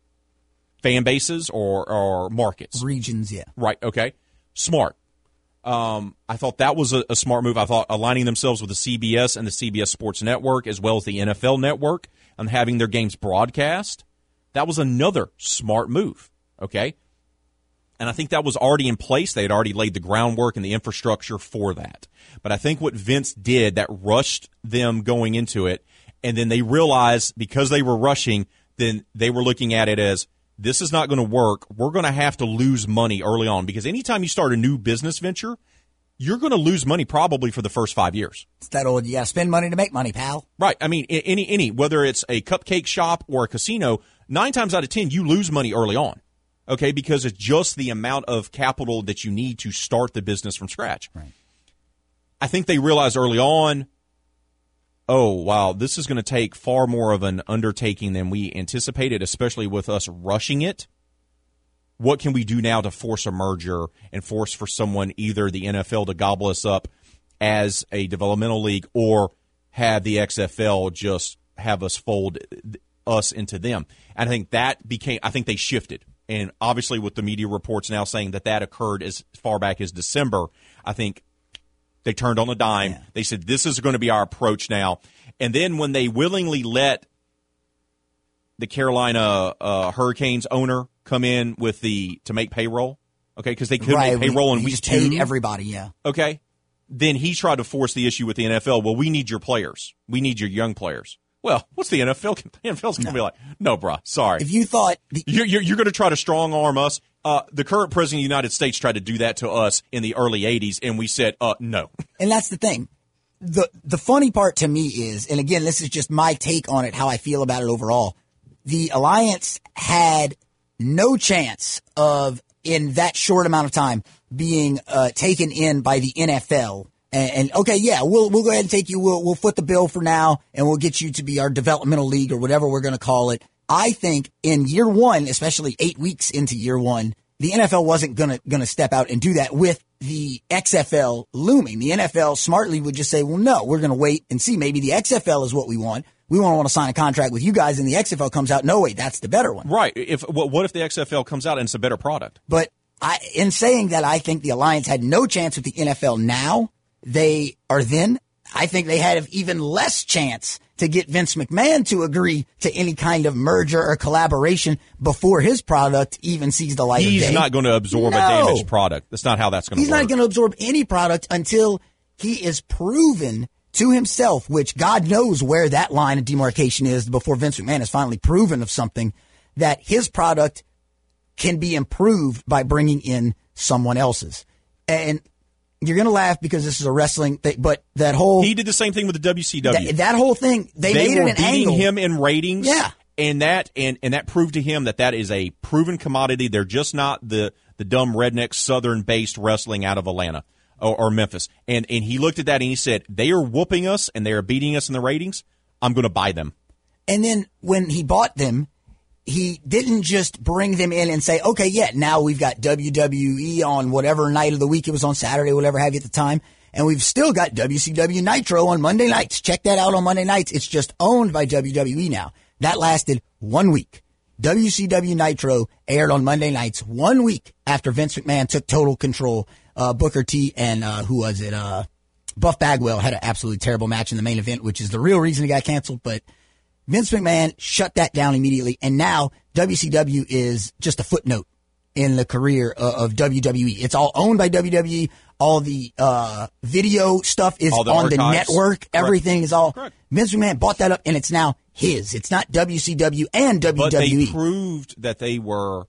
fan bases or or markets, regions. Yeah, right. Okay, smart. Um, I thought that was a, a smart move. I thought aligning themselves with the C B S and the C B S Sports Network as well as the N F L Network and having their games broadcast, that was another smart move, okay? And I think that was already in place. They had already laid the groundwork and the infrastructure for that. But I think what Vince did that rushed them going into it, and then they realized because they were rushing, then they were looking at it as, this is not going to work. We're going to have to lose money early on because anytime you start a new business venture, you're going to lose money probably for the first five years. It's that old, you got to spend money to make money, pal. Right. I mean, any, any, whether it's a cupcake shop or a casino, nine times out of ten, you lose money early on, okay, because it's just the amount of capital that you need to start the business from scratch. Right. I think they realized early on, oh, wow, this is going to take far more of an undertaking than we anticipated, especially with us rushing it. What can we do now to force a merger and force for someone, either the N F L to gobble us up as a developmental league or have the X F L just have us fold us into them? And I think that became, I think they shifted. And obviously with the media reports now saying that that occurred as far back as December, I think they turned on a dime. Yeah. They said, this is going to be our approach now. And then when they willingly let the Carolina uh, Hurricanes owner come in with the to make payroll, okay, because they couldn't right, make payroll we, in we week just two. Paid everybody, yeah. Okay. Then he tried to force the issue with the N F L. Well, we need your players. We need your young players. Well, what's the N F L? The N F L's going to no. be like, no, bruh, sorry. If you thought... The- you're you're, you're going to try to strong-arm us. Uh, the current president of the United States tried to do that to us in the early eighties, and we said, uh, no. And that's the thing. The the funny part to me is, and again, this is just my take on it, how I feel about it overall, the Alliance had no chance of, in that short amount of time, being uh, taken in by the N F L. And, and okay, yeah, we'll we'll go ahead and take you. We'll we'll foot the bill for now, and we'll get you to be our developmental league or whatever we're going to call it. I think in year one, especially eight weeks into year one, the N F L wasn't gonna gonna step out and do that with the X F L looming. The N F L smartly would just say, well, no, we're gonna wait and see. Maybe the X F L is what we want. We won't want to sign a contract with you guys, and the X F L comes out. No, wait, that's the better one. Right. If what, what if the X F L comes out and it's a better product? But I, in saying that, I think the Alliance had no chance with the N F L now. They are then. I think they had even less chance to get Vince McMahon to agree to any kind of merger or collaboration before his product even sees the light of day. He's not going to absorb no. a damaged product. That's not how that's going to work. He's not going to absorb any product until he is proven to himself, which God knows where that line of demarcation is before Vince McMahon is finally proven of something, that his product can be improved by bringing in someone else's. And you're going to laugh because this is a wrestling thing, but that whole... He did the same thing with the W C W. That, that whole thing, they, they made were it an beating angle. him in ratings. Yeah. And that and, and that proved to him that that is a proven commodity. They're just not the, the dumb redneck Southern-based wrestling out of Atlanta or, or Memphis. And, and he looked at that and he said, they are whooping us and they are beating us in the ratings. I'm going to buy them. And then when he bought them, he didn't just bring them in and say, okay, yeah, now we've got W W E on whatever night of the week it was on, Saturday, whatever have you at the time. And we've still got W C W Nitro on Monday nights. Check that out on Monday nights. It's just owned by W W E now. That lasted one week. W C W Nitro aired on Monday nights one week after Vince McMahon took total control. Uh, Booker T and, uh, who was it? Uh, Buff Bagwell had an absolutely terrible match in the main event, which is the real reason it got canceled. But Vince McMahon shut that down immediately, and now W C W is just a footnote in the career of, of W W E. It's all owned by W W E. All the uh, video stuff is the on archives. the network. Correct. Everything is all. Correct. Vince McMahon bought that up, and it's now his. It's not W C W and W W E. But they proved that they were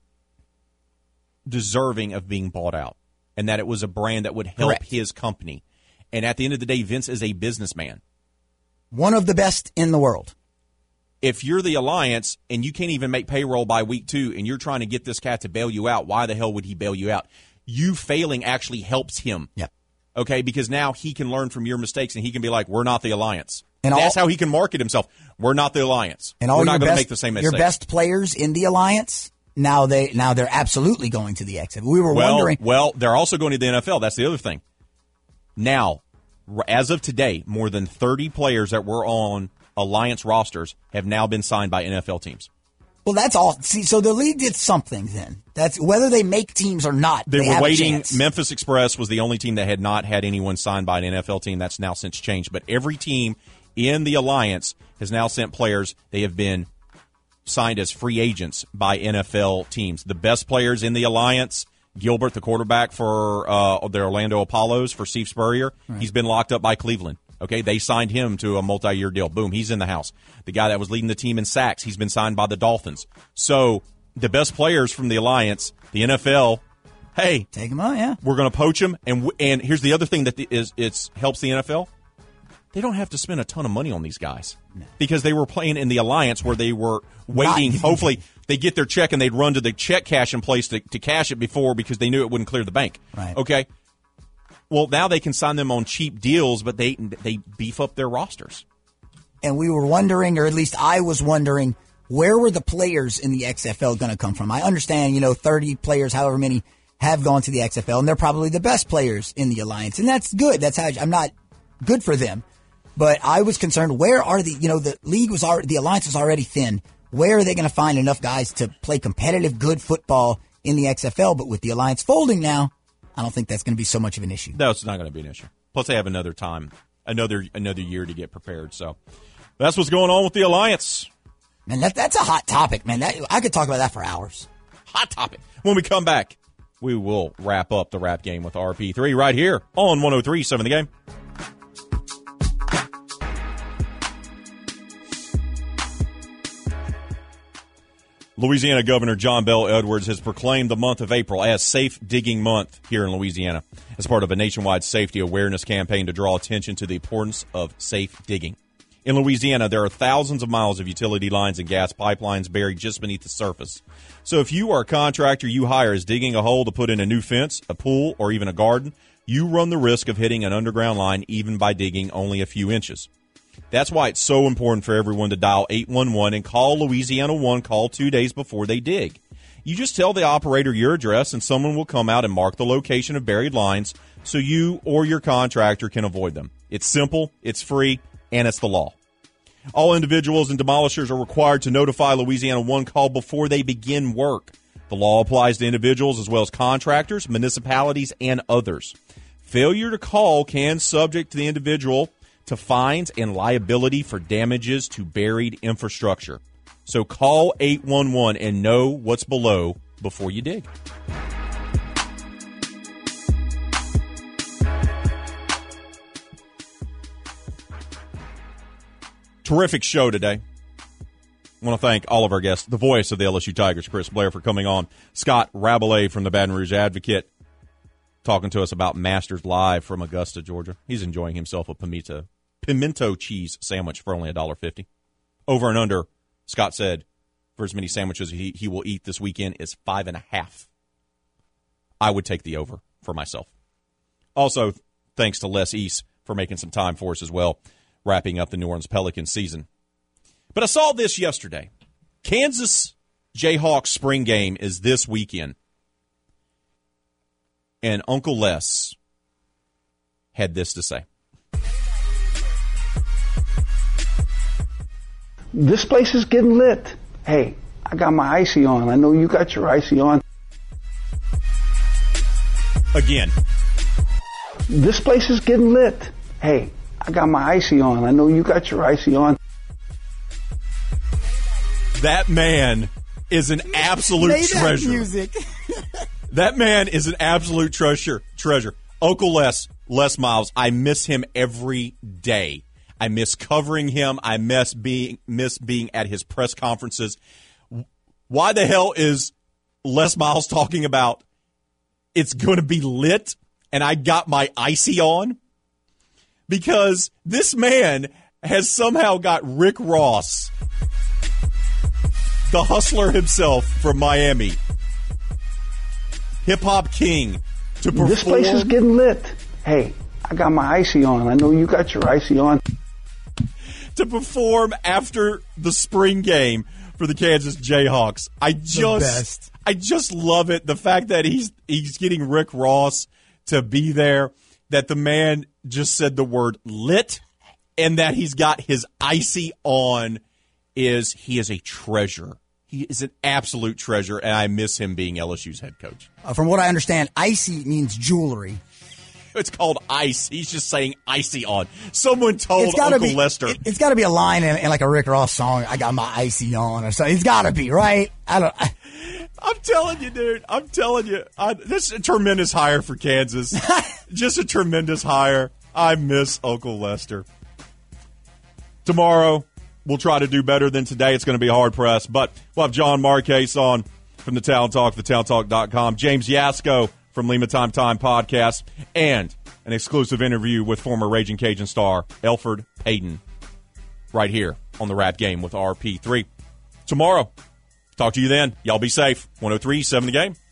deserving of being bought out, and that it was a brand that would help Correct. his company. And at the end of the day, Vince is a businessman. One of the best in the world. If you're the Alliance and you can't even make payroll by week two and you're trying to get this cat to bail you out, why the hell would he bail you out? You failing actually helps him. Yeah. Okay, because now he can learn from your mistakes and he can be like, we're not the Alliance. And That's all, how he can market himself. We're not the Alliance. And all we're not going to make the same mistakes. Your best players in the Alliance, now, they, now they're absolutely going to the X F L. We were well, wondering. Well, they're also going to the N F L. That's the other thing. Now, as of today, more than thirty players that were on Alliance rosters have now been signed by N F L teams. Well, that's all. See, so the league did something then. That's whether they make teams or not. They, they were have waiting. A chance. Memphis Express was the only team that had not had anyone signed by an N F L team. That's now since changed. But every team in the Alliance has now sent players. They have been signed as free agents by N F L teams. The best players in the Alliance, Gilbert, the quarterback for uh, the Orlando Apollos for Steve Spurrier, right. He's been locked up by Cleveland. Okay, they signed him to a multi-year deal. Boom, he's in the house. The guy that was leading the team in sacks, he's been signed by the Dolphins. So the best players from the Alliance, the N F L, hey, take them out, yeah. We're going to poach them. And w- and here's the other thing that the, is it's helps the N F L. They don't have to spend a ton of money on these guys no. because they were playing in the Alliance where they were waiting. Not, hopefully, they get their check and they'd run to the check cashing place to, to cash it before because they knew it wouldn't clear the bank. Right. Okay. Well, now they can sign them on cheap deals, but they they beef up their rosters. And we were wondering, or at least I was wondering, where were the players in the X F L going to come from? I understand, you know, thirty players, however many, have gone to the X F L, and they're probably the best players in the Alliance, and that's good. That's how I, I'm not good for them. But I was concerned, where are the, you know, the league was already, the Alliance was already thin. Where are they going to find enough guys to play competitive, good football in the X F L? But with the Alliance folding now, I don't think that's going to be so much of an issue. No, it's not going to be an issue. Plus, they have another time, another another year to get prepared. So that's what's going on with the Alliance. Man, that, that's a hot topic, man. That, I could talk about that for hours. Hot topic. When we come back, we will wrap up the Rap Game with R P three right here on one oh three point seven The Game. Louisiana Governor John Bel Edwards has proclaimed the month of April as Safe Digging Month here in Louisiana as part of a nationwide safety awareness campaign to draw attention to the importance of safe digging. In Louisiana, there are thousands of miles of utility lines and gas pipelines buried just beneath the surface. So if you are a contractor you hire is digging a hole to put in a new fence, a pool, or even a garden, you run the risk of hitting an underground line even by digging only a few inches. That's why it's so important for everyone to dial eight one one and call Louisiana One Call two days before they dig. You just tell the operator your address and someone will come out and mark the location of buried lines so you or your contractor can avoid them. It's simple, it's free, and it's the law. All individuals and demolishers are required to notify Louisiana One Call before they begin work. The law applies to individuals as well as contractors, municipalities, and others. Failure to call can subject the individual to fines and liability for damages to buried infrastructure. So call eight one one and know what's below before you dig. Terrific show today. I want to thank all of our guests, the voice of the L S U Tigers, Chris Blair, for coming on. Scott Rabelais from the Baton Rouge Advocate, talking to us about Masters live from Augusta, Georgia. He's enjoying himself a pimento, pimento cheese sandwich for only one dollar fifty. Over and under, Scott said, for as many sandwiches he, he will eat this weekend is five and a half. I would take the over for myself. Also, thanks to Les East for making some time for us as well, wrapping up the New Orleans Pelicans season. But I saw this yesterday. Kansas Jayhawks spring game is this weekend. And Uncle Les had this to say. This place is getting lit. Hey, I got my icy on. I know you got your icy on. Again. This place is getting lit. Hey, I got my icy on. I know you got your icy on. That man is an absolute Play that treasure. music. That man is an absolute treasure. Treasure. Uncle Les, Les Miles, I miss him every day. I miss covering him. I miss being miss being at his press conferences. Why the hell is Les Miles talking about it's going to be lit and I got my icy on? Because this man has somehow got Rick Ross, the hustler himself from Miami, hip-hop king, to perform. This place is getting lit. Hey, I got my icy on. I know you got your icy on. To perform after the spring game for the Kansas Jayhawks. I just I just love it. The fact that he's he's getting Rick Ross to be there, that the man just said the word lit, and that he's got his icy on. Is he is a treasure. He is an absolute treasure, and I miss him being L S U's head coach. Uh, from what I understand, icy means jewelry. It's called ice. He's just saying icy on. Someone told Uncle be, Lester. It, it's got to be a line in, in like a Rick Ross song. I got my icy on or something. It's got to be, right? I don't. I, I'm telling you, dude. I'm telling you. I, this is a tremendous hire for Kansas. Just a tremendous hire. I miss Uncle Lester. Tomorrow, we'll try to do better than today. It's going to be hard pressed, but we'll have John Marquez on from the Town Talk, the town talk dot com, James Yasko from Lima Time Time Podcast, and an exclusive interview with former Raging Cajun star Elfrid Payton right here on the Rap Game with R P three. Tomorrow, talk to you then. Y'all be safe. one oh three point seven The Game.